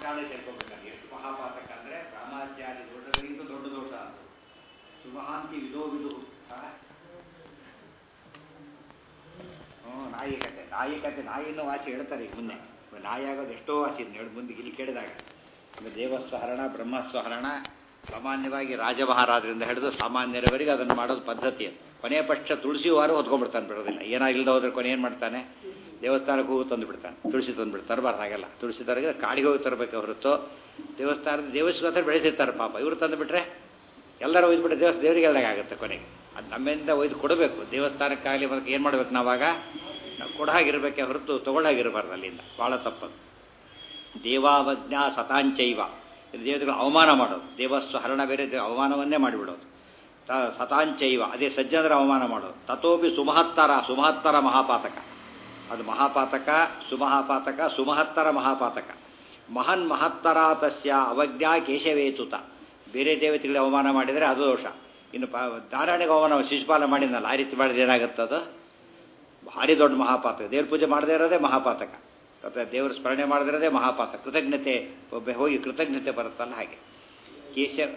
ಕಾರಣ ಸೇರ್ಕೋಬೇಕಾದ್ರೆ ಎಷ್ಟು ಮಹಾಪಾತಕ ಅಂದರೆ ಬ್ರಹ್ಮಚಾರಿ ದೋಷಗಳಿಗಿಂತ ದೊಡ್ಡ ದೋಷ ಅದು. ಸುಮಹಾಂತಿ ವಿಧೋ ವಿಧು. ನಾಯಿ ಕತೆ ನಾಯಿಯನ್ನು ವಾಸಿ ಹೇಳ್ತಾರೆ ಈಗ ಮುನ್ನೆ. ನಾಯಿ ಆಗೋದು ಎಷ್ಟೋ ವಾಸಿ ಹೇಳಿ ಮುಂದೆ ಇಲ್ಲಿ ಕೇಳಿದಾಗ ದೇವಸ್ವಹರಣ ಬ್ರಹ್ಮಸ್ವಹರಣ ಸಾಮಾನ್ಯವಾಗಿ ರಾಜಮಹಾರಾಜರಿಂದ ಹಿಡಿದು ಸಾಮಾನ್ಯರವರೆಗೆ ಅದನ್ನು ಮಾಡೋದು ಪದ್ಧತಿ. ಕೊನೆಯ ಪಕ್ಷ ತುಳಸಿವಾರು ಹೊತ್ಕೊಂಡ್ಬಿಡ್ತಾನೆ, ಬಿಡೋದಿಲ್ಲ. ಏನಾಗಿಲ್ಲದೆ ಹೋದ್ರೆ ಕೊನೆ ಏನು ಮಾಡ್ತಾನೆ, ದೇವಸ್ಥಾನಕ್ಕೆ ಹೂವು ತಂದು ಬಿಡ್ತಾನೆ, ತುಳಸಿ ತಂದುಬಿಡ್ತಾರೆ. ತರಬಾರ್ದು ಹಾಗೆಲ್ಲ. ತುಳಸಿ ತರಗೆ ಕಾಡಿಗೆ ಹೋಗಿ ತರಬೇಕು ಹೊರತು ದೇವಸ್ಥಾನದ ದೇವಸ್ವತ ಬೆಳೆಸಿರ್ತಾರೆ ಪಾಪ. ಇವರು ತಂದುಬಿಟ್ರೆ ಎಲ್ಲರೂ ಒಯ್ದುಬಿಟ್ರೆ ದೇವರಿಗೆ ಎಲ್ಲಾಗ ಆಗುತ್ತೆ ಕೊನೆಗೆ. ಅದು ನಮ್ಮಿಂದ ಒಯ್ದು ಕೊಡಬೇಕು ದೇವಸ್ಥಾನಕ್ಕಾಗಲಿ. ಅದಕ್ಕೆ ಏನು ಮಾಡಬೇಕು ನಾವಾಗ, ನಾವು ಕೊಡಾಗಿರ್ಬೇಕೆ ಹೊರತು ತೊಗೊಳಾಗಿರಬಾರ್ದು. ಅಲ್ಲಿಂದ ಭಾಳ ತಪ್ಪದು. ದೇವಾವಜ್ಞಾ ಸತಾಂಚೈವ, ದೇವತೆಗಳು ಅವಮಾನ ಮಾಡೋದು. ದೇವಸ್ವ ಹರಣ ಬೇರೆ, ಅವಮಾನವನ್ನೇ ಮಾಡಿಬಿಡೋದು. ಸತಾಂಚೈವ, ಅದೇ ಸಜ್ಜನರ ಅವಮಾನ ಮಾಡೋದು. ತಥೋಪಿ ಸುಮಹತ್ತರ ಮಹಾಪಾತಕ. ಅದು ಮಹಾಪಾತಕ, ಸುಮಹಾಪಾತಕ, ಸುಮಹತ್ತರ ಮಹಾಪಾತಕ. ಮಹನ್ ಮಹತ್ತರ ತಸ್ಯ ಅವಜ್ಞಾ ಕೇಶವೇತುತ. ಬೇರೆ ದೇವತೆಗಳಿಗೆ ಅವಮಾನ ಮಾಡಿದರೆ ಅದು ದೋಷ. ಇನ್ನು ನಾರಾಯಣಿಗೆ ಅವಮಾನ ಶಿಶುಪಾಲ ಮಾಡಿದ್ನಲ್ಲ, ಆ ರೀತಿ ಮಾಡಿದ್ರೆ ಏನಾಗುತ್ತದು, ಭಾರಿ ದೊಡ್ಡ ಮಹಾಪಾತಕ. ದೇವ್ರ ಪೂಜೆ ಮಾಡದೇ ಇರೋದೇ ಮಹಾಪಾತಕ, ಅಥವಾ ದೇವರ ಸ್ಮರಣೆ ಮಾಡದಿರೋದೇ ಮಹಾಪಾತಕ. ಕೃತಜ್ಞತೆ ಹೋಗಿ ಕೃತಜ್ಞತೆ ಬರುತ್ತಲ್ಲ ಹಾಗೆ. ಕೇಶವ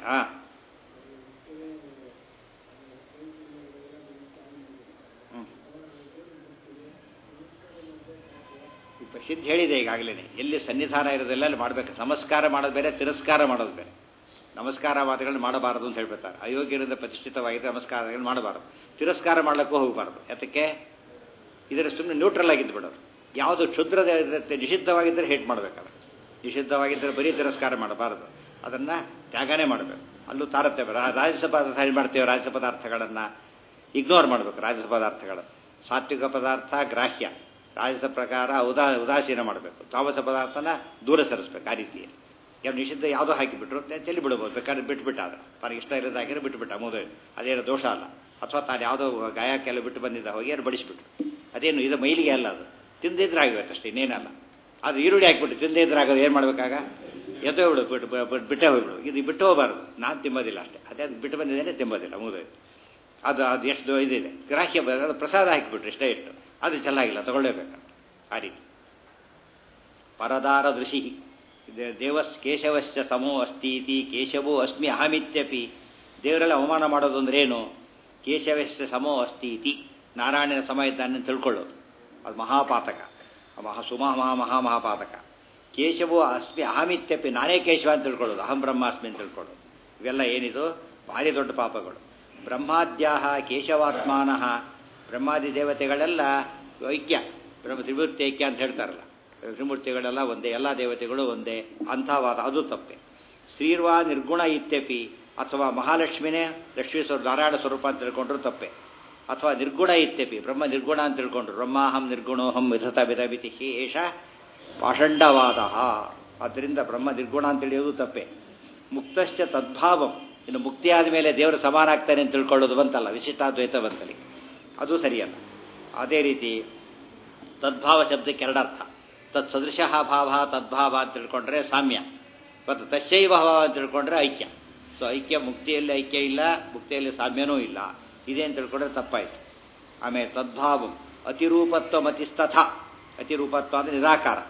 ಸಿದ್ಧ ಹೇಳಿದೆ ಈಗಾಗಲೇ. ಎಲ್ಲಿ ಸನ್ನಿಧಾನ ಇರೋದಿಲ್ಲ ಅಲ್ಲಿ ಮಾಡಬೇಕು. ನಮಸ್ಕಾರ ಮಾಡೋದು ಬೇರೆ, ತಿರಸ್ಕಾರ ಮಾಡೋದು ಬೇರೆ. ನಮಸ್ಕಾರ ಮಾತುಗಳನ್ನ ಮಾಡಬಾರದು ಅಂತ ಹೇಳ್ಬಿಡ್ತಾರೆ. ಅಯೋಗ್ಯರಿಂದ ಪ್ರತಿಷ್ಠಿತವಾಗಿದ್ದರೆ ನಮಸ್ಕಾರಗಳನ್ನು ಮಾಡಬಾರದು. ತಿರಸ್ಕಾರ ಮಾಡಲಿಕ್ಕೂ ಹೋಗಬಾರ್ದು. ಯಾತಕ್ಕೆ, ಇದರ ಸುಮ್ಮನೆ ನ್ಯೂಟ್ರಲ್ ಆಗಿದ್ದು ಬಿಡೋದು. ಯಾವುದು ಕ್ಷುದ್ರದ ಇರುತ್ತೆ, ನಿಷಿದ್ಧವಾಗಿದ್ದರೆ ಹೇಟ್ ಮಾಡಬೇಕಲ್ಲ. ನಿಷಿದ್ಧವಾಗಿದ್ದರೆ ಬರೀ ತಿರಸ್ಕಾರ ಮಾಡಬಾರದು, ಅದನ್ನು ತ್ಯಾಗನೇ ಮಾಡಬೇಕು. ಅಲ್ಲೂ ತಾರತಮ್ಯ. ರಾಜಸ ಪದಾರ್ಥ ಏನು ಮಾಡ್ತೇವೆ, ರಾಜಸ ಪದಾರ್ಥಗಳನ್ನು ಇಗ್ನೋರ್ ಮಾಡಬೇಕು. ರಾಜಸ ಪದಾರ್ಥಗಳನ್ನು ಸಾತ್ವಿಕ ಪದಾರ್ಥ ಗ್ರಾಹ್ಯ, ರಾಜಸ ಪ್ರಕಾರ ಉದಾಸೀನ ಮಾಡಬೇಕು. ತಾಮಸ ಪದಾರ್ಥನ ದೂರ ಸರಿಸ್ಬೇಕು. ಆ ರೀತಿಯಲ್ಲಿ ಯಾವ ನಿಷಿದ್ಧ ಯಾವುದೋ ಹಾಕಿಬಿಟ್ರು ಚೆಲ್ಲಿ ಬಿಡ್ಬೋದು. ಬೇಕಾದ್ರೆ ಬಿಟ್ಬಿಟ್ಟಾದ್ರೆ ತನಗೆ ಇಷ್ಟ ಇರೋದು ಹಾಕಿದ್ರೆ ಬಿಟ್ಟುಬಿಟ್ಟ ಮುದು, ಅದೇನು ದೋಷ ಅಲ್ಲ. ಅಥವಾ ತಾನು ಯಾವುದೋ ಗಾಯಕ್ಕೆಲ್ಲ ಬಿಟ್ಟು ಬಂದಿದ್ದ ಹೋಗಿ ಅದು ಬಡಿಸ್ಬಿಟ್ರು, ಅದೇನು ಇದು ಮೈಲಿಗೆ ಅಲ್ಲ. ಅದು ತಿಂದಿದ್ರೆ ಆಗಿರುತ್ತೆ ಅಷ್ಟೇ, ಇನ್ನೇನಲ್ಲ. ಅದು ಈರುಳ್ಳಿ ಹಾಕಿಬಿಟ್ಟು ತಿಂದೇ ಇದ್ರೆ ಆಗೋದು ಏನು ಮಾಡಬೇಕಾಗ, ಎತ್ತೋ ಬಿಡು, ಬಿಟ್ಟೇ ಹೋಗ್ಬಿಡು. ಇದು ಬಿಟ್ಟು ಹೋಗಬಾರ್ದು. ನಾನು ತಿಂಬೋದಿಲ್ಲ ಅಷ್ಟೇ, ಅದೇ ಅದು ಬಿಟ್ಟು ಬಂದಿದ್ದೇನೆ ತಿಂಬೋದಿಲ್ಲ ಮುಗಿದೋಯ್ತು. ಅದು ಎಷ್ಟು ಇದಿದೆ ಗ್ರಾಹ್ಯ. ಅದು ಪ್ರಸಾದ ಹಾಕಿಬಿಟ್ರು ಇಷ್ಟೇ ಇಟ್ಟು, ಅದು ಚೆನ್ನಾಗಿಲ್ಲ, ತಗೊಳ್ಳೇಬೇಕು. ಆ ರೀತಿ ಪರದಾರ ದೃಷಿ ದೇವಸ್ ಕೇಶವಶ್ಚ ಸಮೋ ಅಸ್ತೀತಿ ಕೇಶವೋ ಅಸ್ಮಿ ಅಹಮಿತ್ಯಪಿ. ದೇವರೆಲ್ಲ ಅವಮಾನ ಮಾಡೋದು ಅಂದ್ರೆ ಏನು, ಕೇಶವಶ್ಚ ಸಮೋ ಅಸ್ತೀತಿ, ನಾರಾಯಣನ ಸಮ ಇದ್ದಾನೆ ತಿಳ್ಕೊಳ್ಳೋದು, ಅದು ಮಹಾಪಾತಕ. ಮಹಾಪಾತಕ. ಕೇಶವೋ ಅಸ್ಮಿ ಅಹಮಿತ್ಯಪಿ, ನಾನೇ ಕೇಶವ ಅಂತ ತಿಳ್ಕೊಳ್ಳೋದು, ಅಹಂ ಬ್ರಹ್ಮಾಸ್ಮಿ ಅಂತ ತಿಳ್ಕೊಳ್ಳೋದು. ಇವೆಲ್ಲ ಏನಿದು ಭಾರಿ ದೊಡ್ಡ ಪಾಪಗಳು. ಬ್ರಹ್ಮಾದ್ಯಾಹ ಕೇಶವಾತ್ಮಾನಃ, ಬ್ರಹ್ಮಾದಿ ದೇವತೆಗಳೆಲ್ಲ ಐಕ್ಯ, ತ್ರಿಮೂರ್ತಿ ಐಕ್ಯ ಅಂತ ಹೇಳ್ತಾರಲ್ಲ. ತ್ರಿಮೂರ್ತಿಗಳೆಲ್ಲ ಒಂದೇ, ಎಲ್ಲ ದೇವತೆಗಳು ಒಂದೇ ಅಂಥ ವಾದ, ಅದು ತಪ್ಪೆ. ಶ್ರೀರ್ವಾ ನಿರ್ಗುಣ ಇತ್ಯಪಿ, ಅಥವಾ ಮಹಾಲಕ್ಷ್ಮಿನೇ ಲಕ್ಷ್ಮೀ ನಾರಾಯಣ ಸ್ವರೂಪ ಅಂತ ತಿಳ್ಕೊಂಡ್ರು ತಪ್ಪೆ. ಅಥವಾ ನಿರ್ಗುಣ ಇತ್ಯಪಿ, ಬ್ರಹ್ಮ ನಿರ್ಗುಣ ಅಂತ ತಿಳ್ಕೊಂಡ್ರು. ಬ್ರಹ್ಮಾಹಂ ನಿರ್ಗುಣೋಹಂ ವಿಧತ ವಿಧವಿತಿ ಏಷ ಪಾಷಂಡವಾದ. ಆದ್ದರಿಂದ ಬ್ರಹ್ಮ ನಿರ್ಗುಣ ಅಂತ ತಿಳಿಯೋದು ತಪ್ಪೆ. ಮುಕ್ತಶ್ಚ ತದ್ಭಾವಂ, ಇನ್ನು ಮುಕ್ತಿಯಾದ ಮೇಲೆ ದೇವರು ಸಮಾನ ಆಗ್ತಾನೆ ಅಂತ ತಿಳ್ಕೊಳ್ಳೋದು ಬಂತಲ್ಲ, ವಿಶಿಷ್ಟಾದ್ವೈತ ಬಂತಲ್ಲಿ, ಅದು ಸರಿಯಲ್ಲ. ಅದೇ ರೀತಿ ತದ್ಭಾವ ಶಬ್ದಕ್ಕೆ ಎರಡರ್ಥ. ತತ್ ಸದೃಶ ಭಾವ ತದ್ಭಾವ ಅಂತ ತಿಳ್ಕೊಂಡ್ರೆ ಸಾಮ್ಯ, ಮತ್ತು ತಶ್ಚೈವ ಭಾವ ಅಂತ ತಿಳ್ಕೊಂಡ್ರೆ ಐಕ್ಯ. ಸೊ ಐಕ್ಯ, ಮುಕ್ತಿಯಲ್ಲಿ ಐಕ್ಯ ಇಲ್ಲ, ಮುಕ್ತಿಯಲ್ಲಿ ಸಾಮ್ಯನೂ ಇಲ್ಲ, ಇದೆ ಅಂತ ತಿಳ್ಕೊಂಡ್ರೆ ತಪ್ಪಾಯಿತು. ಆಮೇಲೆ ತದ್ಭಾವಂ ಅತಿರೂಪತ್ವ ಮತಿಸ್ತಥ, ಅತಿರೂಪತ್ವ ಅಂದರೆ ನಿರಾಕಾರ,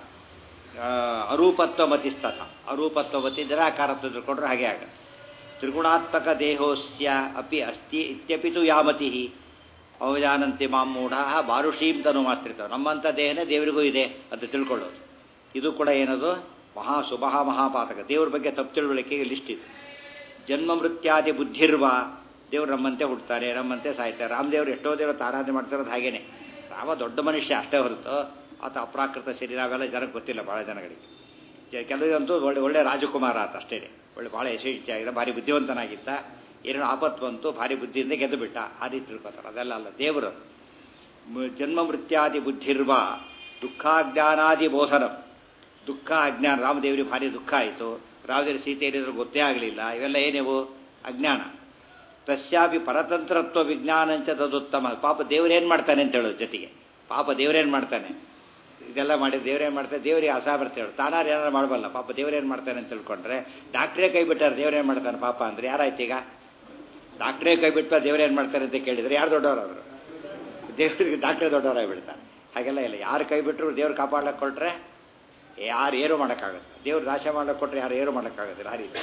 ಅರೂಪತ್ವ ಮತಿಸ್ತಥ, ಅರೂಪತ್ವ ಮತಿ ನಿರಾಕಾರ ಅಂತ ತಿಳ್ಕೊಂಡ್ರೆ ಹಾಗೆ ಆಗ. ತ್ರಿಗುಣಾತ್ಮಕ ದೇಹೋಸ್ಯ ಅಪಿ ಅಸ್ತಿ ಇತ್ಯಪಿತು ಯಾಮತಿ ಅವಜಾನಂತಿ ಮಾಮೂಢ ಬಾರುಷೀಂ ತನು ಮಾಸ್ತ್ರಿತ. ನಮ್ಮಂಥ ದೇಹನೇ ದೇವರಿಗೂ ಇದೆ ಅಂತ ತಿಳ್ಕೊಳ್ಳೋದು, ಇದು ಕೂಡ ಏನದು ಮಹಾಪಾತಕ. ದೇವ್ರ ಬಗ್ಗೆ ತಪ್ಪು ತಿಳುವಳಿಕೆಗೆ ಲಿಸ್ಟ್ ಇದೆ. ಜನ್ಮ ಮೃತ್ಯಾದಿ ಬುದ್ಧಿರ್ವ, ದೇವ್ರು ನಮ್ಮಂತೆ ಹುಡ್ತಾರೆ, ನಮ್ಮಂತೆ ಸಾಯ್ತಾರೆ. ರಾಮದೇವರು ಎಷ್ಟೋ ದೇವರ ಆರಾಧನೆ ಮಾಡ್ತಿರೋದು ಹಾಗೇನೆ. ರಾಮ ದೊಡ್ಡ ಮನುಷ್ಯ ಅಷ್ಟೇ ಹೊರತು ಆತ ಅಪ್ರಾಕೃತ ಶರೀರ ಅವೆಲ್ಲ ಜನಕ್ಕೆ ಗೊತ್ತಿಲ್ಲ ಭಾಳ ಜನಗಳಿಗೆ. ಕೆಲವರಂತೂ ಒಳ್ಳೆ ರಾಜಕುಮಾರ ಆತ ಅಷ್ಟೇ, ಭಾಳ ಯಶಸ್ವಿಯಾಗಿದ್ದ, ಭಾರಿ ಬುದ್ಧಿವಂತನಾಗಿದ್ದ. ಏನೇನು ಆಪತ್ತು ಬಂತು ಭಾರಿ ಬುದ್ಧಿಯಿಂದ ಗೆದ್ದು ಬಿಟ್ಟ, ಆ ರೀತಿ ತಿಳ್ಕೊತಾರೆ. ಅದೆಲ್ಲ ಅಲ್ಲ ದೇವರು. ಜನ್ಮ ಮೃತ್ಯಾದಿ ಬುದ್ಧಿರ್ವ ದುಃಖಾಜ್ಞಾನಾದಿ ಬೋಧನಂ, ದುಃಖ ಅಜ್ಞಾನ. ರಾಮದೇವರಿಗೆ ಭಾರಿ ದುಃಖ ಆಯಿತು, ರಾಮದೇವರು ಸೀತೆ ಏನಿದ್ರು ಗೊತ್ತೇ ಆಗಲಿಲ್ಲ, ಇವೆಲ್ಲ ಏನೇವು ಅಜ್ಞಾನ. ತಸ್ಯಾಪಿ ಪರತಂತ್ರತ್ವ ವಿಜ್ಞಾನಂಚ ತದುತ್ತಮ. ಪಾಪ ದೇವರೇನು ಮಾಡ್ತಾನೆ ಅಂತ ಹೇಳೋದು ಜೊತೆಗೆ, ಪಾಪ ದೇವರೇನು ಮಾಡ್ತಾನೆ, ಇದೆಲ್ಲ ಮಾಡಿ ದೇವರೇನು ಮಾಡ್ತಾರೆ, ದೇವರಿಗೆ ಅಸಾಮರ್ಥ್ಯ ಹೇಳು, ತಾನಾರು ಏನಾರು ಮಾಡಬಲ್ಲ, ಪಾಪ ದೇವರೇನು ಮಾಡ್ತಾನೆ ಅಂತ ತಿಳ್ಕೊಂಡ್ರೆ. ಡಾಕ್ಟ್ರೇ ಕೈ ಬಿಟ್ಟಾರೆ, ದೇವರೇನು ಮಾಡ್ತಾನೆ ಪಾಪ ಅಂದರೆ ಯಾರಾಯ್ತು ಈಗ? ಡಾಕ್ಟ್ರೇ ಕೈ ಬಿಟ್ಟು ದೇವರೇನು ಮಾಡ್ತಾರೆ ಅಂತ ಕೇಳಿದರೆ ಯಾರು ದೊಡ್ಡವರು? ಅವರು ದೇವರಿಗೆ ಡಾಕ್ಟ್ರೇ ದೊಡ್ಡವರಾಗಿ ಬಿಡ್ತಾರೆ. ಹಾಗೆಲ್ಲ ಇಲ್ಲ, ಯಾರು ಕೈ ಬಿಟ್ಟರು ದೇವ್ರು ಕಾಪಾಡ್ಲಿಕ್ಕೆ ಕೊಟ್ಟರೆ ಯಾರು ಏನು ಮಾಡೋಕ್ಕಾಗುತ್ತೆ? ದೇವ್ರು ನಾಶ ಮಾಡೋಕ್ಕೆ ಕೊಟ್ಟರೆ ಯಾರು ಏನು ಮಾಡೋಕ್ಕಾಗುತ್ತೆ? ಆ ರೀತಿ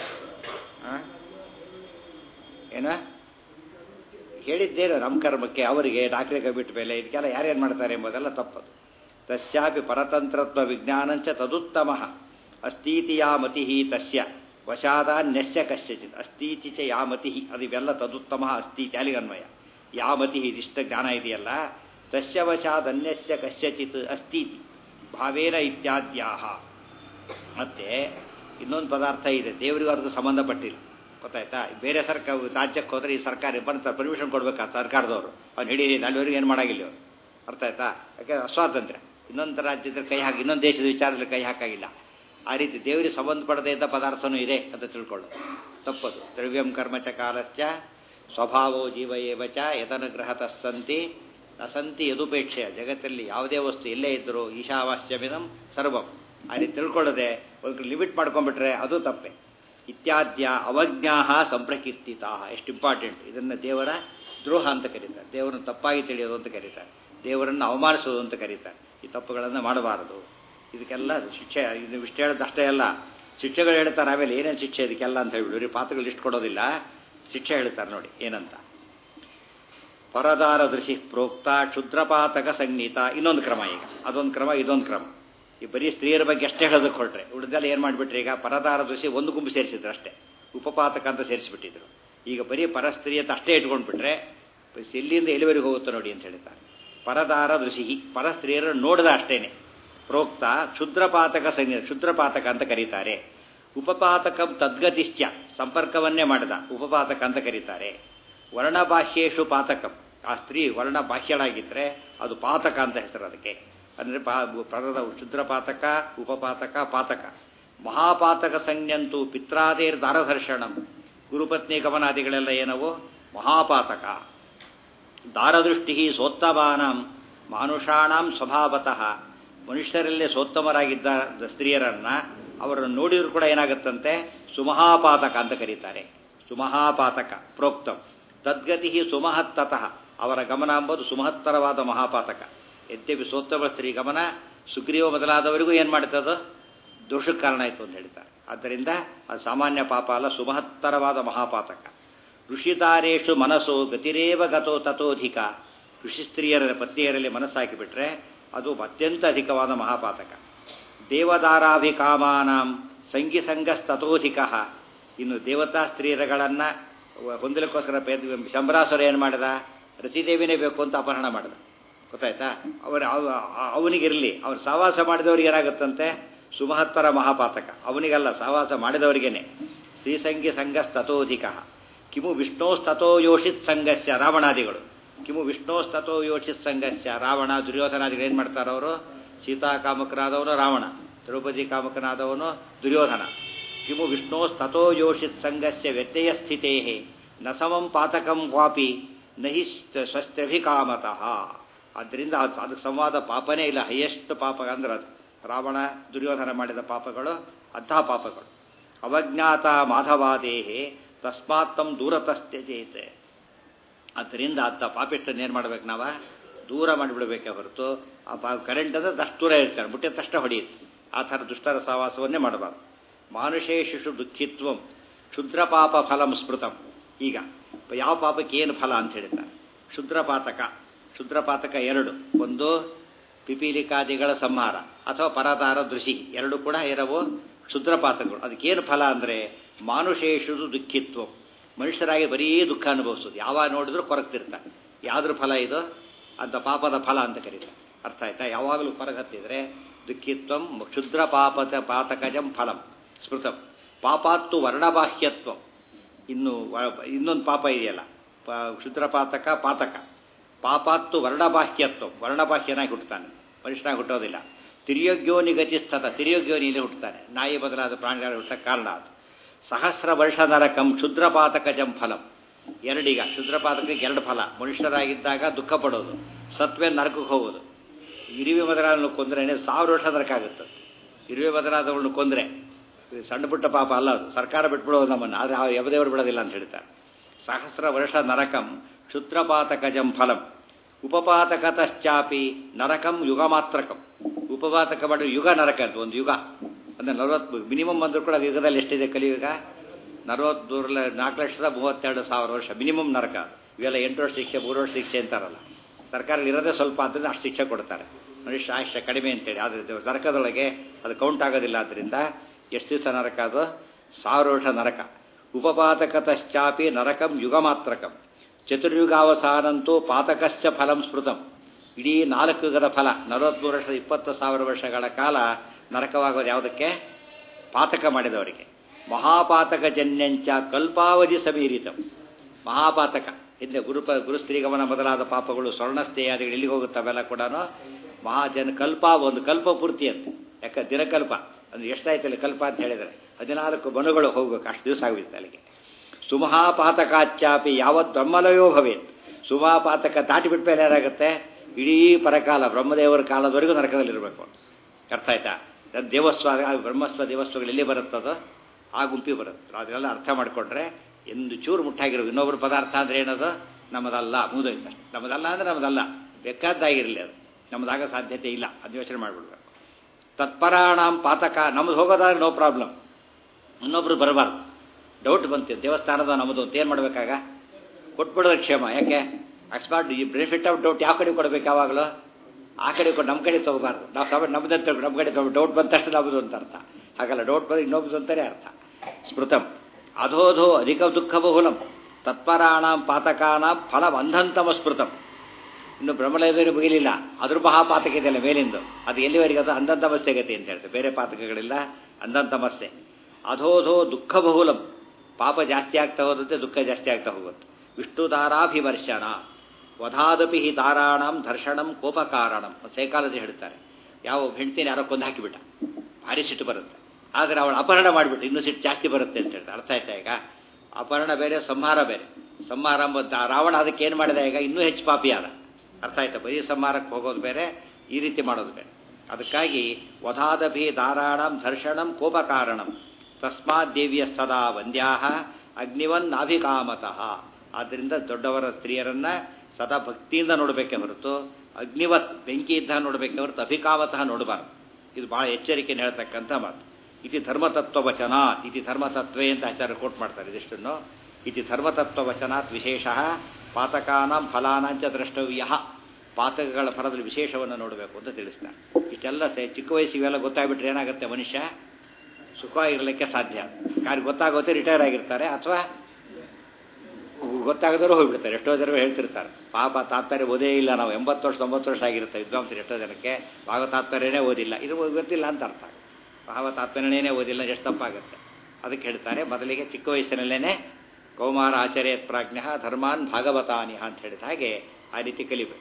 ಏನ ಹೇಳಿದ್ದೇನು ನಮ್ಮ ಕರ್ಮಕ್ಕೆ ಅವರಿಗೆ ದಾಖಲೆಗೆ ಬಿಟ್ಟ ಮೇಲೆ ಇದಕ್ಕೆಲ್ಲ ಯಾರೇನು ಮಾಡ್ತಾರೆ ಎಂಬುದೆಲ್ಲ ತಪ್ಪದು. ತಸ್ಯಾಪಿ ಪರತಂತ್ರತ್ವ ವಿಜ್ಞಾನಂಚ ತದುತ್ತಮ ಅಸ್ತೀತಿ ಯಾ ಮತಿ ತಸ್ಯ ವಶಾದಾನ್ಯಸ್ಯ ಕಶ್ಯಚಿತ್ ಅಸ್ತೀತಿ ಚ ಯಾ ಮತಿ ಅದು ಇವೆಲ್ಲ ತದುತ್ತಮ ಅಸ್ತೀತಿ ಅಲಿಗನ್ವಯ. ಯಾ ಮತಿ ಇದಿಷ್ಟ ಜ್ಞಾನ ಇದೆಯಲ್ಲ ತಸ್ಯ ವಶಾದನ್ಯಸ್ಯ ಕಶ್ಯಚಿತ್ ಅಸ್ತೀತಿ ಭಾವೇನ ಇತ್ಯಾದ್ಯಾಹ. ಮತ್ತೆ ಇನ್ನೊಂದು ಪದಾರ್ಥ ಇದೆ, ದೇವರಿಗೂ ಅದಕ್ಕೆ ಸಂಬಂಧಪಟ್ಟಿಲ್ಲ, ಗೊತ್ತಾಯ್ತಾ? ಬೇರೆ ರಾಜ್ಯಕ್ಕೆ ಹೋದರೆ ಈ ಸರ್ಕಾರ ಬರ್ತಾರೆ, ಪರ್ಮಿಷನ್ ಕೊಡ್ಬೇಕಾ ಸರ್ಕಾರದವರು, ಅವ್ನು ಹಿಡೀರಿ ಅಲ್ಲಿವರೆಗೂ ಏನು ಮಾಡಾಗಿಲ್ಲ ಅವರು, ಅರ್ಥ ಆಯ್ತಾ? ಯಾಕೆ ಅಸ್ವಾತಂತ್ರ್ಯ. ಇನ್ನೊಂದು ರಾಜ್ಯದ ಕೈ ಹಾಕಿ ಇನ್ನೊಂದು ದೇಶದ ವಿಚಾರದಲ್ಲಿ ಕೈ ಹಾಕಾಗಿಲ್ಲ. ಆ ರೀತಿ ದೇವರಿಗೆ ಸಂಬಂಧಪಡದೇ ಇದ್ದ ಪದಾರ್ಥನೂ ಇದೆ ಅಂತ ತಿಳ್ಕೊಳ್ಳು, ತಪ್ಪದು. ದ್ರವ್ಯಂ ಕರ್ಮಚ ಕಾಲಶ್ಚ ಸ್ವಭಾವೋ ಜೀವ ಏವಚ ಯತನುಗ್ರಹತಃ ಸಂತಿ ನ ಸಂತಿ ಯದುಪೇಕ್ಷೆಯ. ಜಗತ್ತಲ್ಲಿ ಯಾವುದೇ ವಸ್ತು ಎಲ್ಲೇ ಇದ್ದರೂ ಈಶಾವಾಸ್ಯಮಿದಂ ಸರ್ವಂ. ಆ ರೀತಿ ತಿಳ್ಕೊಳ್ಳದೆ ಒಂದು ಲಿಮಿಟ್ ಮಾಡ್ಕೊಂಡ್ಬಿಟ್ರೆ ಅದು ತಪ್ಪೆ. ಇತ್ಯಾದ್ಯ ಅವಜ್ಞಾ ಸಂಪ್ರಕೀರ್ತಿತಾ. ಎಷ್ಟು ಇಂಪಾರ್ಟೆಂಟ್. ಇದನ್ನು ದೇವರ ದ್ರೋಹ ಅಂತ ಕರೀತಾರೆ, ದೇವರನ್ನು ತಪ್ಪಾಗಿ ತಿಳಿಯೋದು ಅಂತ ಕರೀತಾರೆ, ದೇವರನ್ನು ಅವಮಾನಿಸೋದು ಅಂತ ಕರೀತಾರೆ. ಈ ತಪ್ಪುಗಳನ್ನು ಮಾಡಬಾರದು. ಇದಕ್ಕೆಲ್ಲ ಶಿಕ್ಷೆ, ಇದು ಇಷ್ಟು ಹೇಳೋದು ಅಷ್ಟೇ ಅಲ್ಲ, ಶಿಕ್ಷೆಗಳು ಹೇಳ್ತಾರೆ. ಆಮೇಲೆ ಏನೇನು ಶಿಕ್ಷೆ ಇದಕ್ಕೆಲ್ಲ ಅಂತ ಹೇಳ್ಬಿಡು, ಇವ್ರಿಗೆ ಪಾತ್ರಗಳು ಇಷ್ಟು ಕೊಡೋದಿಲ್ಲ, ಶಿಕ್ಷೆ ಹೇಳ್ತಾರೆ ನೋಡಿ ಏನಂತ. ಪರದಾರ ದೃಶಿ ಪ್ರೋಕ್ತ ಕ್ಷುದ್ರಪಾತಕ ಸಂಗೀತ. ಇನ್ನೊಂದು ಕ್ರಮ, ಈಗ ಅದೊಂದು ಕ್ರಮ ಇದೊಂದು ಕ್ರಮ. ಈ ಬರೀ ಸ್ತ್ರೀಯರ ಬಗ್ಗೆ ಅಷ್ಟೇ ಹೇಳೋದಕ್ಕೆ ಹೊರಟ್ರೆ ಉಳಿದೆಲ್ಲ ಏನು ಮಾಡಿಬಿಟ್ರೆ, ಈಗ ಪರದಾರ ದೃಶಿ ಒಂದು ಗುಂಪು ಸೇರಿಸಿದ್ರು ಅಷ್ಟೇ, ಉಪಪಾತಕ ಅಂತ ಸೇರಿಸಿಬಿಟ್ಟಿದ್ರು. ಈಗ ಬರೀ ಪರಸ್ತ್ರೀ ಅಂತ ಅಷ್ಟೇ ಇಟ್ಕೊಂಡ್ಬಿಟ್ರೆ ಎಲ್ಲಿಂದ ಎಲ್ಲಿವರೆಗೆ ಹೋಗುತ್ತೆ ನೋಡಿ ಅಂತ ಹೇಳ್ತಾರೆ. ಪರದಾರ ದೃಶಿ, ಪರಸ್ತ್ರೀಯರನ್ನು ನೋಡಿದ ಅಷ್ಟೇನೆ. ಪ್ರೋಕ್ತ ಕ್ಷುದ್ರಪಾತಕ ಸಂಗೀತ, ಕ್ಷುದ್ರಪಾತಕ ಅಂತ ಕರೀತಾರೆ. ಉಪಪಾತಕಂ ತದ್ಗತಿಶ್ಚ, ಸಂಪರ್ಕವನ್ನೇ ಮಾಡಿದ ಉಪಪಾತಕ ಅಂತ ಕರೀತಾರೆ. ವರ್ಣಬಾಹ್ಯೇಶು ಪಾತಕಂ, ಆ ಸ್ತ್ರೀ ವರ್ಣ ಬಾಹ್ಯಳಾಗಿದ್ದರೆ ಅದು ಪಾತಕ ಅಂತ ಹೆಸರು ಅದಕ್ಕೆ. ಅಂದರೆ ಪರದ ಕ್ಷುದ್ರಪಾತಕ, ಉಪಪಾತಕ, ಪಾತಕ. ಮಹಾಪಾತಕ ಸಂಜ್ಞಂತೂ ಪಿತ್ರಾದೇರ್ ದಾರಧರ್ಷಣಂ, ಗುರುಪತ್ನಿ ಗಮನಾದಿಗಳೆಲ್ಲ ಏನವು ಮಹಾಪಾತಕ. ದಾರದೃಷ್ಟಿ ಸೋತ್ತಮಾನಾಂ ಮಾನುಷಾಣಾಂ ಸ್ವಭಾವತಃ, ಮನುಷ್ಯರಲ್ಲೇ ಸೋತ್ತಮರಾಗಿದ್ದ ಸ್ತ್ರೀಯರನ್ನ ಅವರನ್ನು ನೋಡಿದ್ರು ಕೂಡ ಏನಾಗುತ್ತಂತೆ ಸುಮಹಾಪಾತಕ ಅಂತ ಕರೀತಾರೆ. ಸುಮಹಾಪಾತಕ ಪ್ರೋಕ್ತಂ ತದ್ಗತಿ ಸುಮಹತ್ತತಃ, ಅವರ ಗಮನ ಎಂಬುದು ಸುಮಹತ್ತರವಾದ ಮಹಾಪಾತಕ. ಯದ್ಯಪಿ ಸೋತ್ತಮ ಸ್ತ್ರೀ ಗಮನ ಸುಗ್ರೀವ ಮೊದಲಾದವರಿಗೂ ಏನು ಮಾಡ್ತದೋ ದೋಷಕ್ಕೆ ಕಾರಣ ಆಯಿತು ಅಂತ ಹೇಳ್ತಾರೆ. ಆದ್ದರಿಂದ ಅದು ಸಾಮಾನ್ಯ ಪಾಪ ಅಲ್ಲ, ಸುಮಹತ್ತರವಾದ ಮಹಾಪಾತಕ. ಋಷಿತಾರೇಶು ಮನಸ್ಸು ಗತಿರೇವ ಗತೋ ತಥೋಧಿಕ, ಋಷಿ ಸ್ತ್ರೀಯರ ಪತ್ನಿಯರಲ್ಲಿ ಮನಸ್ಸಾಕಿಬಿಟ್ರೆ ಅದು ಅತ್ಯಂತ ಅಧಿಕವಾದ ಮಹಾಪಾತಕ. ದೇವದಾರಾಭಿಕಾಮಾನಾಂ ಸಂಗಿಸಂಗಸ್ತಥೋಧಿಕ, ಇನ್ನು ದೇವತಾ ಸ್ತ್ರೀಯರುಗಳನ್ನು ಹೊಂದಲಿಕ್ಕೋಸ್ಕರ ಶಂಬರಾಸುರ ಏನು ಮಾಡಿದ, ರತಿದೇವಿನೇ ಬೇಕು ಅಂತ ಅಪಹರಣ ಮಾಡಿದ, ಗೊತ್ತಾಯ್ತಾ? ಅವನಿಗಿರಲಿ, ಅವ್ರು ಸಹವಾಸ ಮಾಡಿದವ್ರಿಗೆ ಏನಾಗುತ್ತಂತೆ ಸುಮಹತ್ತರ ಮಹಾಪಾತಕ. ಅವನಿಗಲ್ಲ, ಸಹವಾಸ ಮಾಡಿದವರಿಗೇನೆ. ಸ್ತ್ರೀಸಂಗಿ ಸಂಗಸ್ತಥೋಧಿಕ. ಕಿಮು ವಿಷ್ಣೋಸ್ತಥೋ ಯೋಷಿತ್ ಸಂಘಸ್ಯ, ರಾವಣಾದಿಗಳು. ಕಿಮು ವಿಷ್ಣೋಸ್ತಥೋ ಯೋಷಿತ್ ಸಂಘಸ್ಯ, ರಾವಣ ದುರ್ಯೋಧನಾದಿಗಳು ಏನು ಮಾಡ್ತಾರೆ, ಅವರು ಸೀತಾ ಕಾಮಕನಾದವನು ರಾವಣ, ದ್ರೌಪದಿ ಕಾಮಕನಾದವನು ದುರ್ಯೋಧನ. ಕಿಮು ವಿಷ್ಣೋಸ್ತಥೋ ಯೋಷಿತ್ ಸಂಘಸ್ಯ ವ್ಯತ್ಯಯ ಸ್ಥಿತೇ ನ ಸಮಂ ಪಾತಕಂ ವಾಪಿ ನಹಿ ಸ್ವಸ್ತ್ಯಭಿಕಾಮತಃ. ಆದ್ದರಿಂದ ಅದಕ್ಕೆ ಸಂವಾದ ಪಾಪನೇ ಇಲ್ಲ. ಹೈಯೆಸ್ಟ್ ಪಾಪ ಅಂದ್ರೆ ಅದು ರಾವಣ ದುರ್ಯೋಧನ ಮಾಡಿದ ಪಾಪಗಳು ಅಂಥ ಪಾಪಗಳು. ಅವಜ್ಞಾತ ಮಾಧವಾದೇಹೇ ತಸ್ಮಾತ್ತಂ ದೂರತಸ್ತ್ಯಜೇತೆ. ಆದ್ದರಿಂದ ಅಂಥ ಪಾಪಿಷ್ಟನ್ನು ಏನು ಮಾಡ್ಬೇಕು, ನಾವು ದೂರ ಮಾಡಿಬಿಡ್ಬೇಕೆ ಹೊರತು ಕರೆಂಟ್ ಅಂದರೆ ಅಷ್ಟು ದೂರ ಇರ್ತಾರೆ, ಮುಟ್ಟಿದ ತಕ್ಷಣ ಹೊಡೆಯುತ್ತೆ. ಆ ಥರ ದುಷ್ಟರ ಸಹವಾಸವನ್ನೇ ಮಾಡಬಾರ್ದು. ಮಾನುಷೇಶಿಷು ದುಃಖಿತ್ವಂ ಕ್ಷುದ್ರಪಾಪ ಫಲಂ ಸ್ಮೃತಂ. ಈಗ ಯಾವ ಪಾಪಕ್ಕೆ ಏನು ಫಲ ಅಂತ ಹೇಳ್ತಾರೆ. ಕ್ಷುದ್ರಪಾತಕ, ಕ್ಷುದ್ರಪಾತಕ ಎರಡು, ಒಂದು ಪಿಪೀಲಿಕಾದಿಗಳ ಸಂಹಾರ ಅಥವಾ ಪರದಾರ ದೃಶಿ, ಎರಡು ಕೂಡ ಇರವು ಕ್ಷುದ್ರಪಾತಕಗಳು. ಅದಕ್ಕೇನು ಫಲ ಅಂದರೆ ಮಾನುಷೇಶು ದುಃಖಿತ್ವಂ, ಮನುಷ್ಯರಾಗಿ ಬರೀ ದುಃಖ ಅನುಭವಿಸೋದು, ಯಾವಾಗ ನೋಡಿದ್ರೂ ಕೊರಗ್ತಿರ್ತಾರೆ. ಯಾವ್ದ್ರ ಫಲ ಇದು ಅಂತ ಪಾಪದ ಫಲ ಅಂತ ಕರೀತಾರೆ. ಅರ್ಥ ಆಯ್ತಾ? ಯಾವಾಗಲೂ ಕೊರಗತ್ತಿದ್ರೆ ದುಃಖಿತ್ವಂ ಕ್ಷುದ್ರ ಪಾತಕಜಂ ಫಲಂ ಸ್ಮೃತಂ. ಪಾಪಾತ್ತು ವರ್ಣಬಾಹ್ಯತ್ವಂ, ಇನ್ನೊಂದು ಪಾಪ ಇದೆಯಲ್ಲ ಕ್ಷುದ್ರಪಾತಕ ಪಾತಕ. ಪಾಪಾತ್ತು ವರ್ಣಬಾಹ್ಯತ್ವ, ವರ್ಣಬಾಹ್ಯನಾಗಿ ಹುಟ್ಟುತ್ತಾನೆ, ಮನುಷ್ಯನಾಗಿ ಹುಟ್ಟೋದಿಲ್ಲ. ತಿರ್ಯೋಗ್ಯೋನಿ ಗತಿಸ್ಥತ, ತಿರ್ಯೋಗ್ಯೋನಿಯಲ್ಲಿ ಹುಟ್ಟುತ್ತಾನೆ, ನಾಯಿ ಬದಲಾದ ಪ್ರಾಣಿಗಳು ಹುಟ್ಟಕ್ಕೆ ಕಾರಣ ಅದು. ಸಹಸ್ರ ವರ್ಷ ನರಕಂ ಕ್ಷುದ್ರಪಾತಕಜಂ ಫಲಂ. ಎರಡೀಗ ಕ್ಷುದ್ರಪಾತಕಕ್ಕೆ ಎರಡು ಫಲ. ಮನುಷ್ಯರಾಗಿದ್ದಾಗ ದುಃಖ ಪಡೋದು, ಸತ್ವೇ ನರಕಕ್ಕೆ ಹೋಗೋದು. ಇರುವೆ ಮೊದಲಾದನ್ನು ಕೊಂದರೆ 1000 ವರ್ಷ ನರಕ ಆಗುತ್ತೆ. ಇರುವೆ ಮೊದಲಾದವಳನ್ನು ಕೊಂದರೆ ಸಣ್ಣ ಪುಟ್ಟ ಪಾಪ ಅಲ್ಲ ಅದು, ಸರ್ಕಾರ ಬಿಟ್ಬಿಡೋದು ನಮ್ಮನ್ನು. ಆದರೆ ಯಮದೇವರು ಬಿಡೋದಿಲ್ಲ ಅಂತ ಹೇಳ್ತಾರೆ. ಸಹಸ್ರ ವರ್ಷ ನರಕಂ ಕ್ಷುದ್ರಪಾತಕಜಂ ಫಲಂ. ಉಪಪಾತಕತಶ್ಚಾಪಿ ನರಕಂ ಯುಗ ಮಾತ್ರಕಂ. ಉಪಪಾತಕ ಮಾಡಿ ಯುಗ ನರಕ ಅಂತ ಒಂದು ಯುಗ, ಅಂದರೆ 40 ಮಿನಿಮಮ್ ಅಂದರೂ ಕೂಡ ಯುಗದಲ್ಲಿ ಎಷ್ಟಿದೆ ಕಲಿಯುಗ 4,32,32 ವರ್ಷ ಮಿನಿಮಮ್ ನರಕ. ಇವೆಲ್ಲ 8 ವರ್ಷ ಶಿಕ್ಷೆ 3 ವರ್ಷ ಶಿಕ್ಷೆ ಅಂತಾರಲ್ಲ, ಸರ್ಕಾರದಲ್ಲಿ ಇರೋದೇ ಸ್ವಲ್ಪ ಆದ್ದರಿಂದ ಅಷ್ಟು ಶಿಕ್ಷೆ ಕೊಡ್ತಾರೆ. ಮನುಷ್ಯ ಆಯುಷ್ಯ ಕಡಿಮೆ ಅಂತೇಳಿ. ಆದರೆ ನರಕದೊಳಗೆ ಅದು ಕೌಂಟ್ ಆಗೋದಿಲ್ಲ. ಆದ್ದರಿಂದ ಎಷ್ಟು ದಿವಸ ನರಕ ಅದು? 1000 ವರ್ಷ ನರಕ. ಉಪಪಾತಕತಶ್ಚಾಪಿ ನರಕಂ ಯುಗಮಾತ್ರಕಂ ಚತುರ್ಯುಗಾವಸಾನಂತೂ ಪಾತಕಶ್ಚ ಫಲಂ ಸ್ಮೃತಂ. ಇಡೀ 4 ಯುಗದ ಫಲ 43 ವರ್ಷದ 20,000 ವರ್ಷಗಳ ಕಾಲ ನರಕವಾಗೋದು ಯಾವುದಕ್ಕೆ? ಪಾತಕ ಮಾಡಿದವರಿಗೆ. ಮಹಾಪಾತಕ ಜನ್ಯಂಚ ಕಲ್ಪಾವಧಿ ಸಮೀರಿತಂ. ಮಹಾಪಾತಕ ಹಿಂದೆ ಗುರುಸ್ತ್ರೀಗಮನ ಮೊದಲಾದ ಪಾಪಗಳು, ಸ್ವರ್ಣಸ್ಥೇಯಾದಿಗಳು ಎಲ್ಲಿಗೆ ಹೋಗುತ್ತವೆಲ್ಲ ಕೂಡ ಕಲ್ಪ ಒಂದು ಕಲ್ಪ ಪೂರ್ತಿ ಅಂತ. ಯಾಕೆ ದಿನಕಲ್ಪ ಅಂದ್ರೆ ಎಷ್ಟಾಯ್ತಲ್ಲ ಕಲ್ಪ ಅಂತ ಹೇಳಿದರೆ 14 ಬನುಗಳು ಹೋಗ್ಬೇಕು, ಅಷ್ಟು ದಿವಸ ಆಗುತ್ತೆ ಅಲ್ಲಿಗೆ. ಸುಮಹಾಪಾತಕಾಚ್ಚಾಪಿ ಯಾವತ್ ಬ್ರಹ್ಮಲಯೋ ಭವೇತ್. ಸುಮಹಾಪಾತಕ ದಾಟಿ ಬಿಟ್ಟ ಮೇಲೆ ಏನಾಗುತ್ತೆ? ಇಡೀ ಪರಕಾಲ ಬ್ರಹ್ಮದೇವರ ಕಾಲದವರೆಗೂ ನರಕದಲ್ಲಿರಬೇಕು. ಅರ್ಥ ಆಯ್ತಾ? ದೇವಸ್ವ ಬ್ರಹ್ಮಸ್ವ ದೇವಸ್ವಗಳು ಎಲ್ಲಿ ಬರುತ್ತದೋ ಆ ಗುಂಪಿ ಬರುತ್ತೆ. ಅದೆಲ್ಲ ಅರ್ಥ ಮಾಡಿಕೊಂಡ್ರೆ ಎಂದು ಚೂರು ಮುಟ್ಟಾಗಿರೋ ಇನ್ನೊಬ್ಬರು ಪದಾರ್ಥ ಅಂದರೆ ಏನದು? ನಮ್ಮದಲ್ಲ, ಮುಗಿದೋಯ್ತು. ನಮ್ಮದಲ್ಲ ಅಂದರೆ ನಮ್ಮದಲ್ಲ, ಬೇಕಾದ್ದಾಗಿರಲಿ, ಅದು ನಮ್ಮದಾಗ ಸಾಧ್ಯತೆ ಇಲ್ಲ. ಅದು ಯೋಚನೆ ಮಾಡಿಬಿಡ್ಬೇಕು. ತತ್ಪರಾಣಾಂ ಪಾತಕ ನಮ್ಮದು ಹೋಗೋದಾದ್ರೆ ನೋ ಪ್ರಾಬ್ಲಮ್, ಇನ್ನೊಬ್ರು ಬರಬಾರ್ದು. ಡೌಟ್ ಬಂತು ದೇವಸ್ಥಾನದ ನಮ್ಮದು ಅಂತ ಏನು ಮಾಡಬೇಕಾಗ? ಕೊಟ್ಬಿಡೋದು ಕ್ಷೇಮ. ಯಾಕೆ? ಅಕಸ್ಮಾತ್ ಈ ಬೆನಿಫಿಟ್ ಆಫ್ ಡೌಟ್ ಯಾವ ಕಡೆ ಕೊಡಬೇಕು? ಯಾವಾಗಲೂ ಆ ಕಡೆ ಕೊಟ್ಟು ನಮ್ಮ ಕಡೆ ತೊಗೋಬಾರ್ದು. ನಾವು ನಮ್ಮದಂತ ನಮ್ಮ ಕಡೆ ತೊಗೊಂಡು ಡೌಟ್ ಬಂದಷ್ಟು ನಮ್ಮದು ಅಂತ ಅರ್ಥ. ಹಾಗಲ್ಲ, ಡೌಟ್ ಬಂದು ಇನ್ನೊಬ್ಬದು ಅಂತಾನೆ ಅರ್ಥ. ಸ್ಮೃತಂ ಅಧೋಧೋ ಅಧಿಕ ದುಃಖ ಬಹುಲಂ ತತ್ಪರಾಣಾಂ ಪಾತಕಾನಾಂ ಫಲಂ ಅಂಧಂತಮ ಸ್ಮೃತಂ. ಇನ್ನು ಬ್ರಹ್ಮಲಯದೇವರು ಮುಗಿಲಿಲ್ಲ, ಅದ್ರ ಮಹಾಪಾತಕ ಇದೆಯಲ್ಲ ಮೇಲಿಂದು, ಅದು ಎಲ್ಲಿವರೆಗೆ? ಅದು ಅಂಧಂತಮಸ್ಸೆ ಗತಿ ಅಂತ ಹೇಳ್ತಾರೆ. ಬೇರೆ ಪಾತಕಗಳಿಲ್ಲ, ಅಂಧಂತಮಸ್ಸೆ. ಅಧೋಧೋ ದುಃಖ ಬಹುಲಂ, ಪಾಪ ಜಾಸ್ತಿ ಆಗ್ತಾ ಹೋಗುತ್ತೆ, ದುಃಖ ಜಾಸ್ತಿ ಆಗ್ತಾ ಹೋಗುತ್ತೆ. ವಿಷ್ಣುದಾರಾಭಿವರ್ಷಣ ವಧಾದಪಿ ಹಿ ದಾರಾಣಂ ಧರ್ಷಣಂ ಕೋಪಕಾರಣಂ. ಸೈಕಾಲಜಿ ಹೇಳ್ತಾರೆ, ಯಾವ ಹೆಂಡ್ತೀನಿ ಯಾರೋ ಕೊಂದು ಹಾಕಿಬಿಟ್ಟ, ಭಾರಿ ಸಿಟ್ಟು ಬರುತ್ತೆ. ಆದರೆ ಅವಳು ಅಪಹರಣ ಮಾಡಿಬಿಟ್ಟು ಇನ್ನೂ ಸಿಟ್ಟು ಜಾಸ್ತಿ ಬರುತ್ತೆ ಅಂತ ಹೇಳ್ತಾರೆ. ಅರ್ಥ ಆಯ್ತಾ? ಈಗ ಅಪಹರಣ ಬೇರೆ, ಸಂಹಾರ ಬೇರೆ. ಸಂಹಾರ ರಾವಣ ಅದಕ್ಕೆ ಏನು ಮಾಡಿದ? ಈಗ ಇನ್ನೂ ಹೆಚ್ಚು ಪಾಪಿ ಆದ. ಅರ್ಥ ಆಯ್ತಾ? ಬರೀ ಸಂಹಾರಕ್ಕೆ ಹೋಗೋದು ಬೇರೆ, ಈ ರೀತಿ ಮಾಡೋದು ಬೇರೆ. ಅದಕ್ಕಾಗಿ ವಧಾದಭಿ ದಾರಾಣಂ ಧರ್ಷಣಂ ಕೋಪಕಾರಣಂ ತಸ್ಮಾತ್ ದೇವಿಯ ಸದಾ ವಂದ್ಯಾಹ ಅಗ್ನಿವನ್ನಾಭಿಕಾಮತಃ. ಆದ್ದರಿಂದ ದೊಡ್ಡವರ ಸ್ತ್ರೀಯರನ್ನ ಸದಾ ಭಕ್ತಿಯಿಂದ ನೋಡಬೇಕೆ ಹೊರತು ಅಗ್ನಿವತ್ ಬೆಂಕಿ ಇದ್ದ ನೋಡಬೇಕೆ ಹೊರತು ಅಭಿಕಾಮತಃ ನೋಡಬಾರ್ದು. ಇದು ಬಹಳ ಎಚ್ಚರಿಕೆಯನ್ನು ಹೇಳ್ತಕ್ಕಂಥ ಮಾತು. ಇತಿ ಧರ್ಮತತ್ವ ವಚನಾತ್, ಇತಿ ಧರ್ಮತತ್ವೇ ಅಂತ ಆಚಾರ್ಯ ಕೋಟ್ ಮಾಡ್ತಾರೆ ಇದಿಷ್ಟನ್ನು. ಇತಿ ಧರ್ಮತತ್ವ ವಚನಾತ್ ವಿಶೇಷ ಪಾತಕಾನಾಂ ಫಲಾನಾಂಚ ದ್ರಷ್ಟವ್ಯ. ಪಾತಕಗಳ ಫಲದಲ್ಲಿ ವಿಶೇಷವನ್ನು ನೋಡಬೇಕು ಅಂತ ತಿಳಿಸ್ತಾರೆ. ಇಷ್ಟೆಲ್ಲ ಚಿಕ್ಕ ವಯಸ್ಸಿಗೆಲ್ಲ ಗೊತ್ತಾಗ್ಬಿಟ್ರೆ ಏನಾಗುತ್ತೆ? ಮನುಷ್ಯ ಸುಖವಾಗಿರಲಿಕ್ಕೆ ಸಾಧ್ಯ. ಯಾರು ಗೊತ್ತಾಗೋತ್ತೆ ರಿಟೈರ್ ಆಗಿರ್ತಾರೆ, ಅಥವಾ ಗೊತ್ತಾಗದವರು ಹೋಗ್ಬಿಡ್ತಾರೆ. ಎಷ್ಟೋ ಜನ ಹೇಳ್ತಿರ್ತಾರೆ, ಪಾಪ ತಾತ್ಪರ್ಯ ಓದೇ ಇಲ್ಲ ನಾವು, 80 ವರ್ಷ 90 ವರ್ಷ ಆಗಿರುತ್ತೆ ವಿದ್ವಾಂಸರು ಎಷ್ಟೋ ಜನಕ್ಕೆ. ಭಾವ ತಾತ್ಪರ್ಯನೇ ಓದಿಲ್ಲ, ಇದು ಗೊತ್ತಿಲ್ಲ ಅಂತ ಅರ್ಥ. ಭಾವ ತಾತ್ಪರ್ಯನೇ ಓದಿಲ್ಲ, ಎಷ್ಟು ತಪ್ಪಾಗುತ್ತೆ. ಅದಕ್ಕೆ ಹೇಳ್ತಾರೆ, ಮೊದಲಿಗೆ ಚಿಕ್ಕ ವಯಸ್ಸಿನಲ್ಲೇ ಕೌಮಾರ ಆಚರ್ಯತ್ ಪ್ರಾಜ್ಞ ಧರ್ಮಾನ್ ಭಾಗವತಾನಿ ಅಂತ ಹೇಳಿದ ಹಾಗೆ ಆ ರೀತಿ ಕಲಿಬೇಕು.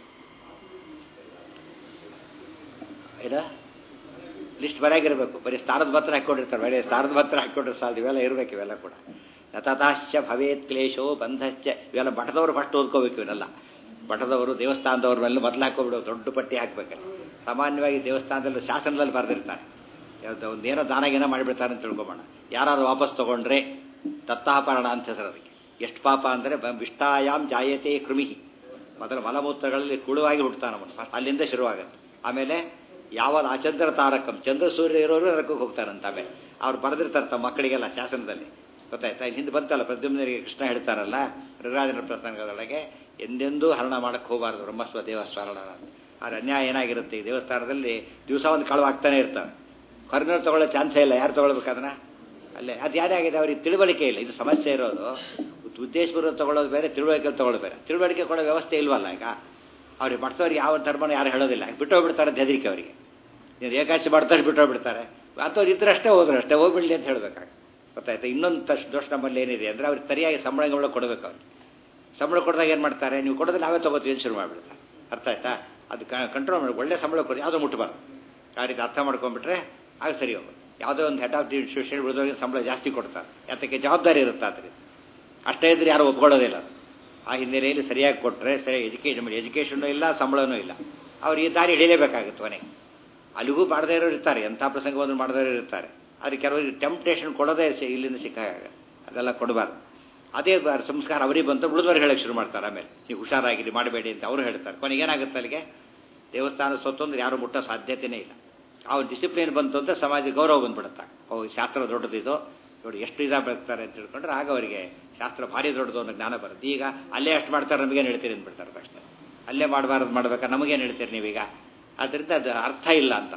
ಇಲ್ಲ ಲಿಸ್ಟ್ ಬರೆಯಾಗಿರ್ಬೇಕು. ಬರೀ ಸ್ಥಾನದ ಪತ್ರ ಹಾಕ್ಕೊಂಡಿರ್ತಾರೆ, ಬರೀ ಸ್ಥಾನದ ಪತ್ರ ಹಾಕ್ಕೊಂಡ್ರೆ ಸಾಲ. ಇವೆಲ್ಲ ಇರಬೇಕು, ಇವೆಲ್ಲ ಕೂಡ. ನತಾಶ್ಚ ಭವೇತ್ ಕ್ಲೇಶೋ ಬಂಧಶ್ಚ. ಇವೆಲ್ಲ ಮಠದವರು ಫಸ್ಟ್ ಓದ್ಕೋಬೇಕು. ಇವನ್ನೆಲ್ಲ ಮಠದವರು ದೇವಸ್ಥಾನದವ್ರ ಮೇಲೆ ಮೊದಲು ಹಾಕೋಬಿಡೋ, ದೊಡ್ಡ ಪಟ್ಟಿ ಹಾಕ್ಬೇಕಲ್ಲ. ಸಾಮಾನ್ಯವಾಗಿ ದೇವಸ್ಥಾನದಲ್ಲಿ ಶಾಸನದಲ್ಲಿ ಬರೆದಿರ್ತಾರೆ, ಒಂದೇನೋ ದಾನಗೇನೋ ಮಾಡಿಬಿಡ್ತಾರೆ ಅಂತ ತಿಳ್ಕೊಬೋಣ. ಯಾರಾದ್ರು ವಾಪಸ್ ತೊಗೊಂಡ್ರೆ ದತ್ತಾಪರಣ ಅಂತ ಹೆಸರು ಅದಕ್ಕೆ. ಎಷ್ಟು ಪಾಪ ಅಂದರೆ ವಿಷ್ಟಾಯಾಮ್ ಜಾಯತೆ ಕೃಮಿ. ಮೊದಲು ಮಲಮೂತ್ರಗಳಲ್ಲಿ ಕುಳುವಾಗಿ ಹುಡ್ತಾನವನು, ಅಲ್ಲಿಂದ ಶುರುವಾಗುತ್ತೆ. ಆಮೇಲೆ ಯಾವಾಗ ಅಚಂದ್ರ ತಾರಕಂ, ಚಂದ್ರ ಸೂರ್ಯ ಇರೋರು ನರಕಕ್ಕೆ ಹೋಗ್ತಾರಂತ. ಆಮೇಲೆ ಅವ್ರು ಬರೆದಿರ್ತಾರೆ ತಮ್ಮ ಮಕ್ಕಳಿಗೆಲ್ಲ ಶಾಸನದಲ್ಲಿ, ಗೊತ್ತಾಯ್ತಾ? ಹಿಂದೆ ಬಂತಲ್ಲ ಪ್ರದ್ಯುಮ್ನರಿಗೆ ಕೃಷ್ಣ ಹೇಳ್ತಾರಲ್ಲ ಋಗರಾಜನ ಪ್ರಸಂಗದೊಳಗೆ, ಎಂದೆಂದೂ ಹರಣ ಮಾಡಕ್ಕೆ ಹೋಗಬಾರ್ದು ಬ್ರಹ್ಮಸ್ವ ದೇವಸ್ವರಣ. ಆದರೆ ಅನ್ಯಾಯ ಏನಾಗಿರುತ್ತೆ, ಈ ದೇವಸ್ಥಾನದಲ್ಲಿ ದಿವಸ ಒಂದು ಕಳುವಾಗ್ತಾನೆ ಇರ್ತಾರೆ. ಹೊರಗಿನವ್ರು ತೊಗೊಳ್ಳೋ ಚಾನ್ಸೇ ಇಲ್ಲ. ಯಾರು ತೊಗೊಳ್ಬೇಕಾದ್ರೆ ಅಲ್ಲೇ ಅದು ಯಾರೇ ಆಗಿದೆ, ಅವ್ರಿಗೆ ತಿಳುವಳಿಕೆ ಇಲ್ಲ. ಇದು ಸಮಸ್ಯೆ ಇರೋದು. ಉದ್ದೇಶಪೂರ್ವಕ ತೊಗೊಳ್ಳೋದು ಬೇರೆ, ತಿಳುವಳಿಕೆ ತೊಗೊಳ್ಳೋದು ಬೇರೆ. ತಿಳುವಳಿಕೆ ಕೊಡೋ ವ್ಯವಸ್ಥೆ ಇಲ್ವಲ್ಲ. ಈಗ ಅವ್ರಿಗೆ ಮಠದವ್ರಿಗೆ ಯಾವ ಧರ್ಮನೂ ಯಾರು ಹೇಳೋದಿಲ್ಲ, ಬಿಟ್ಟೋಗ್ಬಿಡ್ತಾರೆ ಅಂತ ಹೆದರಿಕೆ ಅವರಿಗೆ. ನೀವು ಏಕಾಶಿ ಮಾಡ್ತಾರೆ ಬಿಟ್ಟೋಗ್ಬಿಡ್ತಾರೆ. ಅಂಥವ್ರು ಇದ್ರಷ್ಟೇ ಹೋದ್ರು ಅಷ್ಟೇ, ಹೋಗ್ಬಿಡ್ಲಿ ಅಂತ ಹೇಳಬೇಕಾಗ, ಗೊತ್ತಾಯ್ತಾ? ಇನ್ನೊಂದು ದೋಷ ನಮ್ಮಲ್ಲಿ ಏನಿದೆ ಅಂದರೆ ಅವ್ರಿಗೆ ಸರಿಯಾಗಿ ಸಂಬಳಗಳು ಕೊಡಬೇಕು. ಅವ್ರಿಗೆ ಸಂಬಳ ಕೊಡಿದಾಗ ಏನು ಮಾಡ್ತಾರೆ, ನೀವು ಕೊಡೋದು ನಾವೇ ತೊಗೋತೀವಿ ಶುರು ಮಾಡಿಬಿಡ್ತಾರೆ. ಅರ್ಥ ಆಯ್ತಾ? ಅದು ಕಂಟ್ರೋಲ್ ಮಾಡಿ, ಒಳ್ಳೆ ಸಂಬಳ ಕೊಡಿ, ಯಾವುದೋ ಮುಟ್ಟಬಾರ್ದು. ಆ ರೀತಿ ಅರ್ಥ ಮಾಡ್ಕೊಂಡ್ಬಿಟ್ರೆ ಆಗ ಸರಿ ಹೋಗೋದು. ಯಾವುದೋ ಒಂದು ಹೆಡ್ ಆಫ್ ದಿ ಇನ್ಸ್ಟಿಟ್ಯೂಷನ್ ಉಳಿದವರಿಗೆ ಸಂಬಳ ಜಾಸ್ತಿ ಕೊಡ್ತಾರೆ, ಯಾತಕ್ಕೆ ಜವಾಬ್ದಾರಿ ಇರುತ್ತೆ. ಆದ್ದರಿಂದ ಅಷ್ಟೇ ಇದ್ರೆ ಯಾರು ಒಪ್ಕೊಳ್ಳೋದಿಲ್ಲ. ಆ ಹಿನ್ನೆಲೆಯಲ್ಲಿ ಸರಿಯಾಗಿ ಕೊಟ್ಟರೆ ಸರಿ ಎಜುಕೇಷನ್ನೂ ಇಲ್ಲ, ಸಂಬಳನೂ ಇಲ್ಲ. ಅವ್ರು ಈ ದಾರಿ ಹಿಡಿಯಲೇಬೇಕಾಗುತ್ತೆ ಕೊನೆಗೆ. ಅಲ್ಲಿಗೂ ಮಾಡದೇ ಇರೋರು ಇರ್ತಾರೆ, ಎಂಥ ಪ್ರಸಂಗವನ್ನು ಮಾಡದೇ ಇರ್ತಾರೆ. ಅದಕ್ಕೆ ಕೆಲವರಿಗೆ ಟೆಂಪ್ಟೇಷನ್ ಕೊಡೋದೇ ಇಲ್ಲಿಂದ ಸಿಕ್ಕಾಗ, ಅದೆಲ್ಲ ಕೊಡಬಾರ್ದು. ಅದೇ ಸಂಸ್ಕಾರ ಅವರಿಗೆ ಬಂತು, ಉಳಿದವ್ರು ಹೇಳೋಕ್ಕೆ ಶುರು ಮಾಡ್ತಾರೆ. ಆಮೇಲೆ ನೀವು ಹುಷಾರಾಗಿರಿ, ಮಾಡಬೇಡಿ ಅಂತ ಅವರು ಹೇಳ್ತಾರೆ. ಕೊನೆಗೆ ಏನಾಗುತ್ತೆ, ಅಲ್ಲಿಗೆ ದೇವಸ್ಥಾನ ಸೊತ್ತೊಂದ್ರೆ ಯಾರು ಮುಟ್ಟೋ ಸಾಧ್ಯತೆಯೇ ಇಲ್ಲ. ಅವ್ರ ಡಿಸಿಪ್ಲಿನ್ ಬಂತು ಅಂತ ಸಮಾಜಕ್ಕೆ ಗೌರವ ಬಂದ್ಬಿಡುತ್ತೆ. ಶಾಸ್ತ್ರ ದೊಡ್ಡದಿದು, ನೋಡಿ ಎಷ್ಟು ಇದಾಗ ಬೆಳ್ತಾರೆ ಅಂತ ತಿಳ್ಕೊಂಡ್ರೆ ಆಗ ಅವರಿಗೆ ಶಾಸ್ತ್ರ ಭಾರಿ ದೊಡ್ಡದು ಅನ್ನೋ ಜ್ಞಾನ ಬರುತ್ತೆ. ಈಗ ಅಲ್ಲೇ ಅಷ್ಟು ಮಾಡ್ತಾರೆ, ನಮಗೇನು ಹೇಳ್ತೀರಿ ಅಂದ್ಬಿಡ್ತಾರೆ ತಕ್ಷಣ. ಅಲ್ಲೇ ಮಾಡಬಾರ್ದು ಮಾಡ್ಬೇಕಾ, ನಮಗೇನು ಹೇಳ್ತೀರಿ ನೀವೀಗ? ಆದ್ದರಿಂದ ಅದು ಅರ್ಥ ಇಲ್ಲ ಅಂತ.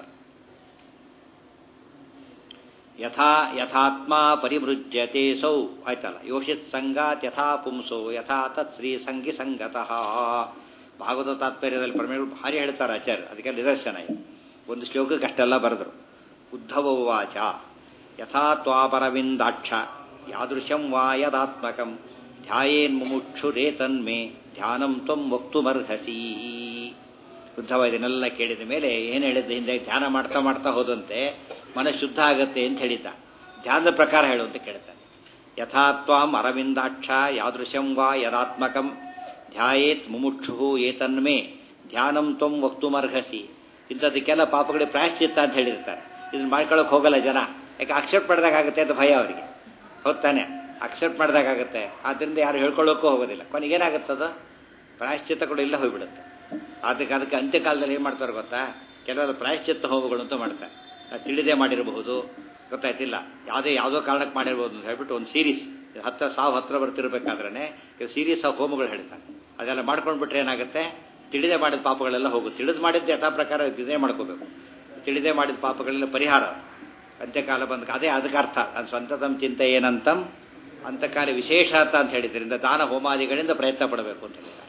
ಯಥಾತ್ಮ ಪರಿಮೃಜ್ಯತೆ ಸೌ ಆಯ್ತಲ್ಲ, ಯೋಷಿತ್ ಸಂಗಾತ್ ಯಥಾ ಪುಂಸೋ ಯಥಾ ತತ್ ಶ್ರೀ ಸಂಗಿ ಸಂಗತಃ. ಭಾಗವತ ತಾತ್ಪರ್ಯದಲ್ಲಿ ಪ್ರಮೇಯಗಳು ಭಾರಿ ಹೇಳ್ತಾರೆ ಆಚಾರ್ಯ, ಅದಕ್ಕೆ ನಿದರ್ಶನ ಇದೆ. ಒಂದು ಶ್ಲೋಕಕ್ಕೆ ಅಷ್ಟೆಲ್ಲ ಬರೆದರು. ಉದ್ಧವ ಉವಾಚ ಯಥಾ ತ್ವಾಪರವಿಂದಾಕ್ಷ ಯಾದೃಶಂ ವಾ ಯದಾತ್ಮಕಂ ಧ್ಯಾಯೇನ್ ಮುಮುಕ್ಷುರೇತನ್ಮೇ ಧ್ಯಾನಂ ತ್ವಂ ವಕ್ತುಮರ್ಹಸಿ. ಉದ್ಧವ ಇದನ್ನೆಲ್ಲ ಕೇಳಿದ ಮೇಲೆ ಏನು ಹೇಳಿದ್ದ, ಹಿಂದೆ ಧ್ಯಾನ ಮಾಡ್ತಾ ಮಾಡ್ತಾ ಹೋದಂತೆ ಮನಸ್ಸು ಶುದ್ಧ ಆಗುತ್ತೆ ಅಂತ ಹೇಳಿದ್ದ. ಧ್ಯಾನದ ಪ್ರಕಾರ ಹೇಳು ಅಂತ ಕೇಳ್ತಾನೆ. ಯಥಾ ತ್ವಾಂ ಅರವಿಂದಾಕ್ಷ ಯಾದೃಶಂ ವಾ ಯದಾತ್ಮಕಂ ಧ್ಯಾಯೇತ್ ಮುಮುಕ್ಷು ಏತನ್ಮೇ ಧ್ಯಾನಂ ತ್ವಂ ವಕ್ತುಮರ್ಹಸಿ. ಇಂಥದಕ್ಕೆಲ್ಲ ಪಾಪಗಳಿಗೆ ಪ್ರಾಯಶ್ಚಿತ್ತ ಅಂತ ಹೇಳಿರ್ತಾರೆ. ಇದನ್ನ ಮಾಡ್ಕೊಳ್ಳೋಕೆ ಹೋಗಲ್ಲ ಜನ, ಯಾಕೆ ಅಕ್ಸೆಪ್ಟ್ ಮಾಡಿದಾಗುತ್ತೆ ಅಂತ ಭಯ ಅವರಿಗೆ. ಹೊತ್ತಾನೆ ಅಕ್ಸೆಪ್ಟ್ ಮಾಡಿದಾಗುತ್ತೆ, ಆದ್ದರಿಂದ ಯಾರು ಹೇಳ್ಕೊಳ್ಳೋಕ್ಕೂ ಹೋಗೋದಿಲ್ಲ. ಕೊನೆಗೇನಾಗುತ್ತದು, ಪ್ರಾಯಶ್ಚಿತ್ತ ಕೂಡ ಇಲ್ಲ, ಹೋಗ್ಬಿಡುತ್ತೆ. ಅದಕ್ಕೆ ಅಂತ್ಯಕಾಲದಲ್ಲಿ ಏನು ಮಾಡ್ತಾರೆ ಗೊತ್ತಾ, ಕೆಲವೆಲ್ಲ ಪ್ರಾಯಶ್ಚಿತ್ತ ಹೋಮಗಳು ಅಂತ ಮಾಡ್ತಾರೆ. ತಿಳಿದೇ ಮಾಡಿರಬಹುದು, ಗೊತ್ತಾಯ್ತಿಲ್ಲ, ಯಾವುದೋ ಕಾರಣಕ್ಕೆ ಮಾಡಿರ್ಬೋದು ಅಂತ ಹೇಳ್ಬಿಟ್ಟು ಒಂದು ಸೀರೀಸ್ ಹತ್ರ ಬರ್ತಿರ್ಬೇಕಾದ್ರೆ ಸೀರೀಸ್ ಆಫ್ ಹೋಮಗಳು ಹೇಳ್ತಾರೆ. ಅದೆಲ್ಲ ಮಾಡ್ಕೊಂಡ್ಬಿಟ್ರೆ ಏನಾಗುತ್ತೆ, ತಿಳಿದೇ ಮಾಡಿದ ಪಾಪಗಳೆಲ್ಲ ಹೋಗುತ್ತೆ. ತಿಳಿದು ಮಾಡಿದ್ದು ಯಥಾ ಪ್ರಕಾರ ಇದೇ ಮಾಡ್ಕೋಬೇಕು. ತಿಳಿದೇ ಮಾಡಿದ ಪಾಪಗಳೆಲ್ಲ ಪರಿಹಾರ ಅಂತ್ಯಕಾಲ ಬಂದ. ಅದೇ ಅದಕ್ಕೆ ಅರ್ಥ. ಅದು ಸ್ವಂತತಂ ಚಿಂತೆ ಏನಂತಂ ಅಂತಕಾಲ ವಿಶೇಷಾರ್ಥ ಅಂತ ಹೇಳಿದ್ರಿಂದ ದಾನ ಹೋಮಾದಿಗಳಿಂದ ಪ್ರಯತ್ನ ಪಡಬೇಕು ಅಂತ ಹೇಳಿದ್ದಾರೆ.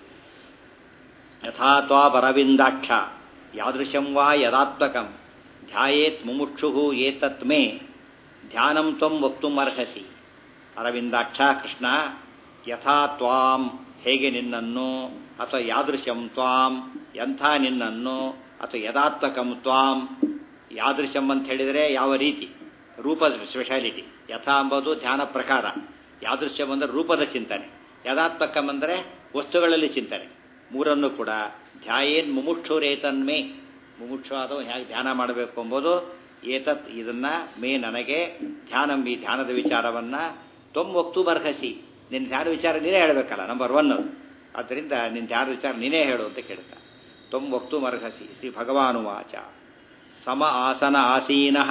ಯಥಾ ತ್ವಾ ಪರವಿಂದಾಕ್ಷ ಯಾದೃಶಂ ವಾ ಯದಾತ್ಮಕಂ ಧ್ಯಾಯೇತ್ ಮುಮುಕ್ಷು ಏತತ್ ಮೇ ಧ್ಯಾನಂ ತ್ವಂ ವಕ್ತುಮರ್ಹಸಿ. ಅರವಿಂದಾಕ್ಷ ಕೃಷ್ಣ, ಯಥಾ ತ್ವಾಂ ಹೇಗೆ ನಿನ್ನನ್ನು, ಅಥವಾ ಯಾದೃಶಂ ತ್ವಾಂ ಎಂಥ ನಿನ್ನನ್ನು, ಅಥವಾ ಯದಾತ್ಮಕಂ ತ್ವಾಂ ಯಾದೃಶಂ ಅಂತ ಹೇಳಿದರೆ ಯಾವ ರೀತಿ, ರೂಪದ ಸ್ಪೆಷಾಲಿಟಿ. ಯಥಾ ಎಂಬುದು ಧ್ಯಾನ ಪ್ರಕಾರ, ಯಾದೃಶ್ಯಂ ಅಂದರೆ ರೂಪದ ಚಿಂತನೆ, ಯದಾತ್ಮಕಂ ಅಂದರೆ ವಸ್ತುಗಳಲ್ಲಿ ಚಿಂತನೆ. ಮೂರನ್ನು ಕೂಡ ಧ್ಯಾಯೇನ್ ಮುಮುಕ್ಷುರೇತನ್ಮೇ, ಮುಮುಕ್ಷು ಆದವು ಹೇಗೆ ಧ್ಯಾನ ಮಾಡಬೇಕು ಎಂಬುದು, ಏತತ್ ಇದನ್ನು ಮೇ ನನಗೆ ಧ್ಯಾನಂ ಈ ಧ್ಯಾನದ ವಿಚಾರವನ್ನು ತ್ವಂ ವಕ್ತುಮರ್ಹಸಿ, ನಿನ್ನ ಧ್ಯಾನ ವಿಚಾರ ನೀನೇ ಹೇಳಬೇಕಲ್ಲ, ನಂಬರ್ 1. ಆದ್ದರಿಂದ ನಿನ್ನ ಧ್ಯಾನ ವಿಚಾರ ನೀನೇ ಹೇಳು ಅಂತ ಕೇಳ್ತಾ. ತ್ವಂ ವಕ್ತುಮರ್ಹಸಿ. ಶ್ರೀ ಭಗವಾನುವಾಚ ಸಮ ಆಸನ ಆಸೀನಃ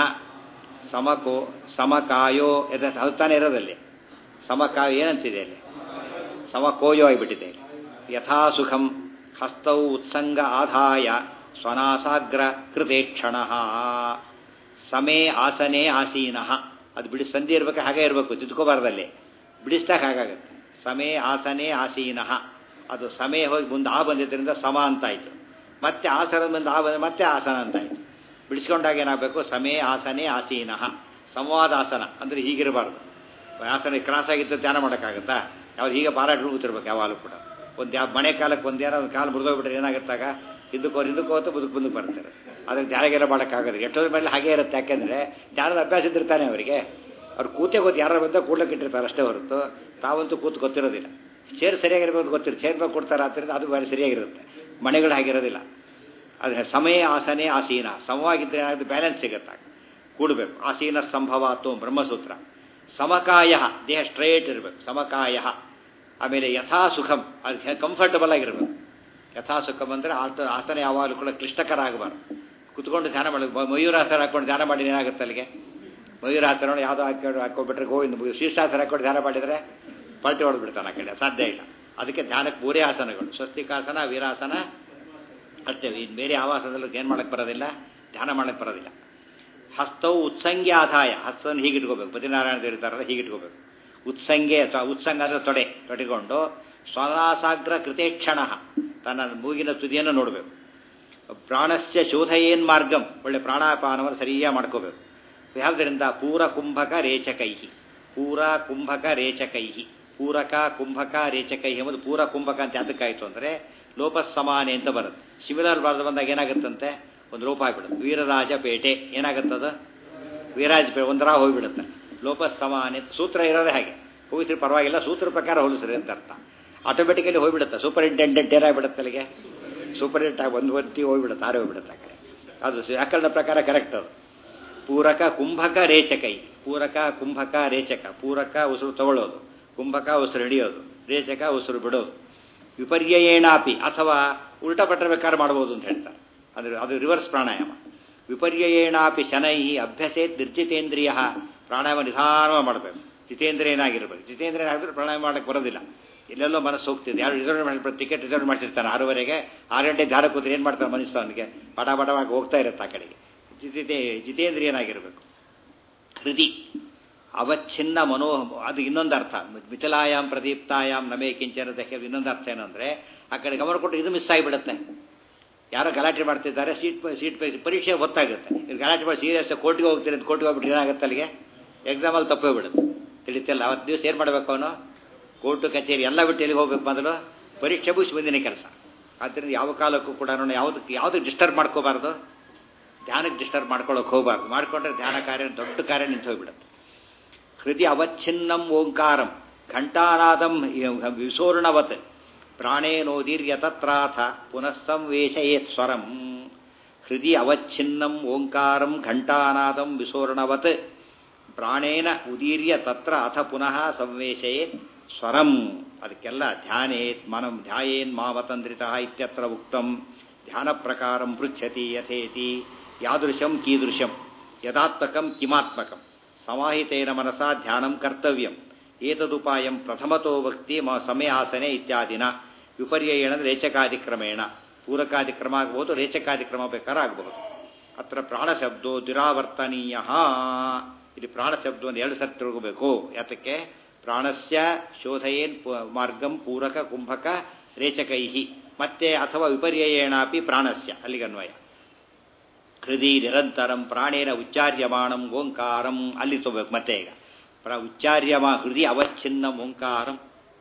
ಸಮಕಾಯೋ ತಾನೇ ಇರೋದಲ್ಲಿ ಸಮಕಾಯ ಏನಂತಿದೆ ಅಲ್ಲಿ, ಸಮಕೋಯೋ ಆಗಿಬಿಟ್ಟಿದೆ. ಯಥಾ ಸುಖಂ ಹಸ್ತೌ ಉತ್ಸಂಗ ಆಧಾಯ ಸ್ವನಾಸಾಗ್ರ ಕೃತೇಕ್ಷಣ ಸಮೇ ಆಸನೆ ಆಸೀನಃ. ಅದು ಬಿಡಿ ಸಂಧಿ ಇರಬೇಕು, ಹಾಗೆ ಇರಬೇಕು, ತಿದ್ಕೋಬಾರ್ದಲ್ಲಿ, ಬಿಡಿಸ್ದಾಗ ಹಾಗಾಗುತ್ತೆ. ಸಮೇ ಆಸನೆ ಆಸೀನಃ, ಅದು ಸಮೇ ಹೋಗಿ ಮುಂದೆ ಆ ಬಂದಿದ್ದರಿಂದ ಸಮ ಅಂತಾಯಿತು. ಮತ್ತೆ ಆಸನದ ಮುಂದೆ ಆ ಬಂದ ಮತ್ತೆ ಆಸನ ಅಂತಾಯಿತು. ಬಿಡಿಸ್ಕೊಂಡಾಗ ಏನಾಗಬೇಕು, ಸಮೇ ಆಸನೆ ಆಸೀನಃ. ಸಂವಾದಾಸನ ಅಂದರೆ ಹೀಗಿರಬಾರ್ದು. ಆಸನ ಕ್ರಾಸ್ ಆಗಿತ್ತು ಧ್ಯಾನ ಮಾಡೋಕ್ಕಾಗುತ್ತಾ? ಅವ್ರು ಹೀಗೆ ಬಾರಾಟ ಕೂತಿರ್ಬೇಕು ಯಾವಾಗಲೂ ಕೂಡ. ಒಂದು ಯಾವ ಮನೆ ಕಾಲಕ್ಕೆ ಒಂದು ಕಾಲು ಮುರಿದೋಗ್ಬಿಟ್ರೆ ಏನಾಗುತ್ತಾಗ ಹಿಂದಕ್ಕೆ ಹೋಗುತ್ತೆ, ಮುಂದಕ್ಕೆ ಬರ್ತಾರೆ. ಅದಕ್ಕೆ ಧ್ಯಾನಗೆಲ್ಲ ಮಾಡೋಕ್ಕಾಗೋದು. ಎಷ್ಟೋದ್ರ ಮೇಲೆ ಹಾಗೇ ಇರುತ್ತೆ. ಯಾಕೆಂದರೆ ಧ್ಯಾನದ ಅಭ್ಯಾಸ ಇದ್ದಿರ್ತಾನೆ ಅವರಿಗೆ. ಅವ್ರು ಕೂತೇ ಗೊತ್ತು, ಯಾರು ಬಂದ ಕೂಡ್ಲಕ್ಕೆ ಇಟ್ಟಿರ್ತಾರೆ ಅಷ್ಟೇ ಹೊರತು ತಾವಂತೂ ಕೂತು ಗೊತ್ತಿರೋದಿಲ್ಲ. ಚೇರ್ ಸರಿಯಾಗಿರ್ಬೋದು ಗೊತ್ತಿರುತ್ತೆ, ಚೇರ್ ಮೇಲೆ ಕೊಡ್ತಾರೆ ಆದ್ದರಿಂದ ಅದು ಬೇರೆ ಸರಿಯಾಗಿರುತ್ತೆ. ಮನೆಗಳು ಹಾಗಿರೋದಿಲ್ಲ. ಆದರೆ ಸಮಯ ಆಸನೆ ಆಸೀನ, ಸಮವಾಗಿದ್ದರೆ ಏನಾಗುತ್ತೆ, ಬ್ಯಾಲೆನ್ಸ್ ಸಿಗುತ್ತೆ, ಕೂಡಬೇಕು. ಆಸೀನ ಸಂಭವಾತು ಬ್ರಹ್ಮಸೂತ್ರ. ಸಮಕಾಯ, ದೇಹ ಸ್ಟ್ರೈಟ್ ಇರಬೇಕು, ಸಮಕಾಯ. ಆಮೇಲೆ ಯಥಾ ಸುಖಂ, ಅದು ಕಂಫರ್ಟಬಲ್ ಆಗಿರಬೇಕು. ಯಥಾ ಸುಖಂ ಅಂದರೆ ಆಸನ ಯಾವಾಗಲೂ ಕೂಡ ಕ್ಲಿಷ್ಟಕರ ಆಗಬಾರ್ದು. ಕುತ್ಕೊಂಡು ಧ್ಯಾನ ಮಾಡಿ, ಮಯೂರಾಸನ ಹಾಕ್ಕೊಂಡು ಧ್ಯಾನ ಮಾಡಿ ಏನಾಗುತ್ತೆ ಅಲ್ಲಿಗೆ, ಮಯೂರಾಸನ ಯಾವುದೋ ಹಾಕ್ಕೊಂಡ್ಬಿಟ್ರೆ ಗೋವಿಂದ, ಶೀರ್ಷಾಸನ ಹಾಕ್ಕೊಂಡು ಧ್ಯಾನ ಮಾಡಿದರೆ ಪಲ್ಟಿ ಹೊಡೆದ್ಬಿಡ್ತಾನೆ, ಆ ಕಡೆ ಸಾಧ್ಯ ಇಲ್ಲ. ಅದಕ್ಕೆ ಧ್ಯಾನಕ್ಕೆ ಮೂರೇ ಆಸನಗಳು, ಸ್ವಸ್ತಿಕಾಸನ, ವೀರಾಸನ ಅಷ್ಟೇ. ಇನ್ನು ಬೇರೆ ಯಾವ ಆಸನದಲ್ಲೂ ಏನು ಮಾಡಕ್ಕೆ ಬರೋದಿಲ್ಲ, ಧ್ಯಾನ ಮಾಡಕ್ಕೆ ಬರೋದಿಲ್ಲ. ಹಸ್ತವು ಉತ್ಸಂಗಿ ಆದಾಯ, ಹಸ್ತವನ್ನು ಹೀಗಿಟ್ಕೋಬೇಕು, ಬದಿನಾರಾಯಣ ಇರ್ತಾರಲ್ಲ ಹೀಗಿಟ್ಕೋಬೇಕು. ಉತ್ಸಂಗೆ ಅಥವಾ ಉತ್ಸಂಗ ಅಂದರೆ ತೊಡೆಗೊಂಡು ಸ್ವನಾಸಾಗ್ರ ಕೃತೇಕ್ಷಣ, ತನ್ನ ಮೂಗಿನ ತುದಿಯನ್ನು ನೋಡಬೇಕು. ಪ್ರಾಣಸ್ಯ ಶೋಧಯೇನ್ ಮಾರ್ಗಂ, ಒಳ್ಳೆ ಪ್ರಾಣಾಪಾನವನ್ನು ಸರಿಯಾಗಿ ಮಾಡ್ಕೋಬೇಕು. ಯಾವುದರಿಂದ ಪೂರ ಕುಂಭಕ ರೇಚಕೈಹಿ, ಪೂರ ಕುಂಭಕ ರೇಚಕೈಹಿ, ಪೂರಕ ಕುಂಭಕ ರೇಚಕೈಹಿ ಎಂಬುದು ಪೂರ ಕುಂಭಕ ಅಂತ ಅದಕ್ಕಾಯಿತು ಅಂದರೆ ಲೋಪಸ್ಸಮಾನೆ ಅಂತ ಬರುತ್ತೆ. ಸಿಮಿಲರ್ ಬಾರ್ದು ಬಂದಾಗ ಏನಾಗುತ್ತಂತೆ, ಒಂದು ಲೋಪ ಆಗಿಬಿಡುತ್ತೆ. ವೀರರಾಜ ಪೇಟೆ ಏನಾಗುತ್ತದು, ವೀರಾಜ ಪೇಟೆ ಒಂದರ ಹೋಗಿಬಿಡುತ್ತೆ. ಲೋಪಸ್ಸಮಾನೆ ಸೂತ್ರ ಇರೋದೇ ಹಾಗೆ, ಹೋಗಿಸ್ರಿ ಪರವಾಗಿಲ್ಲ, ಸೂತ್ರ ಪ್ರಕಾರ ಹೋಲಿಸ್ರಿ ಅಂತ ಅರ್ಥ. ಆಟೋಮೆಟಿಕಲಿ ಹೋಗಿಬಿಡುತ್ತೆ. ಸೂಪರಿಂಟೆಂಡೆಂಟ್ ಏನಾಗ್ಬಿಡುತ್ತೆ ಅಲ್ಲಿಗೆ, ಸೂಪರಿಂಟೆಂಟ್ ಒಂದು ವರ್ತಿ ಹೋಗಿಬಿಡುತ್ತೆ, ಆರೇ ಹೋಗಿಬಿಡುತ್ತೆ ಆ ಕಡೆ. ಅದು ವ್ಯಾಕರಣ ಪ್ರಕಾರ ಕರೆಕ್ಟ್. ಅದು ಪೂರಕ ಕುಂಭಕ ರೇಚಕೈ, ಪೂರಕ ಕುಂಭಕ ರೇಚಕ. ಪೂರಕ ಉಸಿರು ತಗೊಳ್ಳೋದು, ಕುಂಭಕ ಉಸಿರು ಹಿಡಿಯೋದು, ರೇಚಕ ಉಸಿರು ಬಿಡೋದು. ವಿಪರ್ಯಯೇಣಾಪಿ ಅಥವಾ ಉಲ್ಟಾ ಪಟ್ಟಬೇಕಾದ್ರೆ ಮಾಡ್ಬೋದು ಅಂತ ಹೇಳ್ತಾರೆ. ಅಂದರೆ ಅದು ರಿವರ್ಸ್ ಪ್ರಾಣಾಯಾಮ. ವಿಪರ್ಯಯೇಣಾಪಿ ಶನೈ ಅಭ್ಯಸೇತ್ ನಿರ್ಜಿತೇಂದ್ರಿಯ. ಪ್ರಾಣಾಯಾಮ ನಿಧಾನವಾಗಿ ಮಾಡಬೇಕು. ಜಿತೇಂದ್ರಿಯನಾಗಿರ್ಬೇಕು. ಜಿತೇಂದ್ರಿಯನಾಗಿದ್ರೆ ಪ್ರಾಣಾಯಾಮ ಮಾಡೋಕ್ಕೆ ಬರೋದಿಲ್ಲ. ಎಲ್ಲೆಲ್ಲೋ ಮನಸ್ಸು ಹೋಗ್ತಿದೆ. ಯಾರು ರಿಸರ್ವ್ ಮಾಡಿರ್ತಾರೆ, ಟಿಕೆಟ್ ರಿಸರ್ವ್ ಮಾಡ್ತಿರ್ತಾನೆ 6:30ಗೆ, 6 ಗಂಟೆ ಧ್ಯಾನ ಕೂತ್ರೆ ಏನು ಮಾಡ್ತಾರೆ ಮನಸ್ಸು ಅವನಿಗೆ ಬಡ ಬಡವಾಗಿ ಹೋಗ್ತಾ ಇರುತ್ತೆ ಆ ಕಡೆಗೆ. ಜಿತೇಂದ್ರಿಯನಾಗಿರಬೇಕು. ಹೃದಿ ಅವಚ್ಛಿನ್ನ ಮನೋ, ಅದು ಇನ್ನೊಂದು ಅರ್ಥ. ಮಿಥಿಲಾಯಾಮ್ ಪ್ರದೀಪ್ತಾಯಾಮ್ ನಮೇ ಕಿಂಚನ ದಹ್ಯ. ಇನ್ನೊಂದು ಅರ್ಥ ಏನಂದರೆ ಆ ಕಡೆ ಗಮನ ಕೊಟ್ಟು ಇದು ಮಿಸ್ ಆಗಿಬಿಡುತ್ತೆ. ಯಾರೋ ಗಲಾಟೆ ಮಾಡ್ತಿದ್ದಾರೆ, ಸೀಟ್ ಪರೀಕ್ಷೆ ಹೊತ್ತಾಗುತ್ತೆ. ಇದು ಗಲಾಟೆ ಮಾಡಿ ಸೀರಿಯಸ್ ಕೋರ್ಟ್ಗೆ ಹೋಗ್ತೀರಿ ಅಂತ ಕೋರ್ಟ್ಗೆ ಹೋಗ್ಬಿಟ್ಟು ಏನಾಗುತ್ತೆ ಅಲ್ಲಿಗೆ ಎಕ್ಸಾಮಲ್ಲಿ ತಪ್ಪೋಗ್ಬಿಡುತ್ತೆ. ತಿಳಿತಿಲ್ಲ. ಅವತ್ತು ದಿವಸ ಏನು ಮಾಡಬೇಕು ಅವನು? ಕೋರ್ಟು ಕಚೇರಿ ಎಲ್ಲ ಬಿಟ್ಟು ಎಲ್ಲಿಗೆ ಹೋಗ್ಬೇಕು? ಮೊದಲು ಪರೀಕ್ಷೆ ಮುಗಿಸಿ ಮುಂದಿನ ಕೆಲಸ. ಆದ್ದರಿಂದ ಯಾವ ಕಾಲಕ್ಕೂ ಕೂಡ ಯಾವುದಕ್ಕೆ ಡಿಸ್ಟರ್ಬ್ ಮಾಡ್ಕೋಬಾರ್ದು. ಧ್ಯಾನಕ್ಕೆ ಡಿಸ್ಟರ್ಬ್ ಮಾಡ್ಕೊಳ್ಳೋಕೆ ಹೋಗಬಾರ್ದು. ಮಾಡಿಕೊಂಡ್ರೆ ಧ್ಯಾನ ಕಾರ್ಯ ದೊಡ್ಡ ಕಾರ್ಯ ನಿಂತು ಹೋಗ್ಬಿಡುತ್ತೆ. ಹೃದಯ ಅವಚ್ಛಿನ್ನಂ ಓಂಕಾರಂ ಘಂಟಾನಾದಂ ವಿಸೂರ್ಣವತ್ ಪ್ರಾಣೇನೋದೀರ್ಯ ತತ್ರಾಥ ಪುನಃ ಸಂವೇಶಯೇತ್ ಸ್ವರಂ. ಹೃದಯ ಅವಚ್ಛಿನ್ನಂ ಓಂಕಾರಂ ಘಂಟಾನಾದಂ ವಿಸೂರ್ಣವತ್ ಪ್ರಾಣೇನ ಉದೀರ್ಯ ತತ್ರ ಅಥ ಪುನಃ ಸಂವೇಶಯೇತ್ ಸ್ವರಂ. ಅದಕ್ಕೆಲ್ಲ ಧ್ಯಾನೇತ್ ಮನಂ ಧ್ಯಾಯೇನ್ ಮಾವತಂದ್ರಿತಃ ಇತ್ಯತ್ರ ಉಕ್ತಂ. ಧ್ಯಾನ ಪ್ರಕಾರಂ ಪೃಚ್ಛತಿ ಯಥೇತಿ ಯಾದೃಶಂ ಕೀದೃಶಂ ಯದಾತ್ಮಕಂ ಕಿಮಾತ್ಮಕಂ ಸಮಾಹಿತೇನ ಮನಸಾ ಧ್ಯಾನಂ ಕರ್ತವ್ಯಂ. ಏತದುಪಾಯಂ ಪ್ರಥಮತೋ ಭಕ್ತಿ ಸಮಯಾಸನೆ ಇತ್ಯಾದಿನ. ವಿಪರ್ಯಯೇಣ ರೇಚಕಾದಿಕ್ರಮೇಣ. ಪೂರಕಾದಿಕ್ರಮ ಆಗ್ಬೋದು, ರೇಚಕಾದಿಕ್ರಮ ಬೇಕಾರಾಗಬಹುದು. ಅತ್ರ ಪ್ರಾಣಶಬ್ದೋ ದುರಾವರ್ತನೀಯ. ಇಲ್ಲಿ ಪ್ರಾಣಶಬ್ದವನ್ನು 2 ಸರ್ತಿ ತಿಳ್ಕೋಬೇಕು. ಯಾತಕ್ಕೆ? ಪ್ರಾಣಸ್ಯ ಶೋಧಯೇನ್ ಮಾರ್ಗಂ ಪೂರಕ ಕುಂಭಕ ರೇಚಕೈ ಮತ್ತೆ ಅಥವಾ ವಿಪರ್ಯಯೇಣಾಪಿ ಪ್ರಾಣಸ್ಯ ಅಲ್ಲಿಗನ್ವಯ. ಹೃದಯ ನಿರಂತರಂ ಪ್ರಾಣೇನ ಉಚ್ಚಾರ್ಯಮಾಣಂ ಓಂಕಾರಂ ಅಲ್ಲಿ ತಗೋಬೇಕು. ಮತ್ತೆ ಈಗ ಹೃದಯ ಅವಚ್ಛಿನ್ನಂ ಓಂಕಾರಂ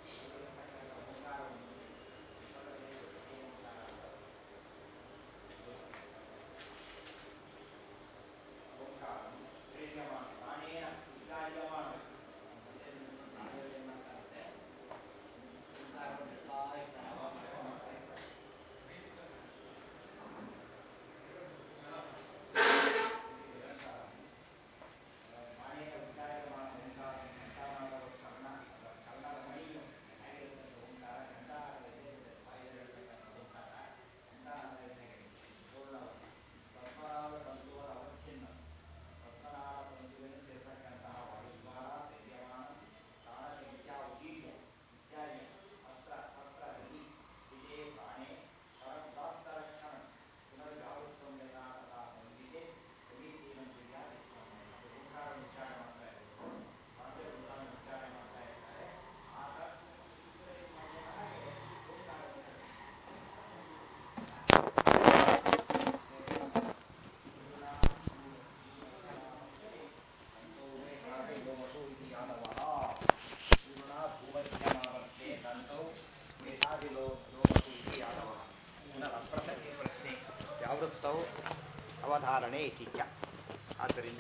ಅವಧಾರಣೆ ಇತ್ತೀಚ. ಆದ್ದರಿಂದ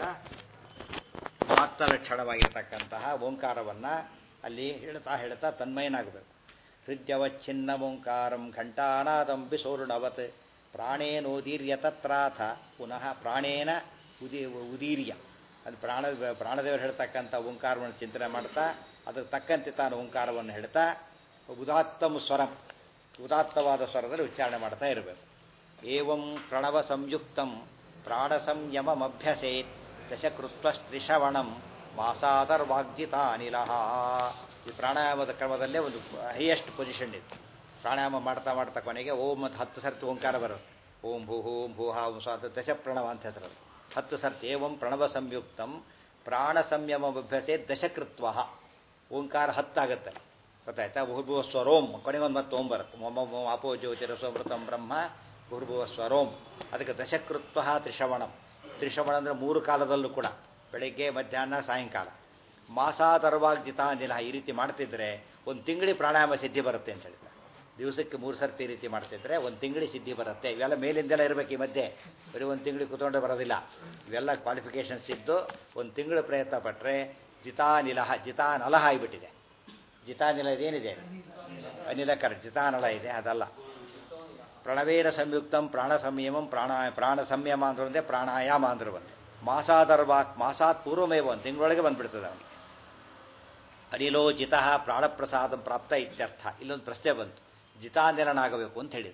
ಮಾತ್ರಲಕ್ಷಣವಾಗಿರತಕ್ಕಂತಹ ಓಂಕಾರವನ್ನು ಅಲ್ಲಿ ಹೇಳ್ತಾ ತನ್ಮಯನಾಗಬೇಕು. ಹೃದ್ಯವಚ್ಛಿನ್ನ ಓಂಕಾರಂ ಘಂಟಾನಾದಂ ವಿಸೂರ್ಣವತ್ ಪ್ರಾಣೇನೋದೀರ್ಯ ತತ್ರಾಥ ಪುನಃ ಪ್ರಾಣೇನ ಉದೀರ್ಯ. ಅದು ಪ್ರಾಣದೇವರು ಹೇಳ್ತಕ್ಕಂಥ ಓಂಕಾರವನ್ನು ಚಿಂತನೆ ಮಾಡ್ತಾ ಅದಕ್ಕೆ ತಕ್ಕಂತೆ ತಾನು ಓಂಕಾರವನ್ನು ಹೇಳ್ತಾ ಉದಾತ್ತಮ ಸ್ವರಂ, ಉದಾತ್ತವಾದ ಸ್ವರದಲ್ಲಿ ಉಚ್ಚಾರಣೆ ಮಾಡ್ತಾ ಇರಬೇಕು. ಏವಂ ಪ್ರಣವ ಸಂಯುಕ್ತಂ ಪ್ರಾಣ ಸಂಯಮಮಭ್ಯಸೇತ್ ದಶಕೃತ್ವಶ್ತ್ರಿಶ್ರವಣಂ ಮಾಸಾದರ್ವಾಗ್ಜಿತಾನಿಲಃ. ಈ ಪ್ರಾಣಾಯಾಮದ ಕ್ರಮದಲ್ಲೇ ಒಂದು ಹೈಯೆಸ್ಟ್ ಪೊಸಿಷನ್ ಇದೆ. ಪ್ರಾಣಾಯಾಮ ಮಾಡ್ತಾ ಮಾಡ್ತಾ ಕೊನೆಗೆ ಓಂ ಮತ್ತು 10 ಸರ್ತಿ ಓಂಕಾರ ಬರುತ್ತೆ. ಓಂ ಭೂ ಓಂ ಭೂಹಾ ಓಂ ಸ್ವಾದ ದಶಪ್ರಣವ ಅಂತ ಹೇಳ್ತಾರೆ. 10 ಸರ್ತಿ ಏವಂ ಪ್ರಣವ ಸಂಯುಕ್ತಂ ಪ್ರಾಣ ಸಂಯಮಮಭ್ಯಸೇತ್ ದಶಕೃತ್ವ. ಓಂಕಾರ 10 ಆಗುತ್ತೆ, ಗೊತ್ತಾಯ್ತಾ? ಭೂರ್ಭುವ ಸ್ವರೋಂ ಕೊನೆಗೊಂದು ಮತ್ತೆ ಓಂ ಬರುತ್ತೆ. ಅಪೋ ಜ್ಯೋತಿರಸೋಮೃತಂ ಬ್ರಹ್ಮ ಭೂರ್ಭುವ ಸ್ವರೋಂ. ಅದಕ್ಕೆ ದಶಕೃತ್ವ ತ್ರಿಶ್ರವಣಂ. ತ್ರಿಶ್ರವಣ ಅಂದರೆ 3 ಕಾಲದಲ್ಲೂ ಕೂಡ, ಬೆಳಗ್ಗೆ ಮಧ್ಯಾಹ್ನ ಸಾಯಂಕಾಲ. ಮಾಸಾದರ್ವಾಗ್ಜಿತಾನಿಲ. ಈ ರೀತಿ ಮಾಡ್ತಿದ್ರೆ 1 ತಿಂಗಳಿ ಪ್ರಾಣಾಯಾಮ ಸಿದ್ಧಿ ಬರುತ್ತೆ ಅಂತ ಹೇಳ್ತಾರೆ. ದಿವಸಕ್ಕೆ 3 ಸರ್ತಿ ಈ ರೀತಿ ಮಾಡ್ತಿದ್ರೆ 1 ತಿಂಗಳಿ ಸಿದ್ಧಿ ಬರುತ್ತೆ. ಇವೆಲ್ಲ ಮೇಲಿಂದೆಲ್ಲ ಇರಬೇಕು ಈ ಮಧ್ಯೆ, ಬರೀ 1 ತಿಂಗಳಿಗೆ ಕೂತ್ಕೊಂಡೆ ಬರೋದಿಲ್ಲ. ಇವೆಲ್ಲ ಕ್ವಾಲಿಫಿಕೇಷನ್ಸ್ ಇದ್ದು 1 ತಿಂಗಳು ಪ್ರಯತ್ನ ಪಟ್ಟರೆ ಜಿತಾನಿಲಹ, ಜಿತಾನಲಹ ಆಗಿಬಿಟ್ಟಿದೆ. ಜಿತಾನಿಲ ಇದೇನಿದೆ? ಅನಿಲ ಕರೆಕ್ಟ್. ಜಿತಾನಲ ಇದೆ, ಅದಲ್ಲ. ಪ್ರಣವೇನ ಸಂಯುಕ್ತಂ ಪ್ರಾಣ ಸಂಯಮಂ ಪ್ರಾಣ ಸಂಯಮ ಅಂದ್ರೆ ಒಂದೇ, ಪ್ರಾಣಾಯಾಮ ಅಂದ್ರೆ ಬಂದು ಮಾಸಾದರ್ವಾಕ್ ಮಾಸಾತ್ ಪೂರ್ವಮೇವ 1 ತಿಂಗಳೊಳಗೆ ಬಂದ್ಬಿಡ್ತದೆ ಅವನಿಗೆ. ಅನಿಲೋ ಜಿತಃ ಪ್ರಾಣಪ್ರಸಾದ ಪ್ರಾಪ್ತ ಇತ್ಯರ್ಥ. ಇಲ್ಲೊಂದು ಪ್ರಶ್ನೆ ಬಂತು, ಜಿತಾನಿಲನಾಗಬೇಕು ಅಂತ ಹೇಳಿದರು.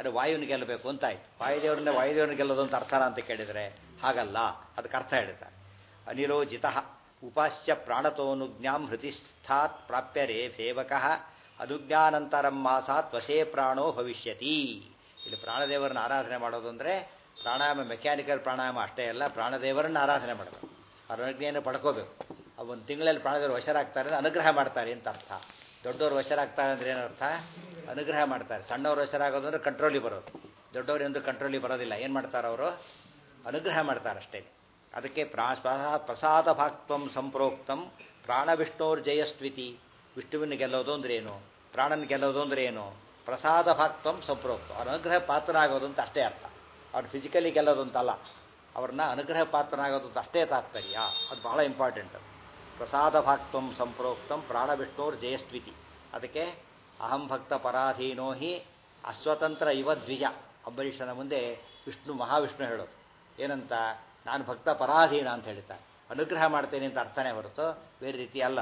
ಅಂದರೆ ವಾಯುವಿನ ಗೆಲ್ಲಬೇಕು ಅಂತ ಆಯ್ತು. ವಾಯುದೇವರನ್ನ ಗೆಲ್ಲೋದು ಅಂತ ಅರ್ಥನ ಅಂತ ಕೇಳಿದರೆ ಹಾಗಲ್ಲ, ಅದಕ್ಕೆ ಅರ್ಥ ಹೇಳ್ತಾರೆ. ಅನಿರೋಜಿತ ಉಪಾಸ್ಯ ಪ್ರಾಣತೋನುಜ್ಞಾಂ ಹೃತಿಸ್ಥಾತ್ ಪ್ರಾಪ್ಯರೇ ಸೇವಕಃ ಅನುಜ್ಞಾನಂತರಂ ಮಾಸಾತ್ ವಶೇ ಪ್ರಾಣೋ ಭವಿಷ್ಯತಿ. ಇಲ್ಲಿ ಪ್ರಾಣದೇವರನ್ನ ಆರಾಧನೆ ಮಾಡೋದು ಅಂದರೆ ಪ್ರಾಣಾಯಾಮ ಮೆಕ್ಯಾನಿಕಲ್ ಪ್ರಾಣಾಯಾಮ ಅಷ್ಟೇ ಅಲ್ಲ, ಪ್ರಾಣದೇವರನ್ನ ಆರಾಧನೆ ಮಾಡಬೇಕು, ಅವ್ರ ಅನುಜ್ಞೆಯನ್ನು ಪಡ್ಕೋಬೇಕು. ಒಂದು ತಿಂಗಳಲ್ಲಿ ಪ್ರಾಣದೇವರು ವಶರಾಗ್ತಾರೆ ಅಂದರೆ ಅನುಗ್ರಹ ಮಾಡ್ತಾರೆ ಅಂತ ಅರ್ಥ. ದೊಡ್ಡವರು ವಶರಾಗ್ತಾರೆ ಅಂದರೆ ಏನರ್ಥ? ಅನುಗ್ರಹ ಮಾಡ್ತಾರೆ. ಸಣ್ಣವರು ವಶರಾಗೋದು ಅಂದರೆ ಕಂಟ್ರೋಲಿಗೆ ಬರೋದು. ದೊಡ್ಡವರು ಎಂದು ಕಂಟ್ರೋಲಿಗೆ ಬರೋದಿಲ್ಲ. ಏನು ಮಾಡ್ತಾರೆ ಅವರು? ಅನುಗ್ರಹ ಮಾಡ್ತಾರೆ ಅಷ್ಟೇ. ಅದಕ್ಕೆ ಪ್ರಸಾದ ಭಾಕ್ತ್ವಂ ಸಂಪ್ರೋಕ್ತಂ ಪ್ರಾಣ ವಿಷ್ಣೋರ್ ಜಯಸ್ತ್ವಿತಿ. ವಿಷ್ಣುವಿನ ಗೆಲ್ಲೋದು ಅಂದ್ರೆ ಏನು? ಪ್ರಾಣನ ಗೆಲ್ಲೋದು ಅಂದ್ರೆ ಏನು? ಪ್ರಸಾದ ಭಾಕ್ತ್ವಂ ಸಂಪ್ರೋಕ್ತಂ. ಅವ್ರ ಅನುಗ್ರಹ ಪಾತ್ರನಾಗೋದು ಅಂತ ಅಷ್ಟೇ ಅರ್ಥ. ಅವ್ರು ಫಿಸಿಕಲಿ ಗೆಲ್ಲೋದು ಅಂತಲ್ಲ, ಅವ್ರನ್ನ ಅನುಗ್ರಹ ಪಾತ್ರನಾಗೋದು ಅಂತ ಅಷ್ಟೇ ತಾತ್ಪರ್ಯ. ಅದು ಬಹಳ ಇಂಪಾರ್ಟೆಂಟ್. ಪ್ರಸಾದ ಭಾಕ್ತ್ವಂ ಸಂಪ್ರೋಕ್ತಂ ಪ್ರಾಣ ವಿಷ್ಣೋರ್ ಜಯಸ್ತ್ವಿತಿ. ಅದಕ್ಕೆ ಅಹಂ ಭಕ್ತ ಪರಾಧೀನೋ ಹಿ ಅಸ್ವತಂತ್ರ ಇವ ದ್ವಿಜ. ಅಂಬರೀಷನ ಮುಂದೆ ಮಹಾವಿಷ್ಣು ಹೇಳೋದು ಏನಂತ? ನಾನು ಭಕ್ತ ಪರಾಧೀನ ಅಂತ ಹೇಳ್ತಾರೆ. ಅನುಗ್ರಹ ಮಾಡ್ತೇನೆ ಅಂತ ಅರ್ಥನೇ ಹೊರತು ಬೇರೆ ರೀತಿ ಅಲ್ಲ.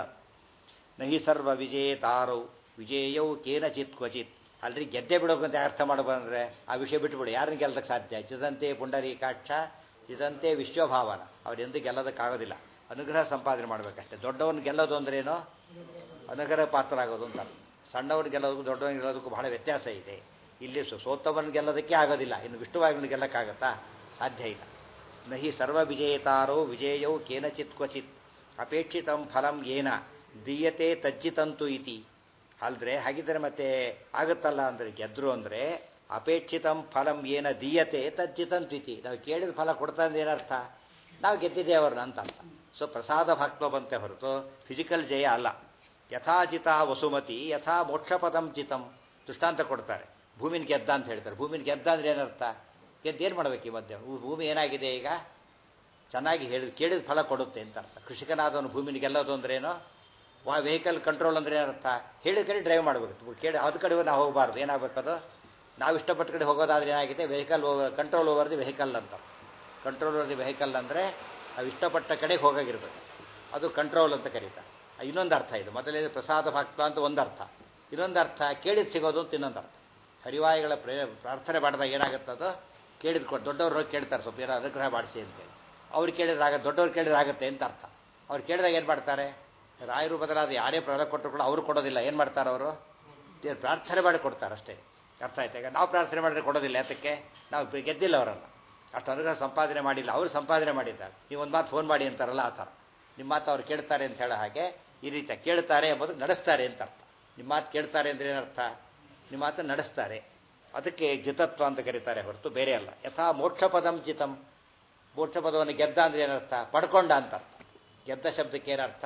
ನಹಿ ಸರ್ವ ವಿಜೇತಾರೌ ವಿಜೇಯೌ ಕೇನಚಿತ್ ಕ್ವಚಿತ್. ಅಲ್ರಿ ಗೆದ್ದೆ ಬಿಡೋಕಂತ ಅರ್ಥ ಮಾಡಬಂದ್ರೆ ಆ ವಿಷಯ ಬಿಟ್ಟುಬಿಡಿ. ಯಾರನ್ನ ಗೆಲ್ಲದಕ್ಕೆ ಸಾಧ್ಯ? ಚಿದಂತೆ ಪುಂಡರೀಕಾಕ್ಷ ಚಿದಂತೆ ವಿಶ್ವಭಾವನ. ಅವರೆಂದು ಗೆಲ್ಲೋದಕ್ಕಾಗೋದಿಲ್ಲ. ಅನುಗ್ರಹ ಸಂಪಾದನೆ ಮಾಡಬೇಕಷ್ಟೇ. ದೊಡ್ಡವನ್ನ ಗೆಲ್ಲೋದು ಅಂದ್ರೇನು? ಅನುಗ್ರಹ ಪಾತ್ರ ಆಗೋದು ಅಂತ. ಸಣ್ಣವ್ರನ್ನ ಗೆಲ್ಲೋದಕ್ಕೂ ದೊಡ್ಡವನ್ನ ಗೆಲ್ಲೋದಕ್ಕೂ ಬಹಳ ವ್ಯತ್ಯಾಸ ಇದೆ. ಇಲ್ಲಿ ಸೋತವನ್ನ ಗೆಲ್ಲೋದಕ್ಕೆ ಆಗೋದಿಲ್ಲ, ಇನ್ನು ವಿಷ್ಣುವಾಯುವನ್ನು ಗೆಲ್ಲಕ್ಕಾಗತ್ತಾ? ಸಾಧ್ಯ ಇಲ್ಲ. ನಹಿ ಸರ್ವ ವಿಜೇತಾರೋ ವಿಜೇಯೌ ಕೇನಚಿತ್ ಕ್ವಚಿತ್ ಅಪೇಕ್ಷಿತಂ ಫಲಂ ಏನ ದೀಯತೆ ತಜ್ಜಿತಂತು ಇತಿ. ಅಲ್ದ್ರೆ ಹಾಗಿದ್ದರೆ ಮತ್ತೆ ಆಗುತ್ತಲ್ಲ ಅಂದರೆ ಗೆದ್ರು ಅಂದರೆ ಅಪೇಕ್ಷಿತಂ ಫಲಂ ಏನ ದೀಯತೆ ತಜ್ಜಿತಂತು ಇತಿ. ನಾವು ಕೇಳಿದ ಫಲ ಕೊಡ್ತಾ ಅಂದ್ರೆ ಏನರ್ಥ? ನಾವು ಗೆದ್ದಿದ್ದೆ ಅವ್ರನ್ನ ಅಂತ ಅರ್ಥ. ಸೊ ಪ್ರಸಾದ ಭಕ್ತ ಬಂತೆ ಹೊರತು ಫಿಸಿಕಲ್ ಜಯ ಅಲ್ಲ. ಯಥಾಜಿತ ವಸುಮತಿ ಯಥಾ ಮೋಕ್ಷಪದಂ ಜಿತಂ. ದೃಷ್ಟಾಂತ ಕೊಡ್ತಾರೆ. ಭೂಮಿನ ಗೆದ್ದ ಅಂತ ಹೇಳ್ತಾರೆ. ಭೂಮಿನ ಗೆದ್ದ ಅಂದ್ರೆ ಏನರ್ಥ? ಗೆದ್ದೇನು ಮಾಡಬೇಕು? ಈ ಮಧ್ಯೆ ಭೂಮಿ ಏನಾಗಿದೆ ಈಗ? ಚೆನ್ನಾಗಿ ಕೇಳಿದ ಫಲ ಕೊಡುತ್ತೆ ಅಂತ ಅರ್ಥ. ಕೃಷಿಕನಾದವನು ಭೂಮಿನ ಗೆಲ್ಲೋದು ಅಂದ್ರೇನು? ವೆಹಿಕಲ್ ಕಂಟ್ರೋಲ್ ಅಂದ್ರೆ ಏನರ್ಥ? ಹೇಳಿದ ಕಡೆ ಡ್ರೈವ್ ಮಾಡಬೇಕು. ಅದ ಕಡೆ ನಾವು ಹೋಗಬಾರ್ದು. ಏನಾಗಬೇಕದು? ನಾವು ಇಷ್ಟಪಟ್ಟ ಕಡೆ ಹೋಗೋದಾದ್ರೆ ಏನಾಗಿದೆ? Vehicle control over the vehicle ಅಂತ. ಕಂಟ್ರೋಲ್ ಓವರ್ ದಿ ವೆಹಿಕಲ್ ಅಂದರೆ ನಾವು ಇಷ್ಟಪಟ್ಟ ಕಡೆಗೆ ಹೋಗಾಗಿರ್ಬೇಕು. ಅದು ಕಂಟ್ರೋಲ್ ಅಂತ ಕರೀತಾರೆ. ಇನ್ನೊಂದು ಅರ್ಥ ಇದು. ಮೊದಲೇ ಪ್ರಸಾದ ಭಕ್ತ ಅಂತ ಒಂದು ಅರ್ಥ. ಇನ್ನೊಂದು ಅರ್ಥ ಕೇಳಿದ ಸಿಗೋದು ಅಂತ ಇನ್ನೊಂದು ಅರ್ಥ. ಹರಿವಾಯುಗಳ ಪ್ರಾರ್ಥನೆ ಮಾಡಿದಾಗ ಏನಾಗುತ್ತದೋ ಕೇಳಿದ್ ದೊಡ್ಡವರು ಕೇಳ್ತಾರೆ, ಸ್ವಲ್ಪ ಏನೋ ಅನುಗ್ರಹ ಮಾಡಿಸಿ ಅಂತೇಳಿ. ಅವ್ರು ಕೇಳಿದ್ರಾಗ ದೊಡ್ಡವ್ರು ಕೇಳಿದ್ರಾಗತ್ತೆ ಅಂತ ಅರ್ಥ. ಅವ್ರು ಕೇಳಿದಾಗ ಏನು ಮಾಡ್ತಾರೆ? ರಾಯರು ಬದಲಾದ ಯಾರೇ ಪ್ರಾಣ ಕೊಟ್ಟರು ಕೂಡ ಅವರು ಕೊಡೋದಿಲ್ಲ. ಏನು ಮಾಡ್ತಾರೆ ಅವರು? ಪ್ರಾರ್ಥನೆ ಮಾಡಿ ಕೊಡ್ತಾರೆ ಅಷ್ಟೇ. ಅರ್ಥ ಆಯ್ತಾ? ಈಗ ನಾವು ಪ್ರಾರ್ಥನೆ ಮಾಡಿದ್ರೆ ಕೊಡೋದಿಲ್ಲ. ಯಾತಕ್ಕೆ? ನಾವು ಗೆದ್ದಿಲ್ಲ ಅವರನ್ನು, ಅಷ್ಟು ಅನುಗ್ರಹ ಸಂಪಾದನೆ ಮಾಡಿಲ್ಲ. ಅವರು ಸಂಪಾದನೆ ಮಾಡಿದ್ದಾರೆ. ನೀವು ಒಂದು ಮಾತು ಫೋನ್ ಮಾಡಿ ಅಂತಾರಲ್ಲ ಆ ಥರ. ನಿಮ್ಮ ಮಾತು ಅವ್ರು ಕೇಳ್ತಾರೆ ಅಂತ ಹೇಳೋ ಹಾಗೆ ಈ ರೀತಿ ಕೇಳ್ತಾರೆ ಎಂಬುದು ನಡೆಸ್ತಾರೆ ಅಂತ ಅರ್ಥ. ನಿಮ್ಮ ಮಾತು ಕೇಳ್ತಾರೆ ಅಂದರೆ ಏನರ್ಥ? ನಿಮ್ಮ ಮಾತನ್ನು ನಡೆಸ್ತಾರೆ. ಅದಕ್ಕೆ ಜಿತತ್ವ ಅಂತ ಕರೀತಾರೆ ಹೊರತು ಬೇರೆ ಅಲ್ಲ. ಯಥಾ ಮೋಕ್ಷ ಪದಂ ಜಿತಂ. ಮೋಕ್ಷ ಪದವನ್ನು ಗೆದ್ದ ಅಂದರೆ ಏನರ್ಥ? ಪಡ್ಕೊಂಡ ಅಂತ ಅರ್ಥ. ಗೆದ್ದ ಶಬ್ದಕ್ಕೆ ಏನರ್ಥ?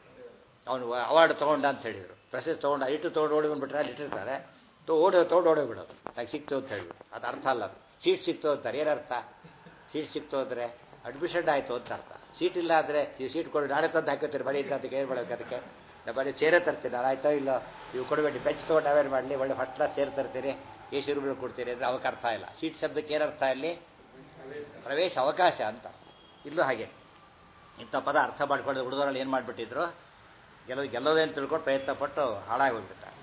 ಅವನು ಅವಾರ್ಡ್ ತೊಗೊಂಡ ಅಂತ ಹೇಳಿದರು. ಪ್ರಶಸ್ತಿ ತೊಗೊಂಡ, ಇಟ್ಟು ತೊಗೊಂಡು ಓಡಿ ಬಂದುಬಿಟ್ರೆ ಅಲ್ಲಿ ಇಟ್ಟಿರ್ತಾರೆ. ತೊಗೊಂಡು ಓಡೋಗ್ಬಿಡೋದು. ನಂಗೆ ಸಿಕ್ತು ಅಂತ ಹೇಳಿಬಿಟ್ಟು. ಅದು ಅರ್ಥ ಅಲ್ಲ. ಅದು ಸೀಟ್ ಸಿಕ್ತು ಅಂತಾರೆ. ಏನರ್ಥ? ಸೀಟ್ ಸಿಕ್ತು ಅಂದರೆ ಅಡ್ಮಿಷನ್ ಆಯಿತು ಅಂತ ಅರ್ಥ. ಸೀಟ್ ಇಲ್ಲ ಅಂದರೆ ನೀವು ಸೀಟ್ ಕೊಡಿ, ನಾಳೆ ತಂದು ಹಾಕೋತೀರಿ ಬರೀ ಅಂತ ಏನು ಮಾಡೋಕೆ? ಅದಕ್ಕೆ ನಾನು ಬರೀ ಚೇರೇ ತರ್ತೀನಿ. ನಾನು ಆಯ್ತೋ ಇಲ್ಲ ನೀವು ಕೊಡಬೇಡಿ, ಬೆಂಚ್ ತೊಗೊಂಡು ನಾವೇನು ಮಾಡಲಿ? ಒಳ್ಳೆ ಫಸ್ಟ್ ಕ್ಲಾಸ್ ಚೇರ್ ತರ್ತೀರಿ, AC ರೂಮ್ಗಳು ಕೊಡ್ತೀರಿ ಅಂದರೆ ಅವಕ್ಕೆ ಅರ್ಥ ಇಲ್ಲ. ಸೀಟ್ ಶಬ್ದಕ್ಕೆ ಏನರ್ಥ? ಅಲ್ಲಿ ಪ್ರವೇಶ ಅವಕಾಶ ಅಂತ. ಇಲ್ಲೂ ಹಾಗೆ ಇಂಥ ಪದ ಅರ್ಥ ಮಾಡ್ಕೊಂಡು ಹುಡುಗರಲ್ಲಿ ಏನು ಮಾಡಿಬಿಟ್ಟಿದ್ರು? ಗೆಲ್ಲೋದೇನು ತಿಳ್ಕೊಂಡು ಪ್ರಯತ್ನ ಪಟ್ಟು ಹಾಳಾಗಿ ಹೋಗ್ಬಿಡ್ತಾರೆ.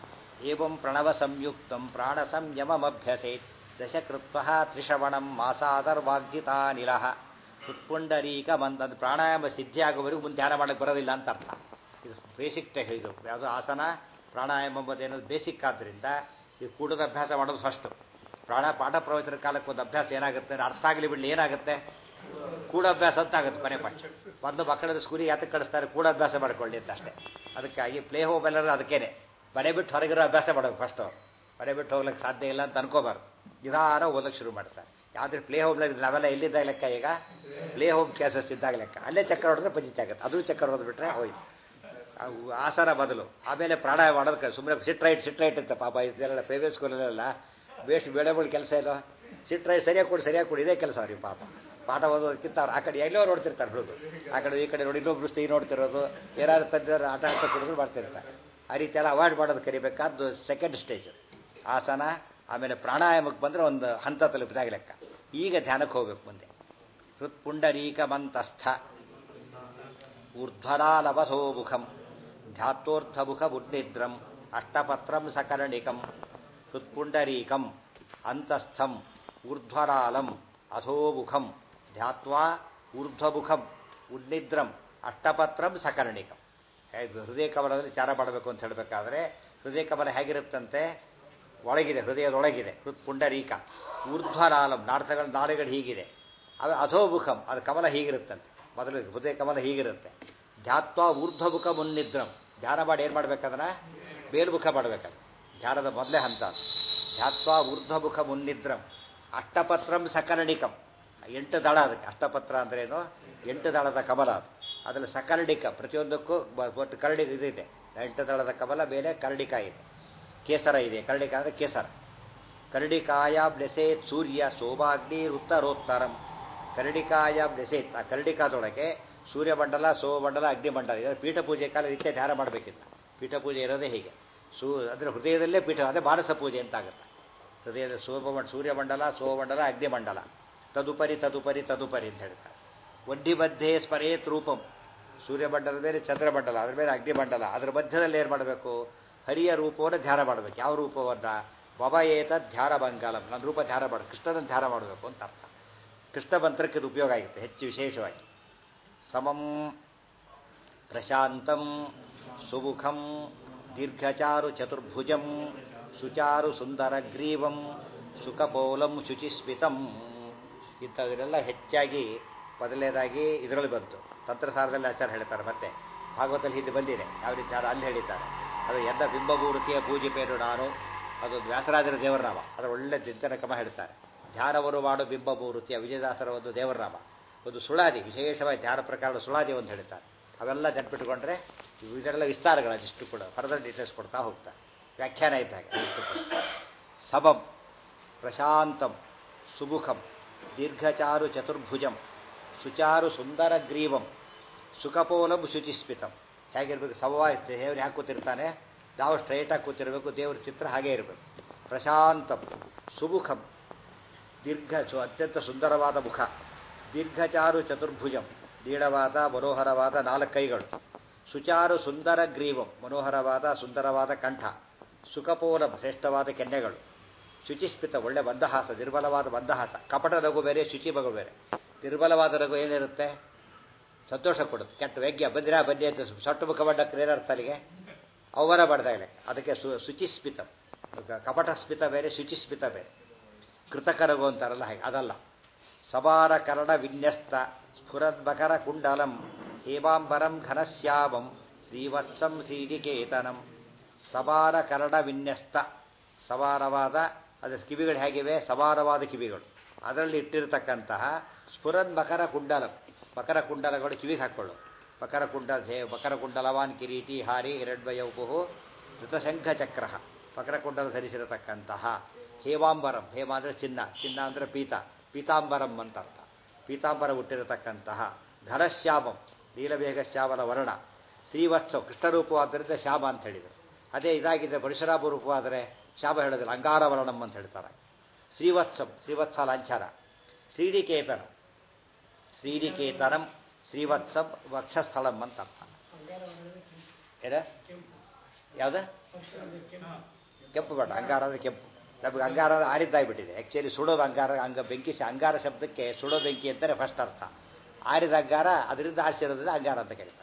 ಏವಂ ಪ್ರಣವ ಸಂಯುಕ್ತಂ ಪ್ರಾಣ ಸಂಯಮಮಭ್ಯಸೇತ್ ದಶಕೃತ್ವ ತ್ರಿಶ್ರವಣಂ ಮಾಸಾದರ್ವಾಗ್ಜಿತಾ ನಿಲಹ ಉತ್ಪುಂಡರೀಕ ಮಂದ. ಪ್ರಾಣಾಯಾಮ ಸಿದ್ಧಿ ಆಗೋವರೆಗೂ ಮುಂದೆ ಧ್ಯಾನ ಮಾಡೋಕ್ಕೆ ಬರೋದಿಲ್ಲ ಅಂತ ಅರ್ಥ. ಇದು ಬೇಸಿಕ್ ಇದು. ಯಾವುದೋ ಆಸನ ಪ್ರಾಣಾಯಾಮ ಎಂಬುದೇನೋದು ಬೇಸಿಕ್ ಆದ್ದರಿಂದ ಈ ಕೂಡದ ಅಭ್ಯಾಸ ಮಾಡೋದು ಫಸ್ಟು. ಪಾಠ ಪ್ರವಚನ ಕಾಲಕ್ಕೆ ಒಂದು ಅಭ್ಯಾಸ ಏನಾಗುತ್ತೆ? ಅರ್ಥ ಆಗಲಿ ಬಿಡಲಿ ಏನಾಗುತ್ತೆ? ಕೂಡ ಅಭ್ಯಾಸ ಅಂತ ಆಗುತ್ತೆ ಕೊನೆ ಪಕ್ಷ. ಒಂದು ಮಕ್ಕಳದ ಸ್ಕೂಲಿಗೆ ಯಾತಕ್ಕೆ ಕಳಿಸ್ತಾರೆ? ಕೂಡ ಅಭ್ಯಾಸ ಮಾಡ್ಕೊಳ್ಳಿ ಅಂತ ಅಷ್ಟೇ. ಅದಕ್ಕಾಗಿ ಪ್ಲೇ ಹೋಮ್ ಎಲ್ಲರೂ ಅದಕ್ಕೇನೆ ಮನೆ ಬಿಟ್ಟು ಹೊರಗಿರೋ ಅಭ್ಯಾಸ ಮಾಡೋದು ಫಸ್ಟು. ಮನೆ ಬಿಟ್ಟು ಹೋಗ್ಲಿಕ್ಕೆ ಸಾಧ್ಯ ಇಲ್ಲ ಅಂತ ಅನ್ಕೋಬಾರ್ದು. ನಿಧಾನ ಓದಕ್ಕೆ ಶುರು ಮಾಡ್ತಾರೆ. ಯಾವುದೇ ಪ್ಲೇ ಹೋಮ್ನಲ್ಲಿ ನಾವೆಲ್ಲ ಎಲ್ಲಿದ್ದಾಗ ಲೆಕ್ಕ? ಈಗ ಪ್ಲೇ ಹೋಮ್ ಕ್ಲಾಸಸ್ ಇದ್ದಾಗ ಲೆಕ್ಕ. ಅಲ್ಲೇ ಚಕ್ಕರ್ ಹೊಡೆದ್ರೆ ಪಂಜಿತ ಆಗುತ್ತೆ. ಅದು ಚಕ್ಕರ್ ಹೊಡೆದ್ಬಿಟ್ರೆ ಹೋಯ್ತು. ಆಸನ ಬದಲು ಆಮೇಲೆ ಪ್ರಾಣಾಯಾಮ ಮಾಡೋದಕ್ಕೆ ಸುಮ್ಮನೆ ಸಿಟ್ ರೈಟ್ ಅಂತ ಪಾಪ ಇದೆಲ್ಲ ಪ್ರೈವೇಟ್ ಸ್ಕೂಲಲ್ಲೆಲ್ಲ ವೇಸ್ಟ್ ಬೇಳೆಗಳು ಕೆಲಸ ಇಲ್ಲ. ಸಿಟ್ ರೈಟ್ ಸರಿಯಾಗಿ ಕೊಡಿ ಇದೇ ಕೆಲಸ ಅವ್ರಿಗೆ ಪಾಪ. ಪಾಠ ಓದೋದಕ್ಕಿಂತ ಅವ್ರು ಆ ಕಡೆ ಎಲ್ಲೋ ನೋಡ್ತಿರ್ತಾರೆ ಹುಡುಗರು. ಆ ಕಡೆ ಈ ಕಡೆ ನೋಡಿ ಇನ್ನೊಬ್ರು ಸ್ತ್ರೀ ನೋಡ್ತಿರೋದು, ಏನಾದ್ರು ತಂದಿರೋ ಆಟ ಕೊಡೋದು ಮಾಡ್ತಿರ್ತಾರೆ. ಆ ರೀತಿ ಎಲ್ಲ ಅವಾಯ್ಡ್ ಮಾಡೋದು ಕರಿಬೇಕಾದ್ದು ಸೆಕೆಂಡ್ ಸ್ಟೇಜ್. ಆಸನ ಆಮೇಲೆ ಪ್ರಾಣಾಯಾಮಕ್ಕೆ ಬಂದರೆ ಒಂದು ಹಂತ ತಲುಪಿದಾಗ ಲೆಕ್ಕ. ಈಗ ಧ್ಯಾನಕ್ಕೆ ಹೋಗ್ಬೇಕು ಮುಂದೆ. ಹೃತ್ಪುಂಡರೀಕ ಮಂತಸ್ಥ ಊರ್ಧ್ವರಾಲವಸೋ ಮುಖಂ ಧ್ಯಾತ್ವೋರ್ಧಮುಖ ಬುದ್ಧಿದ್ರಂ ಅಷ್ಟಪತ್ರಂ ಸಕರ್ಣಿಕಂ. ಹೃತ್ಪುಂಡರೀಕಂ ಅಂತಸ್ಥಂ ಊರ್ಧ್ವರಾಲಂ ಅಧೋಮುಖಂ ಧ್ಯಾತ್ವಾ ಊರ್ಧ್ವಮುಖಂ ಉನ್ನಿದ್ರಂ ಅಷ್ಟಪತ್ರಂ ಸಕರ್ಣಿಕಂ. ಹೃದಯ ಕಮಲದಲ್ಲಿ ಚಾರ ಮಾಡಬೇಕು ಅಂತ ಹೇಳಬೇಕಾದ್ರೆ ಹೃದಯ ಕಮಲ ಹೇಗಿರುತ್ತಂತೆ? ಒಳಗಿದೆ, ಹೃದಯದೊಳಗಿದೆ. ಹೃತ್ಪುಂಡರೀಕ ಊರ್ಧ್ವರಾಲಂ ನಾಳೆಗಳು ಹೀಗಿದೆ. ಅಧೋಮುಖಂ ಅದು ಕಮಲ ಹೀಗಿರುತ್ತಂತೆ. ಮೊದಲು ಹೃದಯ ಕಮಲ ಹೀಗಿರುತ್ತೆ. ಧ್ಯಾತ್ವಾ ಊರ್ಧ್ವಮುಖ ಮುನ್ನಿದ್ರಂ ಧ್ಯಾನ ಮಾಡಿ ಏನು ಮಾಡ್ಬೇಕಂದ್ರೆ ಮೇಲ್ಮುಖ ಮಾಡಬೇಕಂದ್ರೆ ಧ್ಯಾನದ ಮೊದಲೇ ಹಂತ. ಧ್ಯಾತ್ವಾ ಊರ್ಧ್ವಮುಖ ಮುನ್ನಿದ್ರಂ ಅಷ್ಟಪತ್ರಂ ಸಕರ್ಣಿಕಂ 8 ದಳ ಅದಕ್ಕೆ. ಅಷ್ಟಪತ್ರ ಅಂದ್ರೇನು? 8 ದಳದ ಕಮಲ ಅದು. ಅದರಲ್ಲಿ ಸಕರ್ಣಿಕ ಪ್ರತಿಯೊಂದಕ್ಕೂ ಒಟ್ಟು ಕರಡಿ ಇದಿದೆ. 8 ದಳದ ಕಮಲ ಮೇಲೆ ಕರ್ಣಿಕ ಇದೆ, ಕೇಸರ ಇದೆ. ಕರ್ಣಿಕ ಅಂದರೆ ಕೇಸರ. ಕರ್ಣಿಕಾಯ ಬ್ಲೆಸೇತ್ ಸೂರ್ಯ ಸೋಮಾಗ್ನಿ ಉತ್ತರೋತ್ತರಂ. ಕರ್ಣಿಕಾಯ ಬ್ಲೆಸೇತ್ ಆ ಕರ್ಣಿಕಾದೊಳಗೆ ಸೂರ್ಯಮಂಡಲ ಸೋಮಮಂಡಲ ಅಗ್ನಿಮಂಡಲ ಇದೆ. ಪೀಠ ಪೂಜೆ ಕಾಲ ನಿತ್ಯ ಧ್ಯಾನ ಮಾಡಬೇಕಿಲ್ಲ. ಪೀಠ ಪೂಜೆ ಇರೋದೇ ಹೀಗೆ. ಅಂದರೆ ಹೃದಯದಲ್ಲೇ ಪೀಠ, ಅದೇ ಮಾನಸ ಪೂಜೆ ಅಂತ ಆಗುತ್ತೆ. ಹೃದಯದ ಸೂರ್ಯಮಂಡಲ ಸೋಮಮಂಡಲ ಅಗ್ನಿಮಂಡಲ ತದುಪರಿ ತದುಪರಿ ತದುಪರಿ ಅಂತ ಹೇಳ್ತಾರೆ. ಒಡ್ಡಿ ಮಧ್ಯೆ ಸ್ಮರೇತ್ ರೂಪಂ ಸೂರ್ಯಮಂಡಲದ ಮೇಲೆ ಚಂದ್ರಮಂಡಲ, ಅದ್ರ ಮೇಲೆ ಅಗ್ನಿಮಂಡಲ, ಅದರ ಮಧ್ಯದಲ್ಲಿ ಏನು ಮಾಡಬೇಕು? ಹರಿಯ ರೂಪವನ್ನು ಧ್ಯಾನ ಮಾಡಬೇಕು. ಯಾವ ರೂಪವನ್ನು? ಬಬಯೇತ ಧ್ಯಾನ ಬಂಗಾಲಂ, ನನ್ನ ರೂಪ ಧ್ಯಾನ ಮಾಡಬೇಕು, ಕೃಷ್ಣನ ಧ್ಯಾನ ಮಾಡಬೇಕು ಅಂತ ಅರ್ಥ. ಕೃಷ್ಣ ಮಂತ್ರಕ್ಕೆ ಇದು ಉಪಯೋಗ ಆಗುತ್ತೆ ಹೆಚ್ಚು ವಿಶೇಷವಾಗಿ. ಸಮಂ ಪ್ರಶಾಂತಂ ಸುಮುಖಂ ದೀರ್ಘಚಾರು ಚತುರ್ಭುಜಂ ಸುಚಾರು ಸುಂದರಗ್ರೀವಂ ಸುಖಪೋಲಂ ಶುಚಿಸ್ಮಿತಂ. ಇಂಥವರೆಲ್ಲ ಹೆಚ್ಚಾಗಿ ಮೊದಲನೇದಾಗಿ ಇದರಲ್ಲಿ ಬಂತು. ತಂತ್ರಸಾರದಲ್ಲಿ ಆಚಾರ ಹೇಳ್ತಾರೆ. ಮತ್ತೆ ಭಾಗವತದಲ್ಲಿ ಹಿಂದೆ ಬಂದಿದೆ. ಯಾವ ರೀತಿ ಅಲ್ಲಿ ಹೇಳಿದ್ದಾರೆ. ಅದು ಎದ್ದ ಬಿಂಬಮೂರ್ತಿಯ ಪೂಜೆ ಪೇರು ನಾನು, ಅದೊಂದು ವ್ಯಾಸರಾಜರ ದೇವರನಾಮ. ಅದರ ಒಳ್ಳೆ ಚಿಂತನ ಕ್ರಮ ಹೇಳ್ತಾರೆ. ಧ್ಯಾನವರು ಮಾಡು ಬಿಂಬಮೂರ್ತಿಯ ವಿಜಯದಾಸರ ಒಂದು ದೇವರನಾಮ. ಒಂದು ಸುಳಾದಿ, ವಿಶೇಷವಾಗಿ ಧ್ಯಾನ ಪ್ರಕಾರದ ಸುಳಾದಿ ಒಂದು ಹೇಳ್ತಾರೆ. ಅವೆಲ್ಲ ನೆನ್ಪಿಟ್ಟುಕೊಂಡ್ರೆ ಇದೆಲ್ಲ ವಿಸ್ತಾರಗಳು ಅದಿಷ್ಟು ಕೂಡ ಫರ್ದರ್ ಡೀಟೇಲ್ಸ್ ಕೊಡ್ತಾ ಹೋಗ್ತಾರೆ. ವ್ಯಾಖ್ಯಾನ ಇದ್ದಾಗ ಸಮಂ ಪ್ರಶಾಂತಂ ಸುಮುಖಂ ದೀರ್ಘಚಾರು ಚತುರ್ಭುಜಂ ಸುಚಾರು ಸುಂದರ ಗ್ರೀವಂ ಸುಖಪೋಲಂ ಶುಚಿಸ್ಮಿತಂ. ಹೇಗಿರ್ಬೇಕು? ಸಮವಾಗಿ ದೇವರು ಯಾಕೆ ಕೂತಿರ್ತಾನೆ? ನಾವು ಸ್ಟ್ರೈಟಾಗಿ ಕೂತಿರಬೇಕು. ದೇವ್ರ ಚಿತ್ರ ಹಾಗೇ ಇರಬೇಕು. ಪ್ರಶಾಂತಂ ಸುಮುಖಂ ಅತ್ಯಂತ ಸುಂದರವಾದ ಮುಖ. ದೀರ್ಘಚಾರು ಚತುರ್ಭುಜಂ ನೀಳವಾದ ಮನೋಹರವಾದ 4 ಕೈಗಳು. ಸುಚಾರು ಸುಂದರ ಗ್ರೀವಂ ಮನೋಹರವಾದ ಸುಂದರವಾದ ಕಂಠ. ಸುಖಪೋಲಂ ಶ್ರೇಷ್ಠವಾದ ಕೆನ್ನೆಗಳು. ಶುಚಿಸ್ಮಿತ ಒಳ್ಳೆ ಮಂದಹಾಸ, ನಿರ್ಬಲವಾದ ಮಂದಹಾಸ. ಕಪಟ ನಗು ಬೇರೆ, ಶುಚಿ ಮಗು ಬೇರೆ. ನಿರ್ಬಲವಾದ ನಗು ಏನಿರುತ್ತೆ? ಸಂತೋಷ ಕೊಡುತ್ತೆ. ಕೆಟ್ಟ ವ್ಯಗ್ಯ ಬಂದಿರಾ ಬನ್ನಿ ಅಂತ ಸೊಟ್ಟು ಮುಖ ಮಾಡಕ್ಕೆ ಏನರ್ಥ ಅಲ್ಲಿಗೆ? ಅವರ ಬಡ್ದಾಗಲೇ ಅದಕ್ಕೆ ಶುಚಿಸ್ಮಿತ. ಕಪಟಸ್ಮಿತ ಬೇರೆ, ಶುಚಿಸ್ಮಿತ ಬೇರೆ. ಕೃತಕ ನಗು ಅಂತಾರಲ್ಲ ಹಾಗೆ ಅದಲ್ಲ. ಸಬಾರ ಕರ್ಣ ವಿನ್ಯಸ್ತ ಸ್ಫುರದ್ಮಕರ ಕುಂಡಲಂ ಹೇಮಾಂಬರಂ ಘನಶ್ಯಾಮಂ ಶ್ರೀವತ್ಸಂ ಶ್ರೀನಿಕೇತನಂ. ಸಬಾರ ಕರ್ಣ ವಿನ್ಯಸ್ತ ಸವಾರವಾದ ಅದರ ಕಿವಿಗಳು ಹೇಗಿವೆ? ಸವಾರವಾದ ಕಿವಿಗಳು. ಅದರಲ್ಲಿ ಇಟ್ಟಿರತಕ್ಕಂತಹ ಸ್ಫುರನ್ ಮಕರ ಕುಂಡಲಂ ಮಕರ ಕುಂಡಲಗಳು ಕಿವಿಗೆ ಹಾಕ್ಕೊಳ್ಳು. ಮಕರ ಕುಂಡಲವಾನ್ ಕಿರೀಟಿ ಹಾರಿ ಹಿರಣ್ಮಯೌಪುಹು ಋತಶಂಖ ಚಕ್ರ. ಮಕರ ಕುಂಡಲ ಧರಿಸಿರತಕ್ಕಂತಹ ಹೇಮಾಂಬರಂ, ಹೇಮ ಅಂದರೆ ಚಿನ್ನ, ಚಿನ್ನ ಅಂದರೆ ಪೀತಾಂಬರಂ ಅಂತ ಅರ್ಥ. ಪೀತಾಂಬರ ಹುಟ್ಟಿರತಕ್ಕಂತಹ ಘನಶ್ಯಾಮಂ ನೀಲವೇಗ ಶ್ಯಾಮನ ವರ್ಣ. ಶ್ರೀವತ್ಸವ ಕೃಷ್ಣರೂಪವಾದ್ದರಿಂದ ಶ್ಯಾಮ ಅಂತ ಹೇಳಿದರು. ಅದೇ ಇದಾಗಿದೆ ಪರಶುರಾಮ ರೂಪವಾದರೆ ಶ್ಯಾಮ ಹೇಳೋದಿಲ್ಲ, ಅಂಗಾರವರ್ಣಂ ಅಂತ ಹೇಳ್ತಾರೆ. ಶ್ರೀವತ್ಸಂ ಶ್ರೀವತ್ಸ ಲಾಂಛನ. ಶ್ರೀನಿಕೇತನಂ ಶ್ರೀನಿಕೇತನಂ ಶ್ರೀವತ್ಸಂ ವಕ್ಷಸ್ಥಳಂ ಅಂತ ಅರ್ಥ. ಏನ ಯಾವ್ದು? ಕೆಂಪು ಬಣ್ಣ. ಅಂಗಾರ ಅಂದರೆ ಕೆಂಪು. ನಮಗೆ ಅಂಗಾರ ಆರಿದ್ದಾಗ್ಬಿಟ್ಟಿದೆ. ಆ್ಯಕ್ಚುಲಿ ಸುಡೋದು ಅಂಗಾರ, ಬೆಂಕಿ ಅಂಗಾರ ಶಬ್ದಕ್ಕೆ ಸುಡೋ ಬೆಂಕಿ ಅಂತಾರೆ ಫಸ್ಟ್ ಅರ್ಥ. ಆರಿದ ಅಂಗಾರ ಅದರಿಂದ ಆರಿಸಿರೋದ್ರಿಂದ ಅಂಗಾರ ಅಂತ ಕರೀತಾರೆ.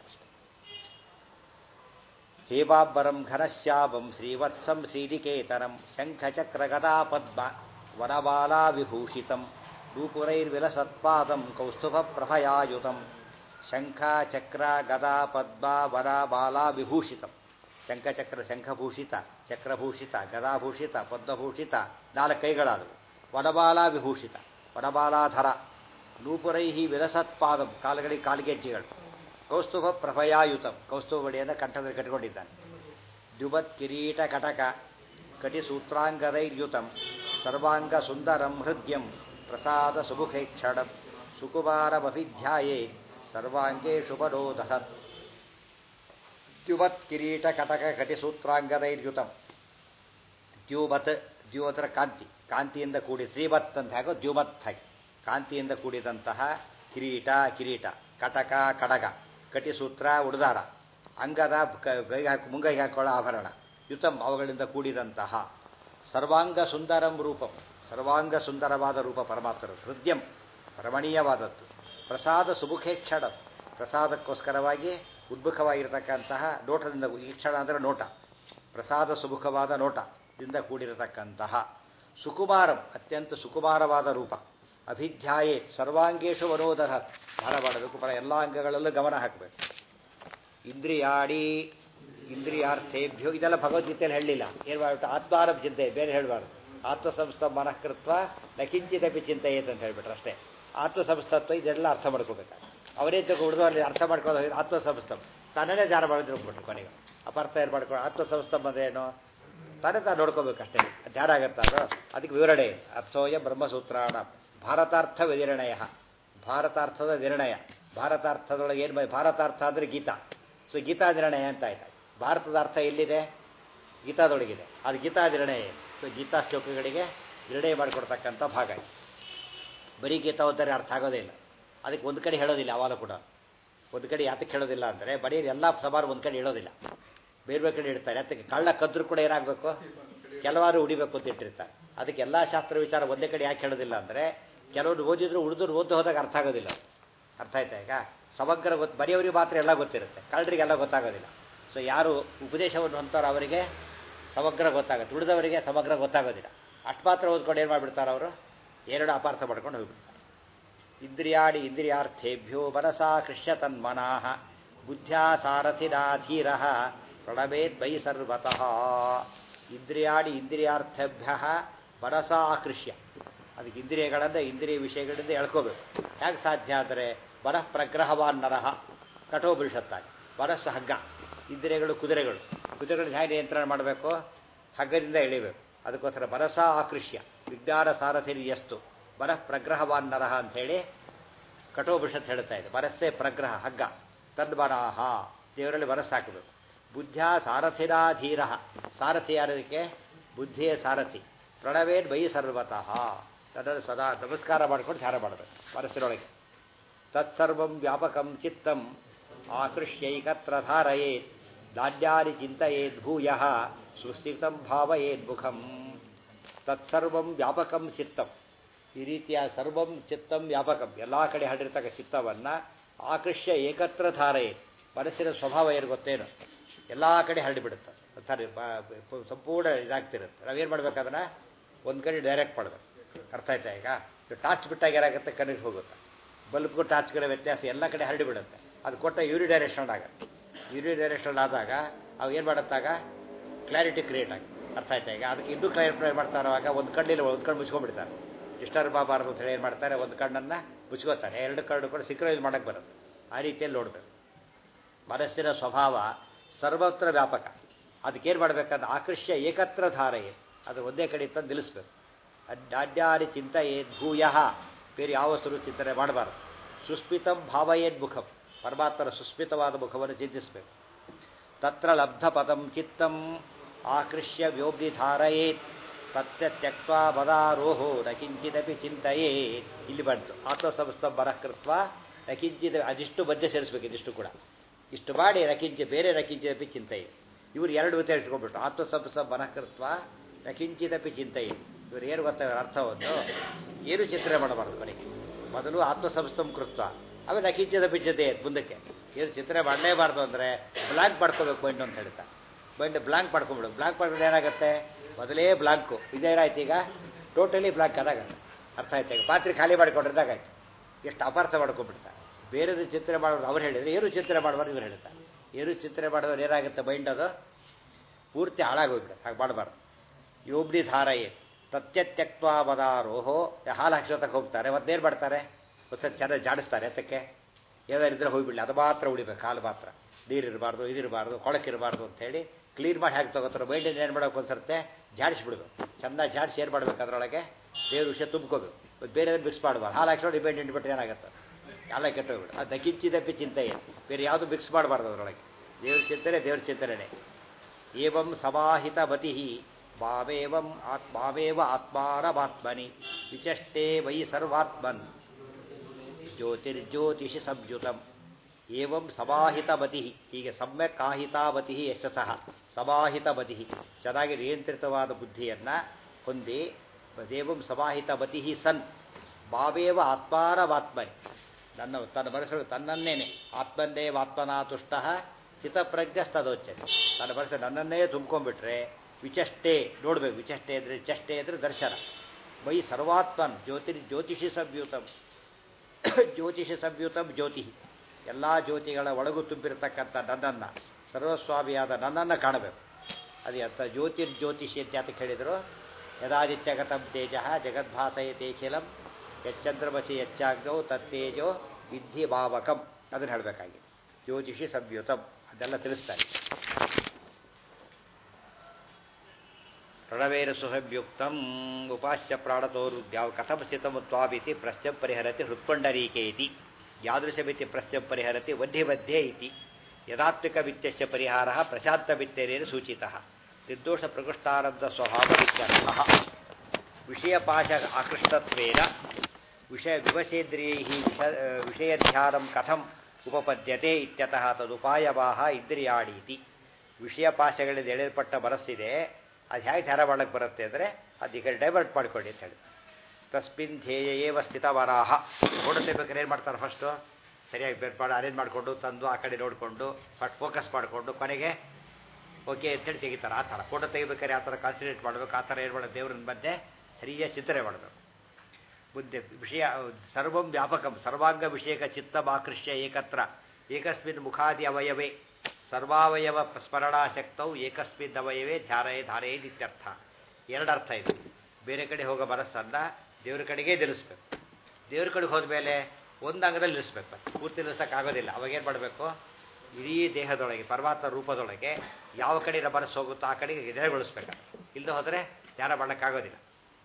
ಹೇಮಾಂಬರಂ ಘನಶ್ಯಾಮಂ ಶ್ರೀವತ್ಸಂ ಶ್ರೀನಿಕೇತನಂ ಶಂಖಚಕ್ರ ಗದಾ ಪದ್ಮ ವನಮಾಲಾ ವಿಭೂಷಿತಂ ರೂಪುರೈರ್ವಿಲಸತ್ಪಾದಂ ಕೌಸ್ತುಭ ಪ್ರಭಯಾಯುತಂ. ಶಂಖ ಚಕ್ರ ಗದಾ ಪದ್ಮ ವನಮಾಲಾ ವಿಭೂಷಿತಂ. ಶಂಖಚಕ್ರ ಶಂಖಭೂಷಿತ, ಚಕ್ರಭೂಷಿತ, ಗದಾಭೂಷಿತ, ಪದ್ಮಭೂಷಿತ 4 ಕೈಗಳಾದವು. ವನಮಾಲಾ ವಿಭೂಷಿತ ವನಮಾಲಾಧರ. ನೂಪುರೈಹಿ ವಿಲಸತ್ಪಾದಂ ಕಾಲುಗಳಿಗೆ ಕಾಲ್ಗೆಜ್ಜೆಗಳು. ಕೌಸ್ತುಭ ಪ್ರಭಯಾಯುತಂ ಕೌಸ್ತುಭ ಬಡಿಯನ್ನು ಕಂಠದಲ್ಲಿ ಕಟ್ಟಿಕೊಂಡಿದ್ದಾನೆ. ದ್ಯುಮತ್ ಕಿರೀಟ ಕಟಕ ಕಟಿಸೂತ್ರಾಂಗದೈರ್ಯುತಂ ಸರ್ವಾಂಗ ಸುಂದರಂ ಹೃದ್ಯಂ ಪ್ರಸಾದ ಸುಮುಖೇಕ್ಷಣಂ ಸುಕುಮಾರಮಭಿಧ್ಯಾಯೇ ಸರ್ವಾಂಗೇಷು ಮನೋದಹತ್. ದ್ಯುಮತ್ ಕಿರೀಟ ಕಟಕ ಕಟಿಸೂತ್ರಾಂಗದೈರ್ಯುತಂ. ದ್ಯುಮತ್ ದ್ಯೋತ್ರ ಕಾಂತಿ, ಕಾಂತಿಯಿಂದ ಕೂಡಿ ಶ್ರೀಮತ್ ಅಂತ ಹಾಕೋ ದ್ಯುಮತ್ ಹಾಕಿ ಕಾಂತಿಯಿಂದ ಕೂಡಿದಂತಹ ಕಿರೀಟ ಕಿರೀಟ, ಕಟಕ ಕಡಗ, ಕಟಿಸೂತ್ರ ಉಡುದಾರ, ಅಂಗದ ಮುಂಗೈಗೆ ಹಾಕೊಳ್ಳೋ ಆಭರಣ, ಯುತಂ ಅವುಗಳಿಂದ ಕೂಡಿದಂತಹ. ಸರ್ವಾಂಗ ಸುಂದರಂ ರೂಪಂ ಸರ್ವಾಂಗ ಸುಂದರವಾದ ರೂಪ ಪರಮಾತ್ಮರು. ಹೃದಯಂ ರಮಣೀಯವಾದದ್ದು. ಪ್ರಸಾದ ಸುಮುಖೇಕ್ಷಣ, ಪ್ರಸಾದಕ್ಕೋಸ್ಕರವಾಗಿ ಉದ್ಮುಖವಾಗಿರತಕ್ಕಂತಹ ನೋಟದಿಂದ, ಈಕ್ಷಣ ಅಂದರೆ ನೋಟ, ಪ್ರಸಾದ ಸುಮುಖವಾದ ನೋಟದಿಂದ ಕೂಡಿರತಕ್ಕಂತಹ. ಸುಕುಮಾರಂ ಅತ್ಯಂತ ಸುಕುಮಾರವಾದ ರೂಪ. ಅಭಿಧ್ಯಾಯೇ ಸರ್ವಾಂಗೇಶು ಮನೋದರ, ಧ್ಯಾನ ಮಾಡಬೇಕು, ಪರ ಎಲ್ಲ ಅಂಗಗಳಲ್ಲೂ ಗಮನ ಹಾಕಬೇಕು. ಇಂದ್ರಿಯಾಡಿ ಇಂದ್ರಿಯಾರ್ಥೇಭ್ಯೋ, ಇದೆಲ್ಲ ಭಗವದ್ಗೀತೆಯಲ್ಲಿ ಹೇಳಲಿಲ್ಲ. ಏನು ಮಾಡ್ಬಿಟ್ಟು ಆತ್ಮಾರಂ ಚಿಂತೆ, ಬೇರೆ ಹೇಳಬಾರ್ದು. ಆತ್ಮಸಂಸ್ಥಂ ಮನಃಕೃತ್ವ ನಕಿಂಚಿದಪಿ ಚಿಂತೆಯೇತ್ ಅಂತ ಹೇಳ್ಬಿಟ್ರೆ ಅಷ್ಟೇ. ಆತ್ಮಸಂಸ್ಥತ್ವ ಇದೆಲ್ಲ ಅರ್ಥ ಮಾಡ್ಕೋಬೇಕು. ಅವರೇ ತಗೊಂಡು ಅಲ್ಲಿ ಅರ್ಥ ಮಾಡ್ಕೊಂಡು ಆತ್ಮಸಂಸ್ಥಂ ತಾನೇ ಧ್ಯಾನ ಮಾಡಿದ್ರು ಹೋಗ್ಬಿಟ್ರು ಕೊನೆಗೆ. ಅಪಾರ್ಥ ಏನು ಮಾಡ್ಕೊಂಡು ಆತ್ಮಸಂಸ್ಥಂ ಅಂದ್ರೇನು ತಾನೇ ತಾನು ನೋಡ್ಕೋಬೇಕಷ್ಟೇ. ಧ್ಯಾನ ಆಗತ್ತೆ ಅದು. ಅದಕ್ಕೆ ವಿವರಣೆ ಅರ್ಥೋಯ ಬ್ರಹ್ಮಸೂತ್ರಾಣ ಭಾರತಾರ್ಥ ವಿನಿರ್ಣಯ. ಭಾರತಾರ್ಥದ ನಿರ್ಣಯ. ಭಾರತಾರ್ಥದೊಳಗೆ ಏನು, ಭಾರತಾರ್ಥ ಅಂದರೆ ಗೀತಾ. ಸೊ ಗೀತಾ ನಿರ್ಣಯ ಅಂತ ಆಯ್ತು. ಭಾರತದ ಅರ್ಥ ಎಲ್ಲಿದೆ? ಗೀತಾದೊಳಗಿದೆ. ಅದು ಗೀತಾ ನಿರ್ಣಯ. ಸೊ ಗೀತಾ ಶ್ಲೋಕಗಳಿಗೆ ನಿರ್ಣಯ ಮಾಡಿಕೊಡ್ತಕ್ಕಂಥ ಭಾಗ. ಬರೀ ಗೀತಾ ಓದ್ತಾರೆ ಅರ್ಥ ಆಗೋದೇ ಇಲ್ಲ. ಅದಕ್ಕೆ ಒಂದು ಕಡೆ ಹೇಳೋದಿಲ್ಲ. ಅವಾಗ ಕೂಡ ಒಂದು ಕಡೆ ಯಾತಕ್ಕೆ ಹೇಳೋದಿಲ್ಲ ಅಂದರೆ ಬರೀ ಎಲ್ಲ ಸವಾರು ಒಂದು ಕಡೆ ಹೇಳೋದಿಲ್ಲ, ಬೇರೆ ಬೇರೆ ಕಡೆ ಇಡ್ತಾರೆ. ಅದಕ್ಕೆ ಕಳ್ಳ ಕದ್ರು ಕೂಡ ಏನಾಗಬೇಕು, ಕೆಲವಾರು ಉಡಿಬೇಕು ಅಂತ ಇಟ್ಟಿರ್ತಾರೆ. ಅದಕ್ಕೆ ಎಲ್ಲ ಶಾಸ್ತ್ರ ವಿಚಾರ ಒಂದೇ ಕಡೆ ಯಾಕೆ ಹೇಳೋದಿಲ್ಲ ಅಂದರೆ ಕೆಲವರು ಓದಿದ್ರು ಉಳಿದ್ರು ಓದಿ ಹೋದಾಗ ಅರ್ಥ ಆಗೋದಿಲ್ಲ. ಅರ್ಥ ಆಯ್ತಾ? ಈಗ ಸಮಗ್ರ ಬರೆಯೋರಿಗೆ ಮಾತ್ರ ಎಲ್ಲ ಗೊತ್ತಿರುತ್ತೆ, ಕಳ್ಳರಿಗೆಲ್ಲ ಗೊತ್ತಾಗೋದಿಲ್ಲ. ಸೊ ಯಾರು ಉಪದೇಶವನ್ನು ಹೊಂತಾರೋ ಅವರಿಗೆ ಸಮಗ್ರ ಗೊತ್ತಾಗುತ್ತೆ, ಉಳಿದವರಿಗೆ ಸಮಗ್ರ ಗೊತ್ತಾಗೋದಿಲ್ಲ. ಅಷ್ಟು ಮಾತ್ರ ಓದ್ಕೊಂಡು ಏನು ಮಾಡಿಬಿಡ್ತಾರೆ ಅವರು, ಎರಡು ಅಪಾರ್ಥ ಮಾಡ್ಕೊಂಡು ಹೋಗ್ಬಿಡ್ತಾರೆ. ಇಂದ್ರಿಯಾಡಿ ಇಂದ್ರಿಯಾರ್ಥೇಭ್ಯೋ ಮನಸಾ ಕೃಷ್ಯ ತನ್ಮನಃ ಬುದ್ಧ್ಯಾ ಸಾರಥಿನಾಧೀರ ಪ್ರಣವೇದ್ ವೈ ಸರ್ವತಃ. ಇಂದ್ರಿಯಾಡಿ ಇಂದ್ರಿಯಾರ್ಥಭ್ಯ ಮನಸಾ ಆಕೃಷ್ಯ. ಅದಕ್ಕೆ ಇಂದ್ರಿಯಗಳಿಂದ ಇಂದ್ರಿಯ ವಿಷಯಗಳಿಂದ ಎಳ್ಕೋಬೇಕು. ಹೇಗೆ ಸಾಧ್ಯ ಅಂದರೆ ಮನಃ ಪ್ರಗ್ರಹವಾನ್ ನರಹ ಕಠೋಪನಿಷತ್ತಾಗಿ. ಮನಸ್ಸು ಹಗ್ಗ, ಇಂದ್ರಿಯಗಳು ಕುದುರೆಗಳು. ಕುದುರೆಗಳನ್ನ ಹೇಗೆ ನಿಯಂತ್ರಣ ಮಾಡಬೇಕು? ಹಗ್ಗದಿಂದ ಎಳಿಬೇಕು. ಅದಕ್ಕೋಸ್ಕರ ಮನಸಾ ಆಕೃಷ್ಯ ವಿಜ್ಞಾನ ಸಾರಥಿ ಎಷ್ಟು ಮನಃ ಪ್ರಗ್ರಹವಾನ್ ನರಹ ಅಂಥೇಳಿ ಕಠೋಪನಿಷತ್ ಹೇಳ್ತಾ ಇದೆ. ಮನಸ್ಸೇ ಪ್ರಗ್ರಹ, ಹಗ್ಗ. ತನ್ಮನಃ ದೇವರಲ್ಲಿ ಮನಸ್ಸು ಹಾಕಬೇಕು. ಬುದ್ಧ್ಯಾ ಸಾರಥಿನಾಧೀರ, ಸಾರಥಿ ಯಾರದಕ್ಕೆ? ಬುದ್ಧಿಯೇ ಸಾರಥಿ. ಪ್ರಣವೇನ್ ವೈ ಸರ್ವತಃ, ತನ್ನನ್ನು ಸದಾ ನಮಸ್ಕಾರ ಮಾಡ್ಕೊಂಡು ಧ್ಯಾನ ಮಾಡಬೇಕು ಮನಸ್ಸಿನೊಳಗೆ. ತತ್ಸರ್ವಂ ವ್ಯಾಪಕಂ ಚಿತ್ತಂ ಆಕೃಷ್ಯೈಕತ್ರ ಧಾರಯೇತ್ ದಾಡ್ಯಾನಿ ಚಿಂತಯೇದ್ ಭೂಯಃ ಸುಸ್ಥಿತಂ ಭಾವಯೇದ್ ಮುಖಂ. ತತ್ಸರ್ವಂ ವ್ಯಾಪಕಂ ಚಿತ್ತಂ, ಈ ರೀತಿಯ ಸರ್ವಂ ಚಿತ್ತಂ ವ್ಯಾಪಕಂ, ಎಲ್ಲ ಕಡೆ ಹರಡಿರ್ತಕ್ಕ ಚಿತ್ತವನ್ನು ಆಕೃಷ್ಯ ಏಕತ್ರ ಧಾರಯೇತ್, ಮನಸ್ಸಿನ ಸ್ವಭಾವ ಏನು ಗೊತ್ತೇನು, ಎಲ್ಲ ಕಡೆ ಹರಡಿಬಿಡುತ್ತೆ. ಸಂಪೂರ್ಣ ಇದಾಗ್ತಿರುತ್ತೆ. ನಾವೇನು ಮಾಡ್ಬೇಕಾದ್ರೆ ಒಂದು ಕಡೆ ಡೈರೆಕ್ಟ್ ಮಾಡಬೇಕು. ಅರ್ಥ ಆಯ್ತಾ? ಈಗ ಟಾರ್ಚ್ ಬಿಟ್ಟಾಗ ಏನಾಗುತ್ತೆ, ಕನೆಕ್ಟ್ ಹೋಗುತ್ತೆ. ಬಲ್ಬ್ಗೂ ಟಾರ್ಚ್ಗಳ ವ್ಯತ್ಯಾಸ ಎಲ್ಲ ಕಡೆ ಹರಡಿಬಿಡುತ್ತೆ. ಅದು ಕೊಟ್ಟ ಯೂನಿ ಡೈರೆಕ್ಷನ್ ಆಗುತ್ತೆ. ಯೂನಿ ಡೈರೆಕ್ಷನ್ ಆದಾಗ ಅವು ಏನು ಮಾಡುತ್ತಾಗ ಕ್ಲಾರಿಟಿ ಕ್ರಿಯೇಟ್ ಆಗುತ್ತೆ. ಅರ್ಥ ಆಯ್ತಾ? ಈಗ ಅದಕ್ಕೆ ಇನ್ನೂ ಕ್ಲಾರಿಫೈ ಮಾಡ್ತಾರವಾಗ ಒಂದು ಕಣ್ಣಿಲ್ಲ, ಒಂದು ಕಣ್ಣು ಮುಚ್ಕೊಂಡ್ಬಿಡ್ತಾರೆ. ಡಿಸ್ಟರ್ಬ್ ಆಗಬಾರ್ದು ಅಂತ ಹೇಳಿ ಏನು ಮಾಡ್ತಾರೆ, ಒಂದು ಕಣ್ಣನ್ನು ಮುಚ್ಕೋತಾರೆ, ಎರಡು ಕಣ್ಣು ಕೂಡ ಸಿಂಕ್ರನೈಸ್ ಮಾಡೋಕ್ಕೆ ಬರುತ್ತೆ. ಆ ರೀತಿಯಲ್ಲಿ ನೋಡಬೇಕು. ಮನಸ್ಸಿನ ಸ್ವಭಾವ ಸರ್ವತ್ರ ವ್ಯಾಪಕ. ಅದಕ್ಕೇನು ಮಾಡಬೇಕಂದ್ರೆ ಆಕೃಷ್ಯ ಏಕತ್ರ ಧಾರೆಯೇ, ಅದು ಒಂದೇ ಕಡೆ ತಂದು ನಿಲ್ಲಿಸ್ಬೇಕು. ಅಡ್ಯಾರಿ ಚಿಂತೆಯೇದ್ ಭೂಯಃ, ಬೇರೆ ಯಾವ ವಸ್ತು ಚಿಂತನೆ ಮಾಡಬಾರ್ದು. ಸುಸ್ಮಿತಂ ಭಾವಯೇದ್ ಮುಖಂ, ಪರಮಾತ್ಮರ ಸುಸ್ಮಿತವಾದ ಮುಖವನ್ನು ಚಿಂತಿಸಬೇಕು. ತತ್ರ ಲಬ್ಧ ಪದಂ ಚಿತ್ತಂ ಆಕೃಷ್ಯ ವ್ಯೋಬ್ಧಿ ಧಾರಯೇತ್ ತತ್ಯ ತ್ಯಕ್ವಾ ಬದಾರೋಹೋ ನ ಕಿಂಚಿದಪಿ ಚಿಂತೆಯೇತ್. ಇಲ್ಲಿ ಬಂತು ಆತ್ಮಸಂಸ್ಥಂ ಮನಃಕೃತ್ವ ನ ಕಿಂಚಿದ, ಅದಿಷ್ಟು ಮಧ್ಯೆ ಸೇರಿಸ್ಬೇಕು. ಇದಿಷ್ಟು ಕೂಡ ಇಷ್ಟು ಮಾಡಿ ನಕಿಂಚಿ ಬೇರೆ ನಕಿಂಚಿದಪಿ ಚಿಂತೆಯೇ. ಇವರು ಎರಡು ವಿಚಾರ ಇಟ್ಕೊಂಡ್ಬಿಟ್ಟು ಆತ್ಮಸಂಸ್ಥಂ ಮನಃಕೃತ್ವ ನ ಕಿಂಚಿದಪಿ ಚಿಂತೆಯೇ. ಇವರು ಏನು ಗೊತ್ತಾಗ ಅರ್ಥ ಒಂದು ಏನು ಚಿಂತನೆ ಮಾಡಬಾರ್ದು. ಮನೆಗೆ ಮೊದಲು ಆತ್ಮಸಂಸ್ಥಂ ಕೃತ್ವ, ಆಮೇಲೆ ನಕಿಂಚಿದಪಿ ಚಿಂತೆ ಮುಂದಕ್ಕೆ ಏನು ಚಿಂತನೆ ಮಾಡಲೇಬಾರ್ದು ಅಂದರೆ ಬ್ಲಾಂಕ್ ಮಾಡ್ಕೋಬೇಕು ಮೈಂಡ್ ಅಂತ ಹೇಳ್ತಾ. Mind blank ಮಾಡ್ಕೊಂಬಿಡು. ಬ್ಲಾಂಕ್ ಮಾಡಿದ್ರೆ ಏನಾಗುತ್ತೆ, ಮೊದಲೇ ಬ್ಲಾಂಕು ಇದೇನಾಯ್ತು, ಈಗ ಟೋಟಲಿ ಬ್ಲಾಂಕ್ ಅದಾಗತ್ತೆ. ಅರ್ಥ ಆಯ್ತು? ಈಗ ಪಾತ್ರೆ ಖಾಲಿ ಮಾಡಿಕೊಂಡ್ರಿದ್ದಾಗಾಯ್ತು. ಎಷ್ಟು ಅಪಾರ್ಥ ಮಾಡ್ಕೊಂಡ್ಬಿಡ್ತಾರೆ. ಬೇರೆದು ಚಿಂತನೆ ಮಾಡೋರು ಅವ್ರು ಹೇಳಿದರೆ ಏನು ಚಿಂತನೆ ಮಾಡಬಾರ್ದು ಇವ್ರು ಹೇಳ್ತಾರೆ. ಏನು ಚಿಂತನೆ ಮಾಡಿದವ್ರು ಏನಾಗುತ್ತೆ, ಮೈಂಡ್ ಅದು ಪೂರ್ತಿ ಹಾಳಾಗೋಗ್ಬಿಡುತ್ತೆ. ಹಾಗೆ ಮಾಡಬಾರ್ದು. ಯೋಬ್ಧಿ ಧಾರಯೇ ತತ್ಯತ್ಯಕ್ವಾ ಬದಾರೋಹೋ, ಹಾಲು ಹಾಕ್ಸೋತಕ್ಕೆ ಹೋಗ್ತಾರೆ, ಮತ್ತೇನು ಮಾಡ್ತಾರೆ, ಒಂದು ಚೆನ್ನಾಗಿ ಜಾಡಿಸ್ತಾರೆ. ಅದಕ್ಕೆ ಏನಾರಿದ್ರೆ ಹೋಗಿಬಿಡಲಿ, ಅದು ಮಾತ್ರ ಉಳಿಬೇಕು. ಹಾಲು ಮಾತ್ರ, ನೀರಿರಬಾರ್ದು, ಇದಿರಬಾರ್ದು, ಕೊಳಕಿರಬಾರ್ದು ಅಂತೇಳಿ ಕ್ಲೀನ್ ಮಾಡಿ ಹಾಕಿ ತಗೋತಾರೆ. ಮೈಂಡಿನ ಏನು ಮಾಡೋಕೆ ಒಂದ್ಸರ್ತೆ ಜಾಡಿಸ್ಬಿಡ್ಬೇಕು. ಚೆನ್ನಾಗಿ ಜಾಡಿಸಿ ಏನು ಮಾಡ್ಬೇಕು, ಅದರೊಳಗೆ ದೇವ್ರ ವಿಷಯ ತುಂಬ್ಕೋಬೇಕು. ಬೇರೆ ಮಿಕ್ಸ್ ಮಾಡಬಾರ್ದು. ಹಾಲು ಹಾಕ್ಸೋದು ಡಿಪೆಂಡ್ ಇಟ್ಬಿಟ್ರೆ ಏನಾಗುತ್ತೆ, ಎಲ್ಲ ಕೆಟ್ಟೋಗ್ಬಿಡು. ಅದು ಕಿಂಚಿದಪ್ಪಿ ಚಿಂತೆ ಏನು, ಬೇರೆ ಯಾವುದು ಮಿಕ್ಸ್ ಮಾಡಬಾರ್ದು ಅದರೊಳಗೆ. ದೇವ್ರ ಚಿಂತನೆ ದೇವ್ರ ಚಿಂತನೆ. ಏವಂ ಸಮಾಹಿತ ಮತಿ ಭಾವೇವ ಆತ್ಮಾನಮಾತ್ಮನಿ ವಿಚಷ್ಟೇ ವೈ ಸರ್ವಾತ್ಮನ್ ಜ್ಯೋತಿರ್ಜ್ಯೋತಿಷಿ ಸಂಯುತಂ. ಏವಂ ಸಮಾಹಿತ ಮತಿ, ಹೀಗೆ ಸಮ್ಯಕ್ ಆಹಿತಾವತಿ ಯಶಸಃ ಸಮಾಹಿತ ಮತಿ, ಚೆನ್ನಾಗಿ ನಿಯಂತ್ರಿತವಾದ ಬುದ್ಧಿಯನ್ನು ಹೊಂದಿ ದೇವಂ ಸಮಾಹಿತ ಮತಿ ಸನ್ ಭಾವೇವ ಆತ್ಮಾನವಾತ್ಮನಿ ತನ್ನ ಮನಸ್ಸು ತನ್ನನ್ನೇನೆ ಆತ್ಮನ್ನೇವ ಆತ್ಮನಾ ತುಷ್ಟ ಚಿತ್ತಪ್ರಜ್ಞಸ್ತದೋಚ್ಯತೆ ತನ್ನ ಮನಸ್ಸು ನನ್ನನ್ನೇ ತುಂಬ್ಕೊಂಡ್ಬಿಟ್ರೆ ವಿಚಷ್ಟೇ ನೋಡ್ಬೇಕು. ವಿಚಷ್ಟೇ ಅಂದರೆ ಚಷ್ಟೇ ಅಂದರೆ ದರ್ಶನ. ಮೈ ಸರ್ವಾತ್ಮನ್ ಜ್ಯೋತಿಷಿ ಸಂಯುತಂ ಜ್ಯೋತಿಷಿ ಸಂಯುತಂ ಜ್ಯೋತಿ ಎಲ್ಲ ಜ್ಯೋತಿಗಳ ಒಳಗು ತುಂಬಿರತಕ್ಕಂಥ ನನ್ನನ್ನು ಸರ್ವಸ್ವಾಮಿಯಾದ ನನ್ನನ್ನು ಕಾಣಬೇಕು. ಅದು ಅರ್ಥ ಜ್ಯೋತಿರ್ಜ್ಯೋತಿಷಿ ಅಂತ ಯಾತಕ್ಕೆ ಹೇಳಿದರು? ಯದಾದಿತ್ಯಗತಂ ತೇಜ ಜಗದ್ಭಾಸಯತೇಖಿಲಂ ಯಚ್ಚಂದ್ರಮಸಿ ಯಚ್ಚಾಗ್ನೌ ತತ್ತೇಜೋ ವಿದ್ಧಿ ಭಾವಕಂ ಅದನ್ನು ಹೇಳಬೇಕಾಗಿದೆ. ಜ್ಯೋತಿಷಿ ಸಂಯುತಂ ಅದೆಲ್ಲ ತಿಳಿಸ್ತಾರೆ. ಪ್ರಣವೇನ ಸುಸಂಯುಕ್ತಂ ಉಪಾಸ್ಯ ಪ್ರಾಣತೋರುದ್ಯಾವ್ ಕಥಂ ಸ್ಥಿತಮತ್ವಾಭಿತಿ ಪ್ರಶ್ನೆ ಪರಿಹರತಿ ಹೃತ್ಪಂಡರೀಕೆ ಇತಿ ಯಾದೃಶಮಿತಿ ಪ್ರಶ್ನೆ ಪರಿಹರತಿ ವನ್ಯ ಮಧ್ಯೆ ಇತಿ ಯದಾತ್ಮಿಕ ವಿತ್ಯಸ್ಯ ಪರಿಹಾರಃ ಪ್ರಶಾಂತಮಿತ್ಯರೇನ ಸೂಚಿತಃ ನಿರ್ದೋಷ ಪ್ರಕೃಷ್ಟಾನಂದ ಸ್ವಭಾವವಿತ್ಯರ್ಥಃ ವಿಷಯಪಾಶ ಆಕೃಷ್ಟತ್ವೇನ ವಿಷಯ ವಿವಶೇಂದ್ರಿಯೈಃ ವಿಷಯಧ್ಯಾನಂ ಕಥಂ ಉಪಪದ್ಯತೆ ಇತ್ಯತಃ ತದುಪಾಯವಾಹ ಇಂದ್ರಿಯಾಣಿ ಇತಿ. ವಿಷಯಪಾಶಗಳಿಂದ ಎಳೆಯಲ್ಪಟ್ಟ ಮನಸ್ಸಿದೆ, ಅದು ಹೇಗೆ ಧ್ಯಾನ ಮಾಡಕ್ಕೆ ಬರುತ್ತೆ ಅಂದರೆ ಅದು ಈಗ ಡೈವರ್ಟ್ ಮಾಡಿಕೊಳ್ಳಿ ಅಂತ ಹೇಳಿ. ತಸ್ಮಿನ್ ಧ್ಯೇಯ ಏವ ಸ್ಥಿತವರಾಹ ನೋಡುತ್ತೇಬೇಕಾದ್ರೆ ಏನು ಮಾಡ್ತಾರೆ? ಫಸ್ಟು ಸರಿಯಾಗಿ ಬೇರ್ಪಾಡು ಅರೇಂಜ್ ಮಾಡಿಕೊಂಡು ತಂದು ಆ ಕಡೆ ನೋಡಿಕೊಂಡು ಫಸ್ಟ್ ಫೋಕಸ್ ಮಾಡಿಕೊಂಡು ಕೊನೆಗೆ ಓಕೆ ಅಂತೇಳಿ ತೆಗಿತಾರೆ. ಆ ಥರ ಫೋಟೋ ತೆಗಿಬೇಕಾದ್ರೆ ಆ ಥರ ಕಾನ್ಸಂಟ್ರೇಟ್ ಮಾಡಬೇಕು. ಆ ಥರ ಏನು ಮಾಡೋದು? ದೇವ್ರನ್ನ ಮಧ್ಯೆ ಸರಿಯಾಗಿ ಚಿಂತನೆ ಮಾಡಬೇಕು. ಬುದ್ಧಿ ವಿಷಯ ಸರ್ವಂ ವ್ಯಾಪಕಂ ಸರ್ವಾಂಗ ವಿಷಯಕ ಚಿತ್ತಮಾಕೃಷ್ಯ ಏಕತ್ರ ಏಕಸ್ಮಿನ್ ಮುಖಾದಿ ಅವಯವೇ ಸರ್ವಾವಯವ ಸ್ಮರಣಾಶಕ್ತೌ ಏಕಸ್ಮಿನ್ ಅವಯವೇ ಧಾರಯೇ ಇತ್ಯರ್ಥ. ಎರಡರ್ಥ ಇದು. ಬೇರೆ ಕಡೆ ಹೋಗೋ ಮನಸ್ಸನ್ನು ದೇವ್ರ ಕಡೆಗೇ ನಿಲ್ಲಿಸ್ಬೇಕು. ದೇವ್ರ ಕಡೆಗೆ ಹೋದ್ಮೇಲೆ ಒಂದು ಅಂಗದಲ್ಲಿ ನಿಲ್ಲಿಸ್ಬೇಕು. ಪೂರ್ತಿ ನಿಲ್ಲಿಸೋಕ್ಕಾಗೋದಿಲ್ಲ. ಅವಾಗೇನು ಮಾಡಬೇಕು? ಇಡೀ ದೇಹದೊಳಗೆ ಪರಮಾತ್ಮ ರೂಪದೊಳಗೆ ಯಾವ ಕಡೆ ಮನಸ್ಸು ಹೋಗುತ್ತೋ ಆ ಕಡೆಗೆ ಎದೆಗೊಳಿಸ್ಬೇಕು. ಇಲ್ಲದೆ ಹೋದರೆ ಧ್ಯಾನ ಮಾಡೋಕ್ಕಾಗೋದಿಲ್ಲ.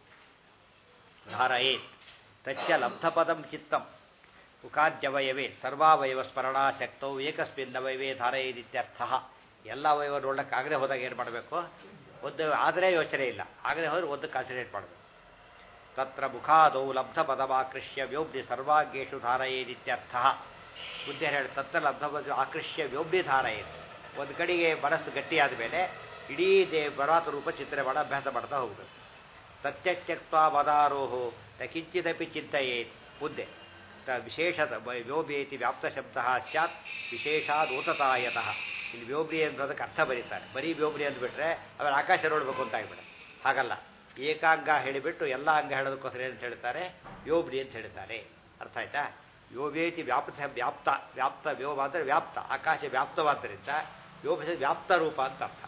ಧಾರಯೇ ತಚ್ಚ ಲಬ್ಧಪದಂ ಚಿತ್ತಂ ಮುಖಾದ್ಯವಯವೇ ಸರ್ವಾವಯವ ಸ್ಮರಣಾಶಕ್ತೌ ಏಕಸ್ಮಿನ್ ಅವಯವೇ ಧಾರಯೇದಿತ್ಯರ್ಥ. ಎಲ್ಲ ಅವಯವ ನೋಡೋಕ್ಕಾಗದೆ ಹೋದಾಗ ಏನು ಮಾಡಬೇಕು? ಒಂದು ಆದರೆ ಯೋಚನೆ ಇಲ್ಲ, ಆಗದೆ ಹೋದರೆ ಒಂದು ಕಾನ್ಸಂಟ್ರೇಟ್ ಮಾಡಬೇಕು. ತತ್ರ ಮುಖಾದೌ ಲಬ್ಧಪದಮಾಕೃಷ್ಯ ವ್ಯೋಬ್ಧಿ ಸರ್ವಾಂಗೇಷು ಧಾರಯೇದಿತ್ಯರ್ಥ. ಬುದ್ಧಿ ಹೇಳಿ ತತ್ರ ಲಬ್ಧಪದ ಆಕೃಷ್ಯ ವ್ಯೋಬ್ಧಿ ಧಾರಯೇತ್. ಒಂದು ಕಡೆಗೆ ಮನಸ್ಸು ಗಟ್ಟಿಯಾದ ಮೇಲೆ ಇಡೀ ಪರಮಾತ್ಮ ರೂಪ ಚಿಂತನೆ ಮಾಡೋ ಅಭ್ಯಾಸ ಮಾಡ್ತಾ ಹೋಗಬೇಕು. ತತ್ಯಕ್ತ್ವಾ ವದಾರೋಹೋ ನ ಕಿಂಚಿದಪಿ ಚಿಂತೆಯೇತ್. ಬುದ್ಧಿ ವಿಶೇಷತ ವ್ಯೋಬ್ಯೇತಿ ವ್ಯಾಪ್ತ ಶಬ್ದ ಸ್ಯಾತ್ ವಿಶೇಷಾದೋತತಾಯತಃ. ಇಲ್ಲಿ ವ್ಯೋಬ್ರಿ ಅನ್ನೋದಕ್ಕೆ ಅರ್ಥ ಬರೀತಾರೆ. ಬರೀ ವ್ಯೋಬ್ರಿ ಅಂದ್ಬಿಟ್ರೆ ಆಮೇಲೆ ಆಕಾಶ ನೋಡಬೇಕು ಅಂತ ಆಗಿಬಿಡ. ಹಾಗಲ್ಲ, ಏಕಾಂಗ ಹೇಳಿಬಿಟ್ಟು ಎಲ್ಲ ಅಂಗ ಹೇಳೋದಕ್ಕೋಸ್ಕರ ಏನು ಹೇಳ್ತಾರೆ? ವ್ಯೋಬ್ರಿ ಅಂತ ಹೇಳ್ತಾರೆ. ಅರ್ಥ ಆಯ್ತಾ? ವ್ಯೋಬ್ಯೇತಿ ವ್ಯಾಪ್ತ ವ್ಯೋಮ ಅಂದರೆ ವ್ಯಾಪ್ತ, ಆಕಾಶ ವ್ಯಾಪ್ತವಾದ್ದರಿಂದ ವ್ಯೋಮ ವ್ಯಾಪ್ತ ರೂಪ ಅಂತ ಅರ್ಥ.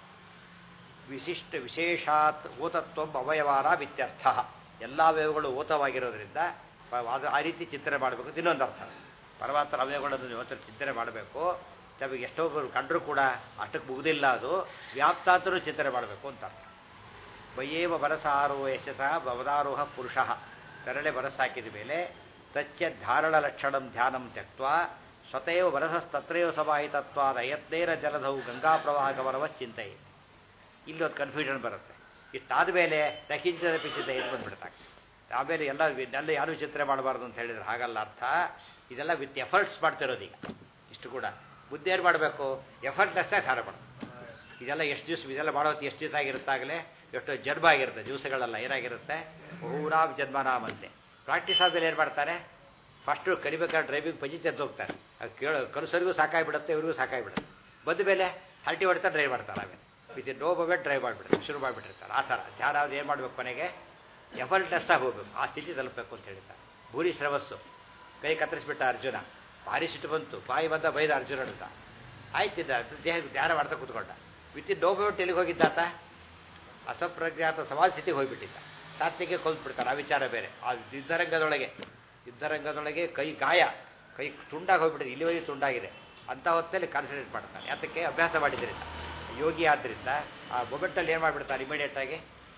ವಿಶಿಷ್ಟ ವಿಶೇಷಾತ್ ಓತತ್ವ ಅವಯವಾರಾವಿತ್ಯರ್ಥ. ಎಲ್ಲ ಅವಯವಗಳು ಓತವಾಗಿರೋದ್ರಿಂದ ಆ ರೀತಿ ಚಿಂತನೆ ಮಾಡಬೇಕು ಅಂತ ಇನ್ನೊಂದು ಅರ್ಥ. ಪರಮಾತ್ಮ ಅವಯವಗಳನ್ನು ಇವತ್ತು ಚಿಂತನೆ ಮಾಡಬೇಕು. ನಮಗೆ ಎಷ್ಟೋ ಕಂಡರೂ ಕೂಡ ಅಷ್ಟಕ್ಕೆ ಮುಗುದಿಲ್ಲ, ಅದು ವ್ಯಾಪ್ತಾಂತರೂ ಚಿಂತನೆ ಮಾಡಬೇಕು ಅಂತ ಅರ್ಥ. ಬಯ್ಯೇವ ಮನಸಾರೋಹ ಯಶಸಃ ಭವದಾರೋಹ ಪುರುಷಃ. ತರಳೆ ಮನಸ್ಸಾಕಿದ ಮೇಲೆ ತಚ್ಚ ಧಾರಣ ಲಕ್ಷಣಂ ಧ್ಯಾನಂ ತ್ಯಕ್ತ್ವಾ ಸ್ವತೇವ ಮನಸಸ್ತತ್ರೈವ ಸಮಾಹಿತತ್ವಾದ ಯತ್ನೇರ ಜಲಧೌ ಗಂಗಾ ಪ್ರವಾಹಗಮನವ ಚಿಂತೆಯೇ. ಇಲ್ಲೊಂದು ಕನ್ಫ್ಯೂಷನ್ ಬರುತ್ತೆ. ಇಷ್ಟಾದ ಮೇಲೆ ನಕಿಂಚದ ಪಿಂಚಿತ ಏನು ಬಂದ್ಬಿಡ್ತಾರೆ. ಆಮೇಲೆ ಎಲ್ಲ ಯಾರೂ ಚಿಂತನೆ ಮಾಡಬಾರ್ದು ಅಂತ ಹೇಳಿದ್ರೆ ಹಾಗಲ್ಲ ಅರ್ಥ. ಇದೆಲ್ಲ ವಿತ್ ಎಫರ್ಟ್ಸ್ ಮಾಡ್ತಿರೋದು. ಈಗ ಇಷ್ಟು ಕೂಡ ಬುದ್ಧಿ ಏನು ಮಾಡಬೇಕು? ಎಫರ್ಟ್ನೆಸ್ಸಾಗಿ ಧಾರ ಮಾಡೋದು. ಇದೆಲ್ಲ ಎಷ್ಟು ದಿವಸ ಇದೆಲ್ಲ ಮಾಡೋದು ಎಷ್ಟು ದಿವಸ ಆಗಿರುತ್ತಾಗಲೇ ಎಷ್ಟೋ ಜನ್ಮ ಆಗಿರುತ್ತೆ. ದಿವಸಗಳೆಲ್ಲ ಏನಾಗಿರುತ್ತೆ? ಬಹುರಾಮ್ ಜನ್ಮನಾಮಂತೆ. ಪ್ರಾಕ್ಟೀಸ್ ಆದಮೇಲೆ ಏನು ಮಾಡ್ತಾರೆ? ಫಸ್ಟು ಕಲಿಬೇಕಾದ್ರೆ ಡ್ರೈವಿಂಗ್ ಪಂಜಿತ್ ಅಂತ ಹೋಗ್ತಾರೆ. ಅದು ಕಲಿಸೋರಿಗೂ ಸಾಕಾಗಿಬಿಡುತ್ತೆ, ಇವ್ರಿಗೂ ಸಾಕಾಗಿಬಿಡುತ್ತೆ. ಬಂದ ಮೇಲೆ ಹಲ್ಟಿ ಹೊಡ್ತಾ ಡ್ರೈವ್ ಮಾಡ್ತಾರೆ. ಆಮೇಲೆ ವಿತ್ ನೋ ಮೊಮೆಂಟ್ ಡ್ರೈವ್ ಮಾಡಿಬಿಡ್ತಾರೆ, ಶುರು ಮಾಡಿಬಿಟ್ಟಿರ್ತಾರೆ. ಆ ಥರ ಧ್ಯಾನ ಅದು ಏನು ಮಾಡಬೇಕು? ಕೊನೆಗೆ ಎಫರ್ಟ್ನೆಸ್ಸಾಗಿ ಹೋಗ್ಬೇಕು, ಆ ಸ್ಥಿತಿ ತಲುಪಬೇಕು ಅಂತ ಹೇಳ್ತಾರೆ. ಭೂರಿ ಶ್ರವಸ್ಸು ಕೈ ಕತ್ತರಿಸ್ಬಿಟ್ಟ ಅರ್ಜುನ. ಭಾರಿ ಸಿಟ್ಟು ಬಂತು, ಬಾಯಿ ಬಂದ ಬೈದ ಅರ್ಜುನ ಅಂತ. ಆಯ್ತಿದ್ದ ದೇಹ ಧ್ಯಾನ ಮಾಡ್ತಾ ಕೂತ್ಕೊಂಡ. ವಿತ್ ನೋ ಮೊಮೆಂಟ್ ಎಲ್ಲಿಗೆ ಹೋಗಿದ್ದಾತ? ಅಸಂಪ್ರಜ್ಞಾತ ಸಮಾಜ ಸ್ಥಿತಿಗೆ ಹೋಗಿಬಿಟ್ಟಿದ್ದ. ಸಾತ್ವಿಗೆ ಕೊಂದ್ಬಿಡ್ತಾರೆ. ಆ ವಿಚಾರ ಬೇರೆ. ಆ ಯುದ್ಧರಂಗದೊಳಗೆ ಕೈ ಗಾಯ, ಕೈ ತುಂಡಾಗಿ ಹೋಗ್ಬಿಟ್ಟಿದೆ, ಇಲ್ಲಿವರೆಗೆ ತುಂಡಾಗಿದೆ. ಅಂಥ ಹೊತ್ತಲ್ಲಿ ಕಾನ್ಸಂಟ್ರೇಟ್ ಮಾಡ್ತಾನೆ. ಅದಕ್ಕೆ ಅಭ್ಯಾಸ ಮಾಡಿದ್ರಿಂದ ಯೋಗಿ ಆದ್ದರಿಂದ ಆ ಮೊಮೆಂಟಲ್ಲಿ ಏನು ಮಾಡಿಬಿಡ್ತಾರೆ? ಇಮಿಡಿಯೇಟಾಗಿ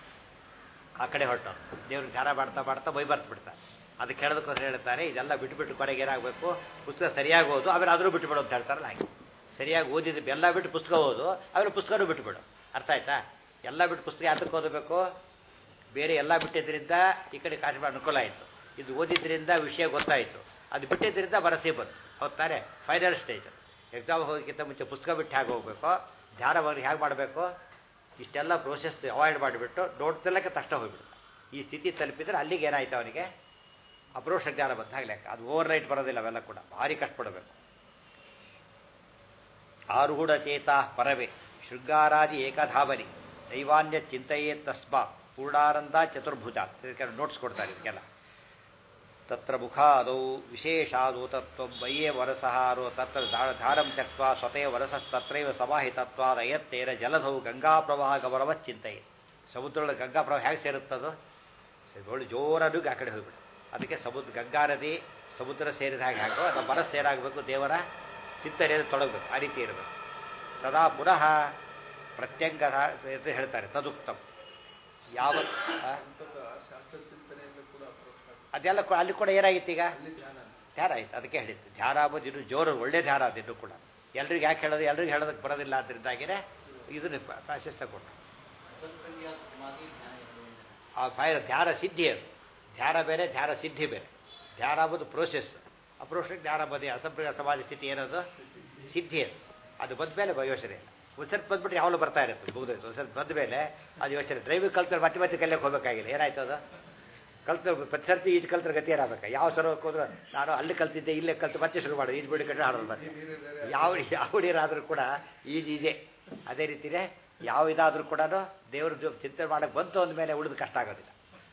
ಆ ಕಡೆ ಹೊರಟು ದೇವ್ರಿಗೆ ಧ್ಯಾನ ಮಾಡ್ತಾ ಬೈ ಬರ್ತ್ಬಿಡ್ತಾರೆ. ಅದಕ್ಕೆ ಹೇಳೋದಕ್ಕೋಸ್ಕರ ಹೇಳ್ತಾರೆ, ಇದೆಲ್ಲ ಬಿಟ್ಟುಬಿಟ್ಟು ಕೊನೆಗೆ ಏನಾಗಬೇಕು? ಪುಸ್ತಕ ಸರಿಯಾಗಿ ಓದು, ಆಮೇಲೆ ಆದರೂ ಬಿಟ್ಟುಬಿಡು ಅಂತ ಹೇಳ್ತಾರಲ್ಲ ಹಾಗೆ. ಸರಿಯಾಗಿ ಓದಿದ್ದು ಎಲ್ಲ ಬಿಟ್ಟು ಪುಸ್ತಕ ಓದು, ಆಮೇಲೆ ಪುಸ್ತಕನೂ ಬಿಟ್ಟುಬಿಡು. ಅರ್ಥ ಆಯ್ತಾ? ಎಲ್ಲ ಬಿಟ್ಟು ಪುಸ್ತಕ ಯಾತಕ್ಕೆ ಓದಬೇಕು? ಬೇರೆ ಎಲ್ಲ ಬಿಟ್ಟಿದ್ದರಿಂದ ಈ ಕಡೆ ಕಾಶಿ ಅನುಕೂಲ ಆಯಿತು. ಇದು ಓದಿದ್ರಿಂದ ವಿಷಯ ಗೊತ್ತಾಯಿತು. ಅದು ಬಿಟ್ಟಿದ್ದರಿಂದ ಬರಸೇ ಬಂತು. ಹೋಗ್ತಾರೆ ಫೈನಲ್ ಸ್ಟೇಜ್. ಎಕ್ಸಾಮ್ ಹೋಗೋಕ್ಕಿಂತ ಮುಂಚೆ ಪುಸ್ತಕ ಬಿಟ್ಟು ಹೇಗೆ ಹೋಗಬೇಕು, ಧ್ಯಾನವಾಗಿ ಹೇಗೆ ಮಾಡಬೇಕು, ಇಷ್ಟೆಲ್ಲ ಪ್ರೋಸೆಸ್ ಅವಾಯ್ಡ್ ಮಾಡಿಬಿಟ್ಟು ನೋಡ್ತಿಲ್ಲಕ್ಕೆ ತಕ್ಷಣ ಹೋಗ್ಬಿಡ್ತಾರೆ. ಈ ಸ್ಥಿತಿ ತಲುಪಿದರೆ ಅಲ್ಲಿಗೆ ಏನಾಯ್ತು ಅವನಿಗೆ ಅಪರೋಕ್ಷ ಜ್ಞಾನ ಬಂದಾಗ ಲೆಕ್ಕ. ಅದು ಓವರ್ ನೈಟ್ ಬರೋದಿಲ್ಲ, ಅವೆಲ್ಲ ಕೂಡ ಭಾರಿ ಕಷ್ಟಪಡಬೇಕು. ಆರೂಢ ಚೇತ ಪರವೇ ಶೃಂಗಾರಾದಿ ಏಕಧಾವನಿ ದೈವಾನ್ಯ ಚಿಂತೆಯೇ ತಸ್ಮಾ ಪೂರ್ಣಾನಂದ ಚತುರ್ಭುಜ. ಇದಕ್ಕೆಲ್ಲ ನೋಟ್ಸ್ ಕೊಡ್ತಾರೆ ಇದಕ್ಕೆಲ್ಲ. ತತ್ರ ಮುಖಾದೌ ವಿಶೇಷಾದೌ ತತ್ವ ವಯ್ಯೇ ವರಸಹಾರೋ ತತ್ರ ಧಾರಂ ತ್ಯಕ್ವಾ ಸ್ವತೇ ವರಸಸ್ತತ್ರೈವ ಸಮಾಹಿತತ್ವಾದ ಅಯತ್ತೇನ ಜಲಧೌ ಗಂಗಾ ಪ್ರವಾಹ ಗೌರವ ಚಿಂತೆಯೇ. ಸಮುದ್ರದೊಳಗೆ ಗಂಗಾ ಪ್ರವಾಹ ಹೇಗೆ ಸೇರುತ್ತದು? ಒಳ್ಳೆ ಜೋರಾಗಿ ಆ ಕಡೆ ಹೋಗ್ಬಿಡು. ಅದಕ್ಕೆ ಗಂಗಾ ನದಿ ಸಮುದ್ರ ಸೇರಿದ ಹಾಗೆ ಹಾಕೋ ನಮ್ಮ ಮನಸ್ಸು ಸೇರಾಗಬೇಕು, ದೇವರ ಚಿಂತನೆ ತೊಡಗಬೇಕು, ಆ ರೀತಿ ಇರಬೇಕು. ಸದಾ ಪುನಃ ಪ್ರತ್ಯಂಗ ಅಂತ ಹೇಳ್ತಾರೆ ತದುಕ್ತಂ. ಯಾವ ಅದೆಲ್ಲ ಅಲ್ಲಿ ಕೂಡ ಏನಾಗಿತ್ತು ಈಗ ಧ್ಯಾನ ಆಯ್ತು. ಅದಕ್ಕೆ ಹೇಳಿತ್ತು ಧ್ಯಾನ ಆಗೋದು ಇನ್ನು ಜೋರು ಒಳ್ಳೆ ಧ್ಯಾನ ಅದಿನ್ನು ಕೂಡ. ಎಲ್ರಿಗೂ ಯಾಕೆ ಹೇಳೋದು? ಎಲ್ರಿಗೂ ಹೇಳೋದಕ್ಕೆ ಬರೋದಿಲ್ಲ. ಅದರಿಂದಾಗಿನೇ ಇದನ್ನು ಪ್ರಾಶಸ್ತ್ಯ ಕೊಟ್ಟು ಧ್ಯಾನ ಸಿದ್ಧಿ. ಅದು ಧ್ಯಾನ ಬೇರೆ, ಧ್ಯಾನ ಸಿದ್ಧಿ ಬೇರೆ. ಧ್ಯಾನ ಆಗೋದು ಪ್ರೋಸೆಸ್, ಅಪ್ರೋಷ ಜ್ಞಾನ ಬದಿ ಅಸಂಪ್ರದಾಯ ಸಮಾಜ ಸ್ಥಿತಿ ಏನದು ಸಿದ್ಧಿ. ಅದು ಬಂದ ಮೇಲೆ ಯೋಚನೆ ಇಲ್ಲ. ಒಂದು ಸ್ವಲ್ಪ ಬಂದ್ಬಿಟ್ಟು ಯಾವಾಗಲೂ ಬರ್ತಾ ಇರುತ್ತೆ ಮುಗಿದೋಯ್ತು. ಒಂದು ಸ್ವಲ್ಪ ಬಂದ ಮೇಲೆ ಅದು ಯೋಚನೆ. ಡ್ರೈವಿಂಗ್ ಕಲ್ತಾರೆ ಮತ್ತೆ ಕಲಿಯಕ್ಕೆ ಹೋಗಬೇಕಾಗಿಲ್ಲ. ಏನಾಯ್ತು ಅದು ಕಲ್ತು ಪ್ರತಿ ಸರ್ತಿ ಈಜು ಕಲ್ತರ ಗತಿ ಏನಾಗಬೇಕು? ಯಾವ ಸರೋಕ್ಕೆ ಹೋದ್ರೆ ನಾನು ಅಲ್ಲಿ ಕಲ್ತಿದ್ದೆ ಇಲ್ಲೇ ಕಲ್ತು ಮತ್ತೆ ಶುರು ಮಾಡೋದು, ಈಜು ಬಿಡಿ ಕಟ್ಟೆ ಆಡೋದು. ಮತ್ತೆ ಯಾವ ನೀರಾದರೂ ಕೂಡ ಈಜೆ. ಅದೇ ರೀತಿಯೇ ಯಾವ ಇದಾದರೂ ಕೂಡ ದೇವ್ರ ಚಿಂತನೆ ಮಾಡೋಕ್ಕೆ ಬಂತು ಅಂದಮೇಲೆ ಉಳಿದು ಕಷ್ಟ ಆಗೋದಿಲ್ಲ.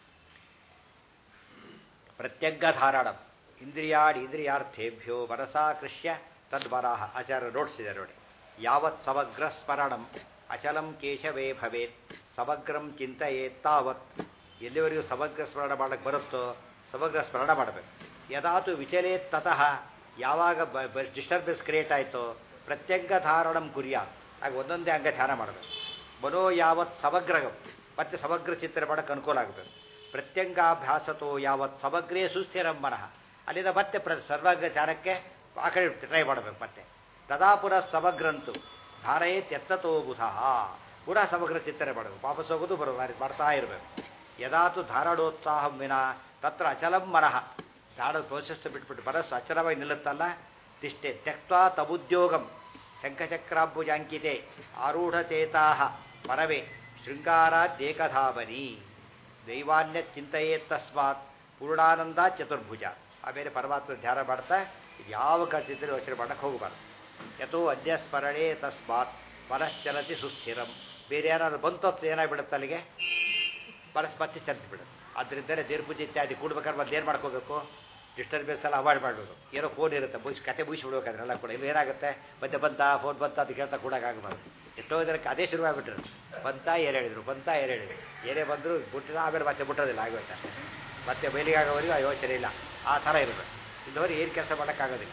ಪ್ರತ್ಯಂಗ ಧಾರಾಣಂ ಇಂದ್ರಿಯಾರ್ಥೇಭ್ಯೋ ಮನಸಾಕೃಷ್ಯ ತದ್ವರಾಹ. ಆಚಾರ್ಯ ನೋಡ್ಸಿದೆ ನೋಡಿ. ಯಾವತ್ ಸಮಗ್ರ ಸ್ಮರಣಂ ಅಚಲಂ ಕೇಶವೇ ಭವೇತ್ ಸಮಗ್ರಂ ಚಿಂತೆಯೇತ್ ತಾವತ್. ಎಲ್ಲಿವರೆಗೂ ಸಮಗ್ರ ಸ್ಮರಣ ಮಾಡಕ್ಕೆ ಬರುತ್ತೋ ಸಮಗ್ರ ಸ್ಮರಣ ಮಾಡಬೇಕು. ಯದಾತು ವಿಚಲೇತ್ ತತಃ, ಯಾವಾಗ ಡಿಸ್ಟರ್ಬೆನ್ಸ್ ಕ್ರಿಯೇಟ್ ಆಯಿತೋ ಪ್ರತ್ಯಂಗ ಧಾರಣಂ ಕುರ್ಯ, ಆಗ ಒಂದೊಂದೇ ಅಂಗ ಧ್ಯಾನ ಮಾಡಬೇಕು. ಮನೋ ಯಾವತ್ ಸಮಗ್ರಗಂ, ಮತ್ತೆ ಸಮಗ್ರ ಚಿಂತನೆ ಮಾಡೋಕ್ಕೆ ಅನುಕೂಲ ಆಗಬೇಕು. ಪ್ರತ್ಯಂಗಾಭ್ಯಾಸತೋ ಯಾವತ್ ಸಮಗ್ರೇ ಸುಸ್ಥಿರಂ ಮನಃ, ಅಲ್ಲಿಂದ ಮತ್ತೆ ಸರ್ವಾಂಗ ಧ್ಯಾನಕ್ಕೆ ಆ ಕಡೆ ಟ್ರೈ ಮಾಡಬೇಕು. ಮತ್ತೆ ತದಾ ಪುನಃ ಸಮಗ್ರಂತು ಧಾರಯೇತ್ ಎತ್ತತೋ ಬುಧಃ, ಪುನಃ ಸಮಗ್ರ ಚಿಂತನೆ ಮಾಡಬೇಕು. ವಾಪಸ್ ಹೋಗೋದು ಬರೋದು ಮಾಡ್ತಾ ಇರಬೇಕು. ಯದಾತು ಧಾರಣೋತ್ಸಾಹಂ ವಿನ ತತ್ರ ಅಚಲಂ ಮನಃ, ಧಾರಣದ ಪ್ರೋಸೆಸ್ ಬಿಟ್ಬಿಟ್ಟು ಮನಸ್ಸು ಅಚಲವಾಗಿ ನಿಲ್ಲುತ್ತಲ್ಲ, ತಿಷ್ಟೆ ತ್ಯಕ್ವಾ ತಬುದ್ಯೋಗಂ ಶಂಖಚಕ್ರಾಂಬುಜಾಂಕಿತೆ ಆರೂಢಚೇತಾ ಪರವೇ ಶೃಂಗಾರಾದ್ಯೇಕಧಾವನಿ ದೈವಾನ್ಯ ಚಿಂತೆಯೇ ತಸ್ಮಾತ್ ಪೂರ್ಣಾನಂದ ಚತುರ್ಭುಜ. ಆಮೇಲೆ ಪರಮಾತ್ಮ ಧ್ಯಾನ ಮಾಡ್ತಾ ಯಾವ ಕಲ್ತಿದ್ದರೆ ಯೋಚನೆ ಮಾಡಕ್ಕೆ ಹೋಗಬಾರ್ದು. ಯಥೋ ಅದ್ಯ ಸ್ಮರಣೆ ತಸ್ಮಾತ್ ಮನಶ್ಚಲತಿ ಸುಸ್ಥಿರಂ. ಬೇರೆ ಏನಾದ್ರು ಬಂತು ಏನಾಗ್ಬಿಡುತ್ತೆ ಅಲ್ಲಿಗೆ ಮತ್ತೆ ಚಲಿಸ್ಬಿಡುತ್ತೆ. ಆದ್ದರಿಂದಲೇ ದೇರ್ಪೂಜೆ ಇತ್ಯಾದಿ ಕೂಡ್ಬೇಕಾದ್ರೆ ಮತ್ತೆ ಏನು ಮಾಡ್ಕೋಬೇಕು? ಡಿಸ್ಟರ್ಬೆನ್ಸ್ ಎಲ್ಲ ಅವಾಯ್ಡ್ ಮಾಡಬೇಕು. ಏನೋ ಫೋನ್ ಇರುತ್ತೆ, ಕತೆ ಮುಗಿಸ್ಬಿಡ್ಬೇಕಾದ್ರೆಲ್ಲ ಕೂಡ. ಇಲ್ಲಿ ಏನಾಗುತ್ತೆ ಮತ್ತೆ ಫೋನ್ ಬಂತ ಅದು ಕೇಳ್ತಾ ಕೂಡಕ್ಕಾಗಬಾರ್ದು. ಎಷ್ಟೋ ಜನಕ್ಕೆ ಅದೇ ಶುರುವಾಗಿಬಿಟ್ರು. ಏರು ಹೇಳಿದ್ರು ಏನೇ ಬಂದರೂ ಬಿಟ್ಟಿದ ಆಮೇಲೆ ಮತ್ತೆ ಬಿಟ್ಟೋದಿಲ್ಲ, ಆಗುತ್ತೆ ಮತ್ತೆ ಬಯಲಿಗಾಗೋವರೆಗೂ ಆ ಯೋಚನೆ ಇಲ್ಲ. ಆ ಥರ ಇರಬೇಕು. ಇಲ್ಲವರೆ ಏನು ಕೆಲಸ ಮಾಡೋಕ್ಕಾಗೋದಿಲ್ಲ.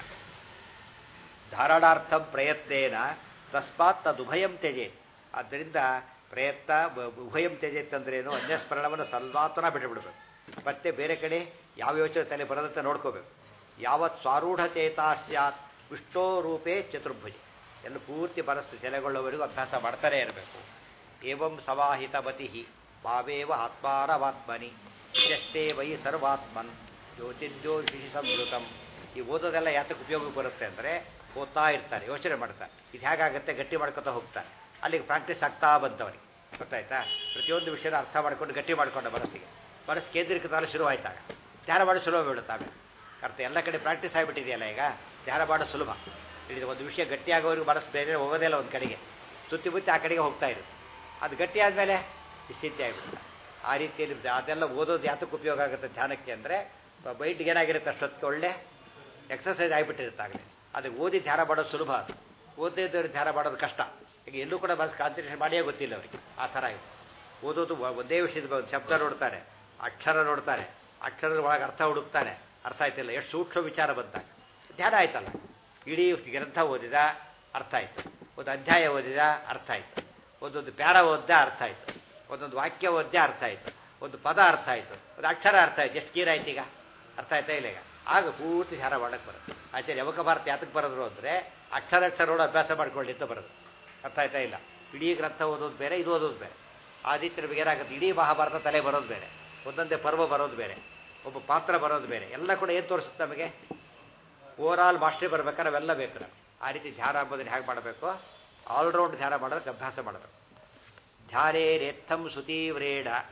ಧಾರಣಾರ್ಥಂ ಪ್ರಯತ್ನೇನ ತಸ್ಮಾತ್ ತದುಭಯಂ ತ್ಯಜೆ. ಆದ್ದರಿಂದ ಪ್ರಯತ್ನ ಉಭಯಂ ತ್ಯಜೆತ್ ಅಂದ್ರೇನು? ಅನ್ಯಸ್ಮರಣವನ್ನು ಸರ್ವಾತ್ಮನ ಬಿಟ್ಟುಬಿಡ್ಬೇಕು. ಮತ್ತೆ ಬೇರೆ ಕಡೆ ಯಾವ ಯೋಚನೆ ತಲೆ ಬರೋದಂತ ನೋಡ್ಕೋಬೇಕು. ಯಾವತ್ ಸ್ವಾರೂಢ ಚೇತಾ ಸ್ಯಾತ್ ವಿಷ್ಣೋ ರೂಪೇ ಚತುರ್ಭುಜ. ಎಲ್ಲ ಪೂರ್ತಿ ಮನಸ್ಸು ತೆಲೆಗೊಳ್ಳುವವರೆಗೂ ಅಭ್ಯಾಸ ಮಾಡ್ತಾನೇ ಇರಬೇಕು. ಏವಂ ಸಮಾಹಿತ ಮತಿ ಭಾವೇವ ಆತ್ಮಾನವಾತ್ಮನಿ ಯಷ್ಟೇ ವೈ ಸರ್ವಾತ್ಮನ್ ಯೋಚಿದ್ಯೋಷಿ ಸಂವೃತಂ. ಈ ಓದೋದೆಲ್ಲ ಯಾತಕ್ಕೆ ಉಪಯೋಗ ಬರುತ್ತೆ ಅಂದರೆ ಓದ್ತಾ ಇರ್ತಾರೆ, ಯೋಚನೆ ಮಾಡ್ತಾರೆ, ಇದು ಹೇಗಾಗುತ್ತೆ ಗಟ್ಟಿ ಮಾಡ್ಕೊತಾ ಹೋಗ್ತಾರೆ. ಅಲ್ಲಿಗೆ ಪ್ರಾಕ್ಟೀಸ್ ಆಗ್ತಾ ಬಂತವನಿಗೆ. ಗೊತ್ತಾಯ್ತಾ? ಪ್ರತಿಯೊಂದು ವಿಷಯನ ಅರ್ಥ ಮಾಡ್ಕೊಂಡು ಗಟ್ಟಿ ಮಾಡ್ಕೊಂಡ ಮನಸ್ಸು ಕೇಂದ್ರೀಕೃತ ಶುರುವಾಯ್ತಾಗ ಧ್ಯಾನ ಮಾಡೋದು ಸುಲಭ ಬೀಳುತ್ತೆ. ಆಮೇಲೆ ಅರ್ಥ ಎಲ್ಲ ಕಡೆ ಪ್ರಾಕ್ಟೀಸ್ ಆಗಿಬಿಟ್ಟಿದೆಯಲ್ಲ, ಈಗ ಧ್ಯಾನ ಮಾಡೋದು ಸುಲಭ. ಇಲ್ಲಿ ಒಂದು ವಿಷಯ ಗಟ್ಟಿಯಾಗೋವರೆಗೂ ಮನಸ್ಸು ಬೇರೆ ಹೋಗೋದೇ ಇಲ್ಲ, ಒಂದು ಕಡೆಗೆ ಸುತ್ತಿ ಬುತ್ತಿ ಆ ಕಡೆಗೆ ಹೋಗ್ತಾ ಇರುತ್ತೆ. ಅದು ಗಟ್ಟಿ ಆದಮೇಲೆ ಸ್ಥಿತಿ ಆಗಿಬಿಡುತ್ತೆ. ಆ ರೀತಿಯಲ್ಲಿ ಅದೆಲ್ಲ ಓದೋದು ಯಾತಕ್ಕೆ ಉಪಯೋಗ ಆಗುತ್ತೆ ಧ್ಯಾನಕ್ಕೆ ಅಂದರೆ, ಬೈಟ್ಗೆ ಏನಾಗಿರುತ್ತೆ ಅಷ್ಟೊತ್ತು ಒಳ್ಳೆ ಎಕ್ಸರ್ಸೈಸ್ ಆಗಿಬಿಟ್ಟಿರುತ್ತಾಗಲೇ. ಅದಕ್ಕೆ ಓದಿ ಧ್ಯಾನ ಮಾಡೋದು ಸುಲಭ. ಅದು ಓದಿದ್ದವ್ರಿಗೆ ಧ್ಯಾನ ಮಾಡೋದು ಕಷ್ಟ. ಈಗ ಎಲ್ಲೂ ಕೂಡ ಮನಸ್ಸು ಕಾನ್ಸಂಟ್ರೇಷನ್ ಮಾಡಿಯೇ ಗೊತ್ತಿಲ್ಲ ಅವರಿಗೆ. ಆ ಥರ ಇದೆ. ಓದೋದು ಒಂದೇ ವಿಷಯದ ಶಬ್ದ ನೋಡ್ತಾರೆ, ಅಕ್ಷರ ನೋಡ್ತಾರೆ, ಅಕ್ಷರದ ಒಳಗೆ ಅರ್ಥ ಹುಡುಕ್ತಾನೆ, ಅರ್ಥ ಆಯ್ತಿಲ್ಲ. ಎಷ್ಟು ಸೂಕ್ಷ್ಮ ವಿಚಾರ ಬಂದಾಗ ಧ್ಯಾನ ಆಯ್ತಲ್ಲ. ಇಡೀ ಗ್ರಂಥ ಓದಿದ ಅರ್ಥ ಆಯಿತು, ಒಂದು ಅಧ್ಯಾಯ ಓದಿದ ಅರ್ಥ ಆಯಿತು, ಒಂದೊಂದು ಪ್ಯಾರ ಓದ್ದ ಅರ್ಥ ಆಯಿತು, ಒಂದೊಂದು ವಾಕ್ಯ ಓದ್ದ ಅರ್ಥ ಆಯಿತು, ಒಂದು ಪದ ಅರ್ಥ ಆಯಿತು, ಒಂದು ಅಕ್ಷರ ಅರ್ಥ ಆಯ್ತು. ಎಷ್ಟು ಕೀರಾಯ್ತು ಈಗ? ಅರ್ಥ ಆಯ್ತಾ ಇಲ್ಲ? ಈಗ ಆಗ ಪೂರ್ತಿ ಧ್ಯಾನ ಮಾಡಕ್ಕೆ ಬರುತ್ತೆ. ಆಚಾರ್ಯ ಯವಕ ಭಾರತ ಯಾತಕ್ಕೆ ಬರೋದ್ರು ಅಂದರೆ ಅಕ್ಷರ ನೋಡೋ ಅಭ್ಯಾಸ ಮಾಡ್ಕೊಳ್ಳಿ ಅಂತ ಬರೋದು. ಅರ್ಥ ಆಯ್ತಾ ಇಲ್ಲ? ಇಡೀ ಗ್ರಂಥ ಓದೋದು ಬೇರೆ, ಇದು ಓದೋದು ಬೇರೆ. ಆದಿತ್ಯರ ಬಗ್ಗೆ ಏನಾಗುತ್ತೆ, ಇಡೀ ಮಹಾಭಾರತ ತಲೆ ಬರೋದು ಬೇರೆ, ಒಂದೊಂದೇ ಪರ್ವ ಬರೋದು ಬೇರೆ, ಒಬ್ಬ ಪಾತ್ರ ಬರೋದು ಬೇರೆ. ಎಲ್ಲ ಕೂಡ ಏನು ತೋರಿಸುತ್ತೆ ನಮಗೆ? ಓವರಾಲ್ ಮಾಸ್ಟ್ರಿ ಬರ್ಬೇಕಾದ್ರೆ ಅವೆಲ್ಲ ಬೇಕು ನಮಗೆ. ಆ ರೀತಿ ಧ್ಯಾನ ಅಂಬೋದನ್ನು ಹೇಗೆ ಮಾಡಬೇಕು? ಆಲ್ರೌಂಡ್ ಧ್ಯಾನ ಮಾಡೋದಕ್ಕೆ ಅಭ್ಯಾಸ ಮಾಡಬೇಕು. ಧ್ಯಾನೇ ರೇತ್ಥಂ ಸುತೀವ್ರೇಣ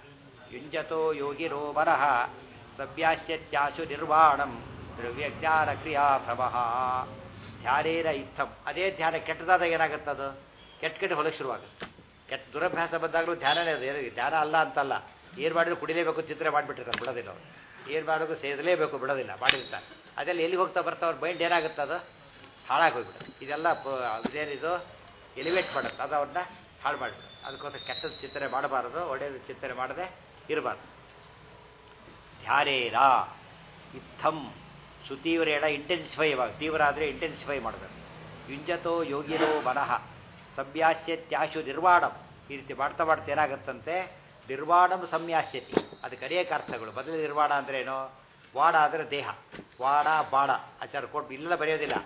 ಯುಂಜತೋ ಯೋಗಿರೋ ವರಹ ಸವ್ಯಾಸ್ಯತ್ಯಾಶು ನಿರ್ವಾಣಂ ದ್ರವ್ಯಜ್ಞಾನ ಕ್ರಿಯಾ ಪ್ರಭಃ ಧ್ಯಾನೇನ ಇತ್ತಂ. ಅದೇ ಧ್ಯಾನ ಕೆಟ್ಟದಾದಾಗ ಏನಾಗುತ್ತದು? ಕೆಟ್ಟ ಹೊಲಕ್ಕೆ ಶುರುವಾಗುತ್ತೆ. ಕೆಟ್ಟ ದುರಭ್ಯಾಸ ಬಂದಾಗಲೂ ಧ್ಯಾನನೇ ಅದು. ಧ್ಯಾನ ಅಲ್ಲ ಅಂತಲ್ಲ, ಏನು ಮಾಡಿದ್ರು ಕುಡಿಲೇಬೇಕು ಚಿಂತನೆ ಮಾಡಿಬಿಟ್ಟಿರ್ತಾರೆ, ಬಿಡೋದಿಲ್ಲ ಅವರು. ಏನು ಮಾಡೋದು ಸೇದಲೇಬೇಕು, ಬಿಡೋದಿಲ್ಲ, ಮಾಡಿರ್ತಾರೆ. ಅದೆಲ್ಲ ಎಲ್ಲಿಗೆ ಹೋಗ್ತಾ ಬರ್ತಾ ಅವ್ರ ಮೈಂಡ್ ಏನಾಗುತ್ತೆ? ಅದು ಹಾಳಾಗಿ ಹೋಗ್ಬಿಡುತ್ತೆ. ಇದೆಲ್ಲ ಇದೇನಿದು ಎಲಿವೇಟ್ ಮಾಡುತ್ತೆ, ಅದು ಅವ್ರನ್ನ ಹಾಳು ಮಾಡಿಬಿಡುತ್ತೆ. ಅದಕ್ಕೋಸ್ಕರ ಕೆಟ್ಟದ ಚಿಂತನೆ ಮಾಡಬಾರದು, ಒಳ್ಳೆಯದು ಚಿಂತನೆ ಮಾಡದೆ ಇರಬಾರ್ದು. ಧ್ಯಾನೇನ ಇತ್ತಂ ಸುತೀವ್ರೇಣ ಇಂಟೆನ್ಸಿಫೈ, ಇವಾಗ ತೀವ್ರ ಆದರೆ ಇಂಟೆನ್ಸಿಫೈ ಮಾಡಬೇಕು. ಯುಂಜತೋ ಯೋಗಿರೋ ಮನಃ ಸವ್ಯಾಸ್ಯತ್ಯಾಶು ನಿರ್ವಾಣಂ. ಈ ರೀತಿ ಮಾಡ್ತಾ ಮಾಡ್ತಾ ಏನಾಗುತ್ತಂತೆ? ನಿರ್ವಾಣಂ ಸಂಯಾಸ್ಯತಿ. ಅದಕ್ಕೆ ಅನೇಕ ಅರ್ಥಗಳು. ಮೊದಲು ನಿರ್ವಾಣ ಅಂದ್ರೇನು? ವಾಡ ಅಂದರೆ ದೇಹ, ವಾಡ ಬಾಡ ಆಚಾರ ಕೊಟ್ಟು ಇಲ್ಲೆಲ್ಲ ಬರೆಯೋದಿಲ್ಲ.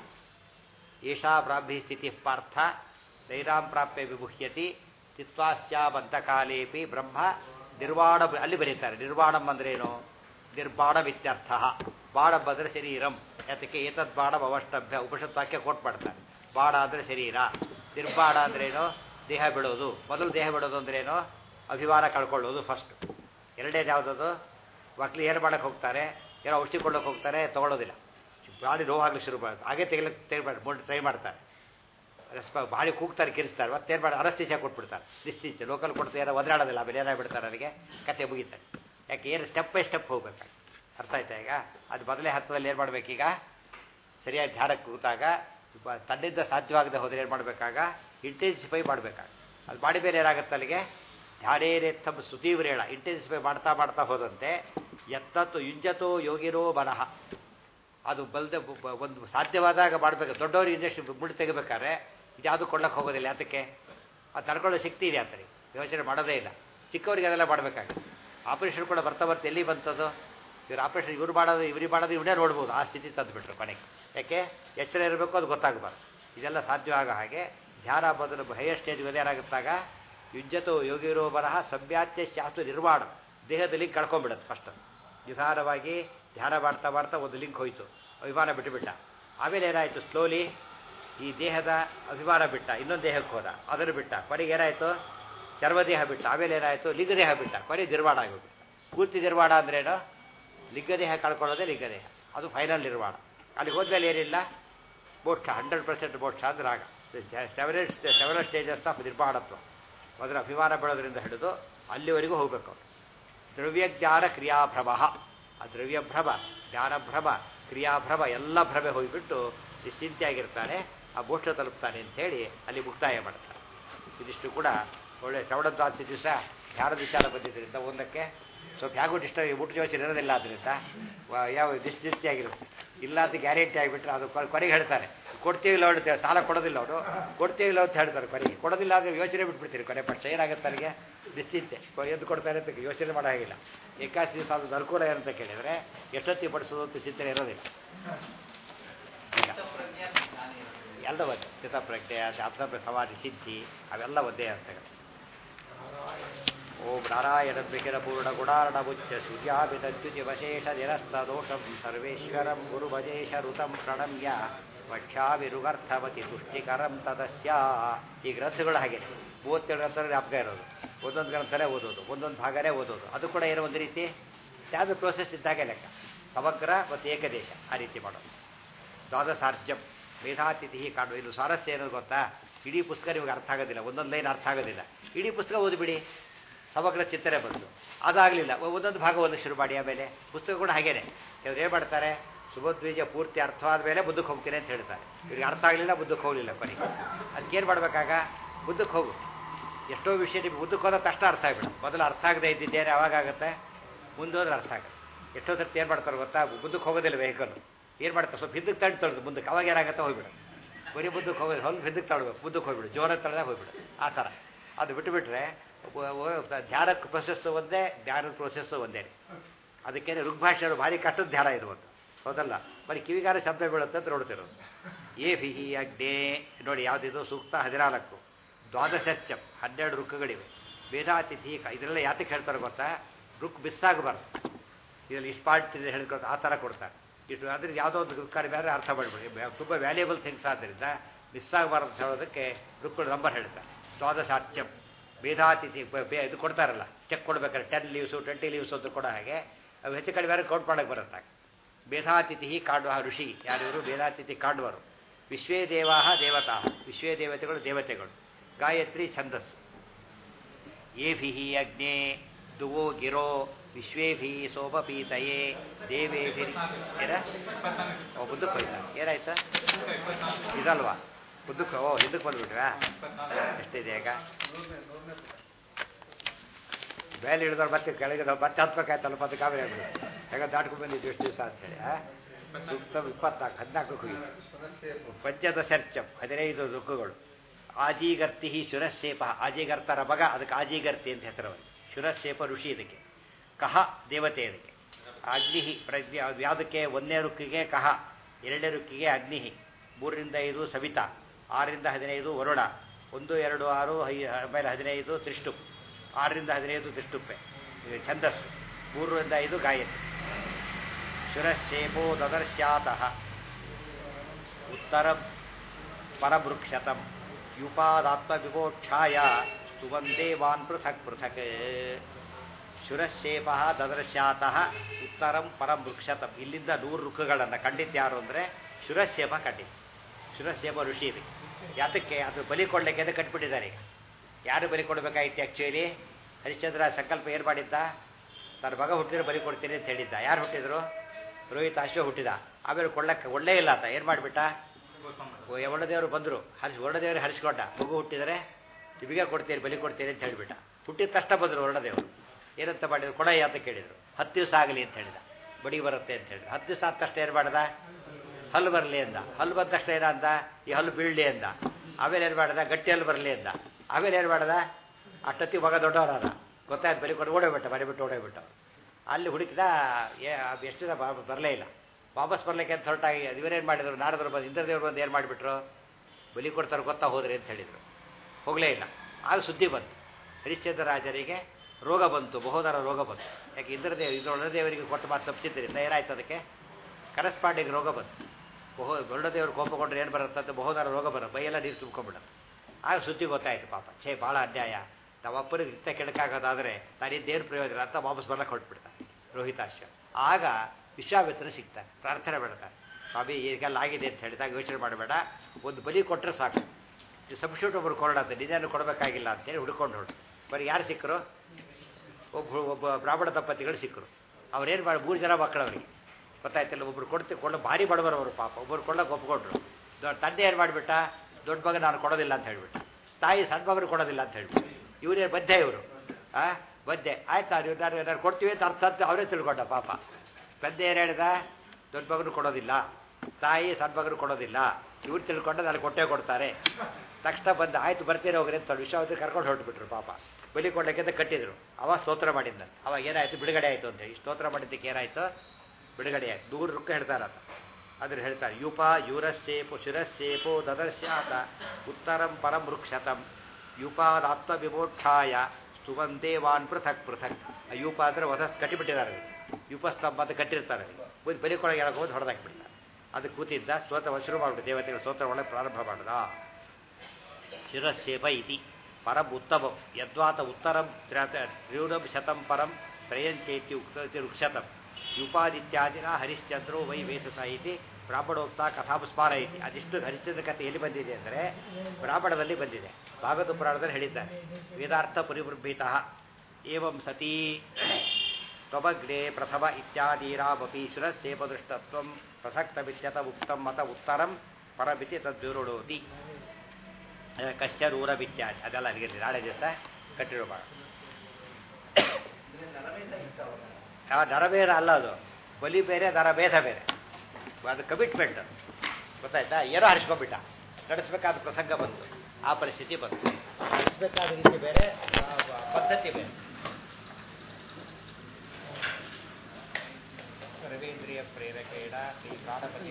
ಏಷಾ ಬ್ರಾಹ್ಮಿ ಸ್ಥಿತಿ ಪಾರ್ಥ ನೈರಾಂ ಪ್ರಾಪ್ಯ ವಿಮುಹ್ಯತಿ ಚಿತ್ವಾಸ್ಯಾಬದ್ಧಕಾಲೇಪಿ ಬ್ರಹ್ಮ ನಿರ್ವಾಣ, ಅಲ್ಲಿ ಬರೀತಾರೆ. ನಿರ್ವಾಣಂ ಅಂದ್ರೇನು? ನಿರ್ಬಾಣಮಿತ್ಯರ್ಥ. ಬಾಣ ಬಂದರೆ ಶರೀರಂ. ಯಾತಕ್ಕೆ? ಏತದ್ ಬಾಣಂ ಅವಷ್ಟಭ್ಯ ಉಪನಿಷತ್ ವಾಕ್ಯ ಕೋಟ್ ಮಾಡ್ತಾರೆ. ಬಾಣ ಅಂದರೆ ಶರೀರ, ನಿರ್ಬಾಣ ಅಂದ್ರೇನು? ದೇಹ ಬಿಡೋದು. ಮೊದಲು ದೇಹ ಬಿಡೋದು ಅಂದ್ರೇನು? ಅಭಿಮಾನ ಕಳ್ಕೊಳ್ಳೋದು ಫಸ್ಟ್. ಎರಡನೇದು ಯಾವುದದು? ಮಕ್ಳು ಏನು ಮಾಡೋಕ್ಕೆ ಹೋಗ್ತಾರೆ, ಏನೋ ಔಷಧಿ ಕೊಳ್ಳೋಕೆ ಹೋಗ್ತಾರೆ, ತೊಗೊಳ್ಳೋದಿಲ್ಲ. ಬಾಡಿ ನೋವಾಗಲಿಕ್ಕೆ ಶುರು ಮಾಡೋದು, ಹಾಗೆ ತೆಗಿಲಿಕ್ಕೆ ಟ್ರೈ ಮಾಡ್ತಾರೆ. ಬಾಡಿ ಕೂಗ್ತಾರೆ, ಕಿರಿಸ್ತಾರೆ, ಮತ್ತೇನು ಮಾಡಿ ಅನಸ್ತೀಸಿಯಾ ಕೊಟ್ಬಿಡ್ತಾರೆ. ನಿಶ್ಚಿತ ಲೋಕಲ್ ಕೊಡ್ತಾರೆ, ಏನೋ ಒದರಾಡೋದಿಲ್ಲ. ಆಮೇಲೆ ಏನಾಗ್ಬಿಡ್ತಾರೆ, ನನಗೆ ಕತೆ ಮುಗಿತಾರೆ. ಯಾಕೆ? ಏನು ಸ್ಟೆಪ್ ಬೈ ಸ್ಟೆಪ್ ಹೋಗ್ಬೇಕಾಗಿ. ಅರ್ಥ ಆಯ್ತಾ? ಈಗ ಅದು ಮೊದಲೇ ಹಂತದಲ್ಲಿ ಏನು ಮಾಡಬೇಕೀಗ? ಸರಿಯಾಗಿ ಧ್ಯಾನಕ್ಕೆ ಕೂತಾಗ ತನ್ನಿಂದ ಸಾಧ್ಯವಾಗದೆ ಹೋದರೆ ಏನು ಮಾಡಬೇಕಾಗ? ಇಂಟೆನ್ಸಿಫೈ ಮಾಡಬೇಕಾಗ. ಅದು ಮಾಡಿ ಬೇರೆ ಏನಾಗುತ್ತೆ ಅಲ್ಲಿಗೆ? ಧ್ಯಾನೇನೆತ್ತಂ ಸುತೀವ್ರೇಣ. ಇಂಟೆನ್ಸಿಫೈ ಮಾಡ್ತಾ ಮಾಡ್ತಾ ಹೋದಂತೆ ಎತ್ತತ್ತು ಯುಂಜತೋ ಯೋಗಿರೋ ಮನಃ. ಅದು ಬಲ್ದೆ ಒಂದು ಸಾಧ್ಯವಾದಾಗ ಮಾಡಬೇಕು. ದೊಡ್ಡವ್ರಿಗೆ ಇಂಜೆಕ್ಷನ್ ಮುಡಿ ತೆಗಿಬೇಕಾದ್ರೆ ಇದ್ಯಾವುದು ಕೊಳ್ಳಕ್ಕೆ ಹೋಗೋದಿಲ್ಲ. ಅದಕ್ಕೆ ಅದು ತಡ್ಕೊಳ್ಳೋ ಶಕ್ತಿ ಇದೆ ಅಂತಾರೆ, ಯೋಚನೆ ಮಾಡೋದೇ ಇಲ್ಲ. ಚಿಕ್ಕವರಿಗೆ ಅದೆಲ್ಲ ಮಾಡಬೇಕಾಗುತ್ತೆ. ಆಪರೇಷನ್ ಕೂಡ ಬರ್ತಾ ಬರ್ತಾ ಎಲ್ಲಿ ಬಂತದ್ದು? ಇವ್ರು ಆಪರೇಷನ್ ಇವ್ರು ಮಾಡೋದು ಇವನೇ ನೋಡ್ಬೋದು. ಆ ಸ್ಥಿತಿ ತಂದುಬಿಟ್ರು ಕೊನೆಗೆ. ಯಾಕೆ? ಎಚ್ಚರ ಇರಬೇಕು, ಅದು ಗೊತ್ತಾಗಬಾರ್ದು. ಇದೆಲ್ಲ ಸಾಧ್ಯವಾಗ ಹಾಗೆ ಧ್ಯಾನ ಬದಲು ಹೈಯರ್ ಸ್ಟೇಜ್ ಏನಾಗುತ್ತಾಗ ಯುಜ್ಜತೋ ಯೋಗಿರೋ ಬರಹ ಸವ್ಯಾತ್ಯ ಶಾಸ್ತ್ರ ನಿರ್ವಾಣ. ದೇಹದ ಲಿಂಕ್ ಕಳ್ಕೊಂಡ್ಬಿಡುತ್ತೆ ಫಸ್ಟ್. ನಿಧಾನವಾಗಿ ಧ್ಯಾನ ಮಾಡ್ತಾ ಮಾಡ್ತಾ ಒಂದು ಲಿಂಕ್ ಹೋಯಿತು, ಅಭಿಮಾನ ಬಿಟ್ಟುಬಿಟ್ಟ. ಆಮೇಲೆ ಏನಾಯಿತು? ಸ್ಲೋಲಿ ಈ ದೇಹದ ಅಭಿಮಾನ ಬಿಟ್ಟ, ಇನ್ನೊಂದು ದೇಹಕ್ಕೆ ಹೋದ, ಅದನ್ನು ಬಿಟ್ಟ, ಕೊನೆಗೆ ಏನಾಯಿತು? ಚರ್ಮದೇಹ ಬಿಟ್ಟ. ಆಮೇಲೆ ಏನಾಯಿತು? ಲಿಂಗದೇಹ ಬಿಟ್ಟ, ಕೊನೆಗೆ ನಿರ್ವಾಣ ಆಗಿಬಿಟ್ಟು. ಪೂರ್ತಿ ನಿರ್ವಾಣ ಅಂದ್ರೇನು? ಲಿಂಗದೇಹ ಕಳ್ಕೊಳ್ಳೋದೇ ಲಿಂಗದೇಹ, ಅದು ಫೈನಲ್ ನಿರ್ವಾಣ. ಅಲ್ಲಿಗೆ ಹೋದ್ಮೇಲೆ ಏನಿಲ್ಲ? ಮೋಕ್ಷ, 100% ಮೋಕ್ಷ ಅಂದ್ರೆ ಆಗ. ಸೆವೆರಲ್ ಸ್ಟೇಜಸ್ ಆಫ್ ನಿರ್ವಾಣತ್ವ. ಮೊದಲು ಅಭಿಮಾನ ಬೆಳೋದ್ರಿಂದ ಹಿಡಿದು ಅಲ್ಲಿವರೆಗೂ ಹೋಗಬೇಕು. ದ್ರವ್ಯಜ್ಞಾನ ಕ್ರಿಯಾಭ್ರಮ. ಆ ದ್ರವ್ಯಭ್ರಮ, ಜ್ಞಾನಭ್ರಮ, ಕ್ರಿಯಾಭ್ರಮ ಎಲ್ಲ ಭ್ರಮೆ ಹೋಗಿಬಿಟ್ಟು ನಿಶ್ಚಿಂತೆಯಾಗಿರ್ತಾನೆ, ಆ ಮೋಕ್ಷ ತಲುಪ್ತಾನೆ ಅಂಥೇಳಿ ಅಲ್ಲಿ ಮುಕ್ತಾಯ ಮಾಡ್ತಾರೆ. ಇದಿಷ್ಟು ಕೂಡ ಒಳ್ಳೆ ಶ್ರವಣದ್ವಾದಶಿ ದಿವಸ ಧ್ಯಾನದ ವಿಚಾರ ಬಂದಿದ್ದರಿಂದ ಒಂದಕ್ಕೆ ಸ್ವಲ್ಪ ಹೇಗೂ ಊಟ ಯೋಚನೆ ಇರೋದಿಲ್ಲ. ಆದ್ದರಿಂದ ಯಾವ ನಿಶ್ಚಿಂತೆಯಾಗಿರುತ್ತೆ. ಇಲ್ಲ ಅಂತ ಗ್ಯಾರಂಟಿ ಆಗಿಬಿಟ್ರೆ ಅದು ಕೊನೆಗೆ ಹೇಳ್ತಾರೆ, ಕೊಡ್ತೀವಿಲ್ಲ ಅವ್ರು ಸಾಲ ಕೊಡೋದಿಲ್ಲ, ಅವರು ಕೊಡ್ತೀವಿಲ್ಲ ಅಂತ ಹೇಳ್ತಾರೆ. ಕೊನೆಗೆ ಕೊಡೋದಿಲ್ಲ ಅಂದರೆ ಯೋಚನೆ ಬಿಟ್ಬಿಡ್ತೀರಿ. ಕೊನೆ ಪಕ್ಷ ಏನಾಗುತ್ತೆ ನನಗೆ? ನಿಶ್ಚಿಂತೆ. ಎದ್ದು ಕೊಡ್ತಾರೆ ಅಂತ ಯೋಚನೆ ಮಾಡೋ ಹಾಗಿಲ್ಲ. ಏಕಾದಶಿ ದಿವಸ ಅದು ಅನುಕೂಲ ಏನಂತ ಕೇಳಿದರೆ ಎಷ್ಟೊತ್ತಿ ಪಡಿಸೋದು ಅಂತ ಚಿಂತನೆ ಇರೋದಿಲ್ಲ. ಎಲ್ಲ ಒಂದೇ. ಚಿತ್ತಪ್ರಜ್ಞೆ, ಅಪ್ಸಪ್ರ ಸಮಾಧಿ ಸಿದ್ಧಿ ಅವೆಲ್ಲ ಒಂದೇ ಅರ್ಥಗಳು. ಓಂ ನಾರಾಯಣ ವಿಕಿರ ಪೂರ್ಣ ಗುಣಾರ್ಣ ಮುಚ್ಚ ಸೂರ್ಯಾಭಿತದ್ಯುತಿ ವಶೇಷ ನಿರಸ್ತದೋಷಂ ಸರ್ವೇಶ್ವರಂ ಗುರುಭಜೇಶ ಋತಂ ಪ್ರಣಮ್ಯ ವಕ್ಷ್ಯಾವಿರುಗರ್ಥವತಿ ತುಷ್ಟಿಕರಂ ತದಸ್ಯ. ಈ ಗ್ರಂಥಗಳು ಹಾಗೆ 37 ಗ್ರಂಥ ಜ್ಞಾಪಕ ಇರೋದು. ಒಂದೊಂದು ಗ್ರಂಥನೇ ಓದೋದು, ಒಂದೊಂದು ಭಾಗನೇ ಓದೋದು. ಅದು ಕೂಡ ಏನೋ ಒಂದು ರೀತಿ ಯಾವುದು ಪ್ರೋಸೆಸ್ ಇದ್ದಾಗೆ ಲೆಕ್ಕ. ಸಮಗ್ರ ಮತ್ತು ಏಕದೇಶ ಆ ರೀತಿ ಮಾಡೋದು. ದ್ವಾದಶಾರ್ಜಂ ಮೇಧಾತಿಥಿ ಕಾಣು. ಇದು ಸ್ವಾರಸ್ಯ ಏನೋ ಗೊತ್ತಾ? ಇಡೀ ಪುಸ್ತಕ ನಿಮಗೆ ಅರ್ಥ ಆಗೋದಿಲ್ಲ, ಒಂದೊಂದು ಲೈನ್ ಅರ್ಥ ಆಗೋದಿಲ್ಲ. ಇಡೀ ಪುಸ್ತಕ ಓದಿಬಿಡಿ, ಸಮಗ್ರ ಚಿಂತನೆ ಬಂತು. ಅದಾಗಲಿಲ್ಲ, ಒಂದೊಂದು ಭಾಗ ಓದಕ್ಕೆ ಶುರು ಮಾಡಿ. ಆಮೇಲೆ ಪುಸ್ತಕ ಕೂಡ ಹಾಗೇನೆ. ಇವ್ರು ಏನು ಮಾಡ್ತಾರೆ? ಸುಬೋಧ್ವೀಜ ಪೂರ್ತಿ ಅರ್ಥವಾದ ಮೇಲೆ ಬುದ್ಧಕ್ಕೆ ಹೋಗ್ತೀನಿ ಅಂತ ಹೇಳ್ತಾರೆ. ಇವ್ರಿಗೆ ಅರ್ಥ ಆಗಲಿಲ್ಲ, ಬುದ್ಧಕ್ಕೆ ಹೋಗಲಿಲ್ಲ. ಕೊನೆಗೆ ಅದಕ್ಕೇನು ಮಾಡಬೇಕಾಗ? ಬುದ್ಧಕ್ಕೆ ಹೋಗು. ಎಷ್ಟೋ ವಿಷಯ ನಿಮಗೆ ಬುದ್ಧಕ್ಕೆ ಹೋದ ತಕ್ಷಣ ಅರ್ಥ ಆಗಿಬಿಡ. ಮೊದಲು ಅರ್ಥ ಆಗದೆ ಇದ್ದಿದ್ದೇನೆ, ಅವಾಗುತ್ತೆ, ಮುಂದೋದ್ರೆ ಅರ್ಥ ಆಗುತ್ತೆ. ಎಷ್ಟೋ ಸರ್ತಿ ಏನು ಮಾಡ್ತಾರೆ ಗೊತ್ತಾ? ಬುದ್ಧಕ್ಕೆ ಹೋಗೋದಿಲ್ಲ ವೆಹಿಕಲ್. ಏನು ಮಾಡ್ತಾರೆ? ಸ್ವಲ್ಪ ಹಿಂದಕ್ಕೆ ತಳ್ಳಿ ತೊಳೆದು ಮುಂದಕ್ಕೆ, ಅವಾಗ ಏನಾಗುತ್ತೆ? ಹೋಗ್ಬಿಡು. ಬರೀ ಬುದ್ಧಕ್ಕೆ ಹೋಗೋದು, ಸ್ವಲ್ಪ ಹಿಂದಕ್ಕೆ ತಳ್ಬೇಕು, ಬುದ್ಧಕ್ಕೆ ಹೋಗ್ಬಿಡು, ಜೋರಾಗಿ ತಳ್ದಾಗ ಹೋಗ್ಬಿಡು. ಆ ಥರ ಅದು ಬಿಟ್ಟುಬಿಟ್ರೆ ಧ್ಯಾನಕ್ಕೆ ಪ್ರೊಸೆಸ್ಸು ಒಂದೇ, ಧ್ಯಾನದ ಪ್ರೊಸೆಸ್ಸು ಒಂದೇ. ಅದಕ್ಕೇನೆ ಋಗ್ಭಾಷೆಯವರು ಭಾರಿ ಕಷ್ಟದ ಧ್ಯಾನ ಇರುವಂಥ, ಹೌದಲ್ಲ? ಬರೀ ಕಿವಿಗಾರ ಶಬ್ದ ಬೀಳುತ್ತೆ ಅಂತ ನೋಡ್ತಿರೋದು. ಏ ಬಿಹಿ ಅಗ್ನೇ ನೋಡಿ, ಯಾವುದಿದು? ಸೂಕ್ತ 14, ದ್ವಾದಶಚ್ಚಂ 12 ರುಕ್ಕುಗಳಿವೆ. ವೇದಾತಿಥಿ ಇದೆಲ್ಲ ಯಾತಕ್ಕೆ ಹೇಳ್ತಾರೆ ಗೊತ್ತಾ? ರುಕ್ ಮಿಸ್ ಆಗಬಾರ್ದು. ಇದರಲ್ಲಿ ಇಷ್ಟು ಪಾರ್ಟ್ ಇದೆ ಹೇಳ್ಕೊತ ಆ ಥರ ಕೊಡ್ತಾರೆ. ಇಷ್ಟು ಅಂದರೆ ಯಾವುದೋ ಒಂದು ರುಕ್ಕಾರಿ ಬೇರೆ ಅರ್ಥ ಮಾಡಿಬಿಡಿ. ತುಂಬ ವ್ಯಾಲ್ಯೂಬಲ್ ಥಿಂಗ್ಸ್ ಆದ್ದರಿಂದ ಮಿಸ್ ಆಗಬಾರ್ದು ಅಂತ ಹೇಳೋದಕ್ಕೆ ರುಕ್ಕುಗಳು ನಂಬರ್ ಹೇಳ್ತಾರೆ. ದ್ವಾದಶಾಚ್ಯಂ ಬೇಧಾತಿಥಿ ಇದು ಕೊಡ್ತಾರಲ್ಲ, ಚೆಕ್ ಕೊಡ್ಬೇಕಾದ್ರೆ 10 ಲೀವ್ಸು 20 ಲೀವ್ಸು ಅಂತ ಕೊಡೋ ಹಾಗೆ ಅವು ಹೆಚ್ಚು ಕಡಿಮೆ ಯಾರು ಕೌಂಟ್ ಮಾಡೋಕ್ಕೆ ಬರುತ್ತೆ. ಬೇಧಾತಿಥಿ ಕಾಡುವ ಋಷಿ ಯಾರಿವರು? ಬೇಧಾತಿಥಿ ಕಾಡುವರು. ವಿಶ್ವೇ ದೇವಾ ದೇವತಾ, ವಿಶ್ವೇ ದೇವತೆಗಳು ದೇವತೆಗಳು. ಗಾಯತ್ರಿ ಛಂದಸ್ಸು. ಏಭಿ ಅಗ್ನೇ ದುವೋ ಗಿರೋ ವಿಶ್ವೇಭಿ ಸೋಮಪೀತಯೇ ದೇವೇಭಿ ಏನ ಮುಂದಕ್ಕೆ ಹೋಯ್ತಾ ಏನಾಯ್ತಾ ಇದಲ್ವಾ ಮುಂದಕ್ಕೆ? ಹಿಂದಕ್ಕೆ ಬಂದ್ಬಿಟ್ರಾ? ಎಷ್ಟಿದೆ ಈಗ? ಮೇಲೆ ಹಿಡಿದವ್ರು ಮತ್ತೆ ಕೆಳಗೆ ಮತ್ತೆ ಹತ್ಬೇಕಾಯ್ತಲ್ಲ, ಮತ್ತೆ ಕಾವೇರಿ ಆಗ್ಬಿಟ್ಟು ಯಾಕೆ ದಾಟ್ಕೊಂಡು ಬಂದಿದ್ದು ಎಷ್ಟು ದಿವಸ ಅಂತೇಳಿ. ಸೂಕ್ತ 24 14 ಹೋಗಿದ್ದು. ಪಂಚದಶರ್ಚಂ 15 ದುಃಖಗಳು. ಆಜೀಗರ್ತಿ ಶುರಶೇಪ, ಆಜೀಗರ್ತರ ಮಗ, ಅದಕ್ಕೆ ಆಜೀಗರ್ತಿ ಅಂತ ಹೆಸರು. ಶುರಶೇಪ ಋಷಿ ಇದಕ್ಕೆ. ಕಹ ದೇವತೆ ಇದಕ್ಕೆ. ಅಗ್ನಿ ಪ್ರಜ್ಞೆ ಯಾವುದಕ್ಕೆ? 1ನೇ ರುಕ್ಕಿಗೆ ಕಹ, 2ನೇ ರುಕ್ಕಿಗೆ ಅಗ್ನಿ, 3 ರಿಂದ 5 ಸವಿತಾ, 6 ರಿಂದ 15 ವರುಣ, 1 2 6 ಆಮೇಲೆ 15 ತ್ರಿಷ್ಟು, 6 ರಿಂದ 15 ತ್ರಿಷ್ಟುಪ್ಪೆ ಛಂದಸ್ಸು, 3 ರಿಂದ 5 ಗಾಯತ್ರಿ. ಶುರಶ್ಚೇಪೋ ದದರ್ಶ್ಯಾತಃ ಉತ್ತರಂ ಪರಮೃಕ್ಷತಂ ಯುಪಾದಾತ್ಮವಿಮೋಕ್ಷಾಯ ಸ್ತುವಂದೇವಾನ್ ಪೃಥಕ್ ಪೃಥಕ್. ಶುರಶೇಪ ದದರ್ಶ್ಯಾತಃ ಉತ್ತರಂ ಪರಂ ವೃಕ್ಷತಂ. ಇಲ್ಲಿಂದ 100 ರುಖಗಳನ್ನು ಕಂಡಿದ್ಯಾರು ಅಂದರೆ ಶುರಶೇಪ ಕಂಡಿದ್ದು. ಶುರಶೇಪ ಋಷಿ ಇದೆ. ಯಾತಕ್ಕೆ? ಅದು ಬಲಿ ಕೊಡಲಿಕ್ಕೆ ಅಂತ ಕಟ್ಬಿಟ್ಟಿದ್ದಾರೆ. ಈಗ ಯಾರು ಬಲಿ ಕೊಡಬೇಕಾಗಿತ್ತು? ಆ್ಯಕ್ಚುಲಿ ಹರಿಶ್ಚಂದ್ರ ಸಂಕಲ್ಪ ಏನು ಮಾಡಿದ್ದ? ತನ್ನ ಮಗ ಹುಟ್ಟಿದ್ರೆ ಬಲಿ ಕೊಡ್ತೀನಿ ಅಂತ ಹೇಳಿದ್ದ. ಯಾರು ಹುಟ್ಟಿದ್ರು? ರೋಹಿತಾಶ್ವ ಹುಟ್ಟಿದ. ಆಮೇಲೆ ಕೊಡ್ಲಕ್ಕೆ ಒಳ್ಳೇ ಇಲ್ಲ ಅಂತ ಏನು ಮಾಡಿಬಿಟ್ಟ? ಒಳ್ಳದೇವರು ಬಂದರು, ಒಳ್ಳದೇವರು ಹರಿಸ್ಕೊಂಡ. ಮಗು ಹುಟ್ಟಿದರೆ ನಿಮಗೆ ಕೊಡ್ತೀರಿ, ಬಲಿ ಕೊಡ್ತೀರಿ ಅಂತ ಹೇಳಿಬಿಟ್ಟ. ಹುಟ್ಟಿದ ತಕ್ಷಣ ಬಂದರು ಒಳ್ಳದೇವರು. ಏನಂತ ಮಾಡಿದ್ರು? ಕೊಡಯ್ಯ ಅಂತ ಕೇಳಿದರು. 10 ದಿವಸ ಆಗಲಿ ಅಂತ ಹೇಳಿದ. ಬಡಿ ಬರುತ್ತೆ ಅಂತ ಹೇಳಿದ್ರು. 10 ದಿವಸ ಆದ ತಕ್ಷಣ ಏನು ಮಾಡ್ದ? ಹಲ್ಲು ಬರಲಿ ಅಂದ. ಹಲ್ಲು ಬಂದ ತಕ್ಷಣ ಏನಂದ? ಈ ಹಲ್ಲು ಬೀಳಲಿ ಅಂದ. ಆಮೇಲೆ ಏನು ಮಾಡ್ದ? ಗಟ್ಟಿ ಹಲ್ಲು ಬರಲಿ ಅಂದ. ಆಮೇಲೆ ಏನು ಮಾಡ್ದ? ಅಷ್ಟೊತ್ತಿ ಮಗ ದೊಡ್ಡವರಾದ. ಗೊತ್ತಾಯ್ತು, ಬಲಿ ಕೊಟ್ಟು ಓಡೋಗ್ಬಿಟ್ಟ, ಮರಿಬಿಟ್ಟು ಓಡೋಗ್ಬಿಟ್ಟು. ಅಲ್ಲಿ ಹುಡುಕಿದ, ಎಷ್ಟು ದಿನ ಬರಲೇ ಇಲ್ಲ. ವಾಪಸ್ ಬರಲಿಕ್ಕೆ ಅಂತ ಹೊರಟಾಗಿ ಇವರೇನು ಮಾಡಿದ್ರು? ನಾರದರು ಬಂದು ಇಂದ್ರದೇವರು ಬಂದು ಏನು ಮಾಡಿಬಿಟ್ರು? ಬಲಿ ಕೊಡ್ತಾರೆ ಗೊತ್ತಾ ಹೋದ್ರಿ ಅಂತ ಹೇಳಿದರು. ಹೋಗಲೇ ಇಲ್ಲ. ಆಗ ಸುದ್ದಿ ಬಂತು, ಹರಿಶ್ಚಂದ್ರ ರಾಜರಿಗೆ ರೋಗ ಬಂತು, ಬಹುದರ ರೋಗ ಬಂತು. ಯಾಕೆ? ಇಂದ್ರದೇವರಿಗೆ ಕೊಟ್ಟು ಮಾತು ತಪ್ಪಿಸಿದ್ದರಿಂದ ಏನಾಯ್ತು? ಅದಕ್ಕೆ ಕರೆಸ್ಪಾಂಡಿಂಗ್ ರೋಗ ಬಂತು. ವರ್ಣದೇವರು ಕೋಪಗೊಂಡ್ರೆ ಏನು ಬರುತ್ತಂತೆ? ಬಹುದರ ರೋಗ ಬರುತ್ತೆ, ಬೈಯೆಲ್ಲ ನೀರು ತುಂಬ್ಕೊಂಡ್ಬಿಡುತ್ತೆ. ಆಗ ಸುದ್ದಿ ಗೊತ್ತಾಯಿತು. ಪಾಪ ಛೇ, ಭಾಳ ಅನ್ಯಾಯ, ನಾವು ಅಪ್ಪನಿಗೆ ನಿತ್ಯ ಕೆಡಕಾಗೋದಾದರೆ ನಾನಿದ್ದೇನು ಪ್ರಯೋಜನ ಅಂತ ವಾಪಸ್ ಬರ್ಲಕ್ಕೆ ಹೊರಟ್ಬಿಡ್ತಾನೆ ರೋಹಿತಾಶ್ವ. ಆಗ ವಿಶ್ವಾಮಿತ್ರ ಸಿಗ್ತಾನೆ, ಪ್ರಾರ್ಥನೆ ಮಾಡ್ತಾನೆ, ಸ್ವಾಮಿ ಈಗೆಲ್ಲ ಆಗಿದೆ ಅಂತ ಹೇಳಿದಾಗ ಯೋಚನೆ ಮಾಡಬೇಡ, ಒಂದು ಬಲಿ ಕೊಟ್ಟರೆ ಸಾಕು. ಸಬ್ಸ್ಟಿಟ್ಯೂಟ್ ಒಬ್ಬರು ಕೊರಡಂತೆ, ನಿನ್ನೇನು ಕೊಡಬೇಕಾಗಿಲ್ಲ ಅಂತೇಳಿ ಹುಡ್ಕೊಂಡು ಹೊರಡು. ಬರೀ ಯಾರು ಸಿಕ್ಕರು? ಒಬ್ಬ ಬ್ರಾಹ್ಮಣ ದಂಪತಿಗಳು ಸಿಕ್ಕರು. ಅವ್ರೇನು ಮಾಡಿ 3 ಜನ ಮಕ್ಕಳು ಅವರಿಗೆ. ಗೊತ್ತಾಯ್ತಿಲ್ಲ, ಒಬ್ಬರು ಕೊಳ್ಳೋ ಭಾರಿ ಬಡಬರವರು ಪಾಪ. ಒಬ್ಬರು ಕೊಳ್ಳೋಕೆ ಒಪ್ಕೊಂಡ್ರು. ತಂದೆ ಏನು ಮಾಡಿಬಿಟ್ಟ? ದೊಡ್ಡ ಮಗ ನಾನು ಕೊಡೋದಿಲ್ಲ ಅಂತ ಹೇಳಿಬಿಟ್ಟ. ತಾಯಿ ಸಣ್ಣ ಮಗರು ಕೊಡೋದಿಲ್ಲ ಅಂತ ಹೇಳ್ಬಿಟ್ಟು. ಇವರೇ ಬದ್ದೆ, ಇವರು ಬದ್ದೆ. ಆಯ್ತಾ, ನಾನು ಕೊಡ್ತೀವಿ ಅಂತ ಅರ್ಥ ಅಂತ ಅವರೇ ತಿಳ್ಕೊಂಡ ಪಾಪ. ತಂದೆ ಏನು ಹೇಳಿದ? ದೊಡ್ಡ ಮಗನು ಕೊಡೋದಿಲ್ಲ, ತಾಯಿ ಸಣ್ಣ ಮಗನು ಕೊಡೋದಿಲ್ಲ. ಇವ್ರು ತಿಳ್ಕೊಂಡ ನಾನು ಕೊಟ್ಟೇ ಕೊಡ್ತಾರೆ. ತಕ್ಷಣ ಬಂದ, ಆಯ್ತು ಬರ್ತೀರಿ ಹೋಗ್ರಿ ಅಂತ ವಿಶ್ವಾಮಿತ್ರ ಕರ್ಕೊಂಡು ಹೊರಟ್ಬಿಟ್ರು. ಪಾಪ ಬಲಿ ಕೊಡಲಿಕ್ಕೆ ಅಂತ ಕಟ್ಟಿದ್ರು. ಅವಾಗ ಸ್ತೋತ್ರ ಮಾಡಿದ್ದ. ಅವಾಗ ಏನಾಯಿತು? ಬಿಡುಗಡೆ ಆಯಿತು ಅಂತ. ಈ ಸ್ತೋತ್ರ ಮಾಡಿದ್ದಕ್ಕೆ ಏನಾಯಿತು? ಬಿಡುಗಡೆ ಆಯಿತು. 100 ರುಕ್ಕ ಹೇಳ್ತಾರಲ್ಲ, ಅದ್ರ ಹೇಳ್ತಾರೆ. ಯುಪ ಯೂರಶ್ಚೇಪೋ ಶಿರಶ್ಚೇಪೋ ದದರ್ಶ್ಯಾತ ಉತ್ತರಂ ಪರಂ ವೃಕ್ಷತಂ ಯುಪಾದಾತ್ಮ ವಿಮೋಕ್ಷಾಯ ಸ್ತುವಂದೇವಾನ್ ಪೃಥಕ್ ಪೃಥಕ್. ಯೂಪ ಅಂದರೆ ಹೊಸ ಕಟ್ಟಿಬಿಟ್ಟಿದ್ದಾರೆ. ಯೂಪಸ್ತಂಭ ಅಂತ ಕಟ್ಟಿರ್ತಾರೆ. ಒಂದು ಬಲಿ ಕೊಡಗೆ ಹೇಳಕ್ಕೆ ಹೋಗಿ ಹೊಡೆದಾಕ್ಬಿಡ್ತಾರೆ. ಅದಕ್ಕೆ ಕೂತಿದ್ದ ಸ್ತೋತ್ರ ಶುರು ಮಾಡಿಬಿಟ್ಟು ದೇವತೆಗಳು ಸ್ತೋತ್ರ ಒಳಗೆ ಪ್ರಾರಂಭ ಮಾಡಿದ. ಶಿರಶ್ಚೇಪ ಇತಿ ಪರಂ ಉತ್ತಮಂ ಯದ್ವಾತ ಉತ್ತರಂ ತ್ರ್ಯೂಢಂ ಶತಂ ಪರಂ ತ್ರಯಂಚೇತಿ ಉಕ್ತಿ ವೃಕ್ಷತಂ ಯುಪಾದಿತ್ಯಾದಿನ ಹರಿಶ್ಚಂದ್ರೋ ವೈ ವೇದಸ ಇತಿ ಬ್ರಾಹ್ಮಣೋಕ್ತ ಕಥಾಪಸ್ಮಾರ ಐತಿ. ಅದಿಷ್ಟು ಹರಿಶ್ಚಂದ್ರ ಕಥೆ ಎಲ್ಲಿ ಬಂದಿದೆ ಅಂದರೆ ಬ್ರಾಹ್ಮಣದಲ್ಲಿ ಬಂದಿದೆ. ಭಾಗವತ ಪುರಾಣದಲ್ಲಿ ಹೇಳಿದ್ದಾರೆ. ವೇದಾರ್ಥ ಪರಿವೃಭೀತಃ ಏವಂ ಸತೀ ತ್ವಮಗ್ನೇ ಪ್ರಥಮ ಇತ್ಯಾದೀರಾಮಪಿ ಶಿರಶ್ಚೇಪದೃಷ್ಟತ್ವಂ ಪ್ರಸಕ್ತಮಿತ್ಯತ ಉಕ್ತಂ ಮತ ಉತ್ತರಂ ಪರಮಿತಿ ತದ್ವಿರುಣೋತಿ. ಕಶ್ಯರೂರವಿತ್ಯಾದಿ ಅದೆಲ್ಲ ಅಲ್ಲಿಗೆ ನಾಳೆ ದಿವಸ ಕಟ್ಟಿರೋ ಬಾಳ. ನರಭೇದ ಅಲ್ಲ ಅದು, ಬಲಿ ಬೇರೆ ನರಭೇದ ಬೇರೆ. ಅದು ಕಮಿಟ್ಮೆಂಟ್ ಗೊತ್ತಾಯ್ತಾ? ಏನೋ ಹರಿಸ್ಕೊಂಡ್ಬಿಟ್ಟ, ನಡೆಸಬೇಕಾದ ಪ್ರಸಂಗ ಬಂತು, ಆ ಪರಿಸ್ಥಿತಿ ಬಂತು. ನಡೆಸಬೇಕಾದ ರೀತಿ ಬೇರೆ, ಪದ್ಧತಿ ಬೇರೆ. ರವೀಂದ್ರಿಯ ಪ್ರೇರಕೇಣ ಶ್ರೀ ಪ್ರಾಣಪತಿ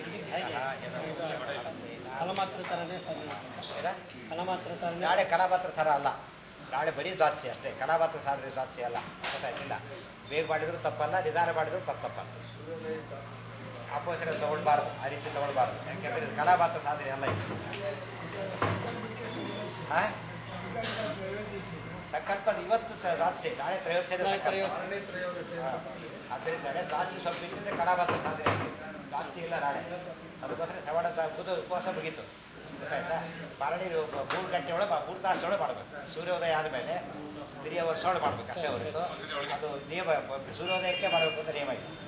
ನಾಳೆ ಕಲಾಮಾತ್ರ ಥರ ಅಲ್ಲ. ನಾಳೆ ಬರೀ ದ್ವಾದಶಿ ಅಷ್ಟೇ, ಕಲಾಮಾತ್ರ ಸಾಧನೆ ದ್ವಾದಶಿ ಅಲ್ಲ. ಗೊತ್ತಾಯ್ತಿಲ್ಲ? ಬೇಗ ಮಾಡಿದ್ರು ತಪ್ಪಲ್ಲ, ನಿಧಾನ ಮಾಡಿದ್ರು ತಪ್ಪಲ್ಲ. ಅಪೋಷಣ ತಗೊಳ್ಬಾರ್ದು, ಆ ರೀತಿ ತಗೊಳ್ಬಾರ್ದು. ಯಾಕೆಂದರೆ ಕಲಾಮಾತ್ರ ಸಾಧನೆ ಅಲ್ಲ ಇದು. ಸಂಕಲ್ಪ ಇವತ್ತು ರಾತ್ರಿ ನಾಳೆ ತ್ರಯೋದಶಿ ಆದ್ದರಿಂದ ದ್ರಾಕ್ಷಿ ಸ್ವಲ್ಪ ಇಟ್ಟಿದ್ರೆ ಕಡಾಬತ್ತ ಸಾಧನೆ ದ್ರಾಕ್ಷಿ ಇಲ್ಲ ನಾಳೆ ಅದಕ್ಕೋಸ್ಕರ ಶ್ರವಣ ಬುಧ ಉಪವಾಸ ಮುಗೀತು ಗೊತ್ತಾಯ್ತಾ ಪಾರಣಿ 3 ಗಂಟೆ ಒಳಗೆ 3 ತಾಸೊಳಗೆ ಮಾಡಬೇಕು ಸೂರ್ಯೋದಯ ಆದಮೇಲೆ 3 ವರ್ಷ ಒಳಗೆ ಮಾಡ್ಬೇಕು ಅಷ್ಟೇ ಹೊರತು ಅದು ನಿಯಮ ಸೂರ್ಯೋದಯಕ್ಕೆ ಮಾಡಬೇಕು ಅಂತ ನಿಯಮ ಇದೆ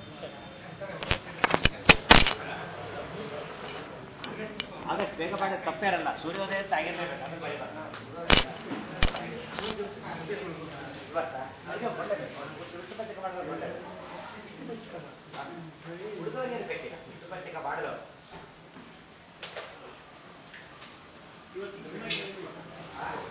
ಆದಷ್ಟು ಬೇಗ ಮಾಡಿದ ತಪ್ಪೇ ಇರಲ್ಲ ಸೂರ್ಯೋದಯ ಅಂತ ಆಗಿರ್ಬೇಕು ಅದನ್ನು ಉಳಿದವರಿಗೆ ಬೇಕಿಲ್ಲ ಉಳಿದ ಮಾಡಿದವರು ಇವತ್ತು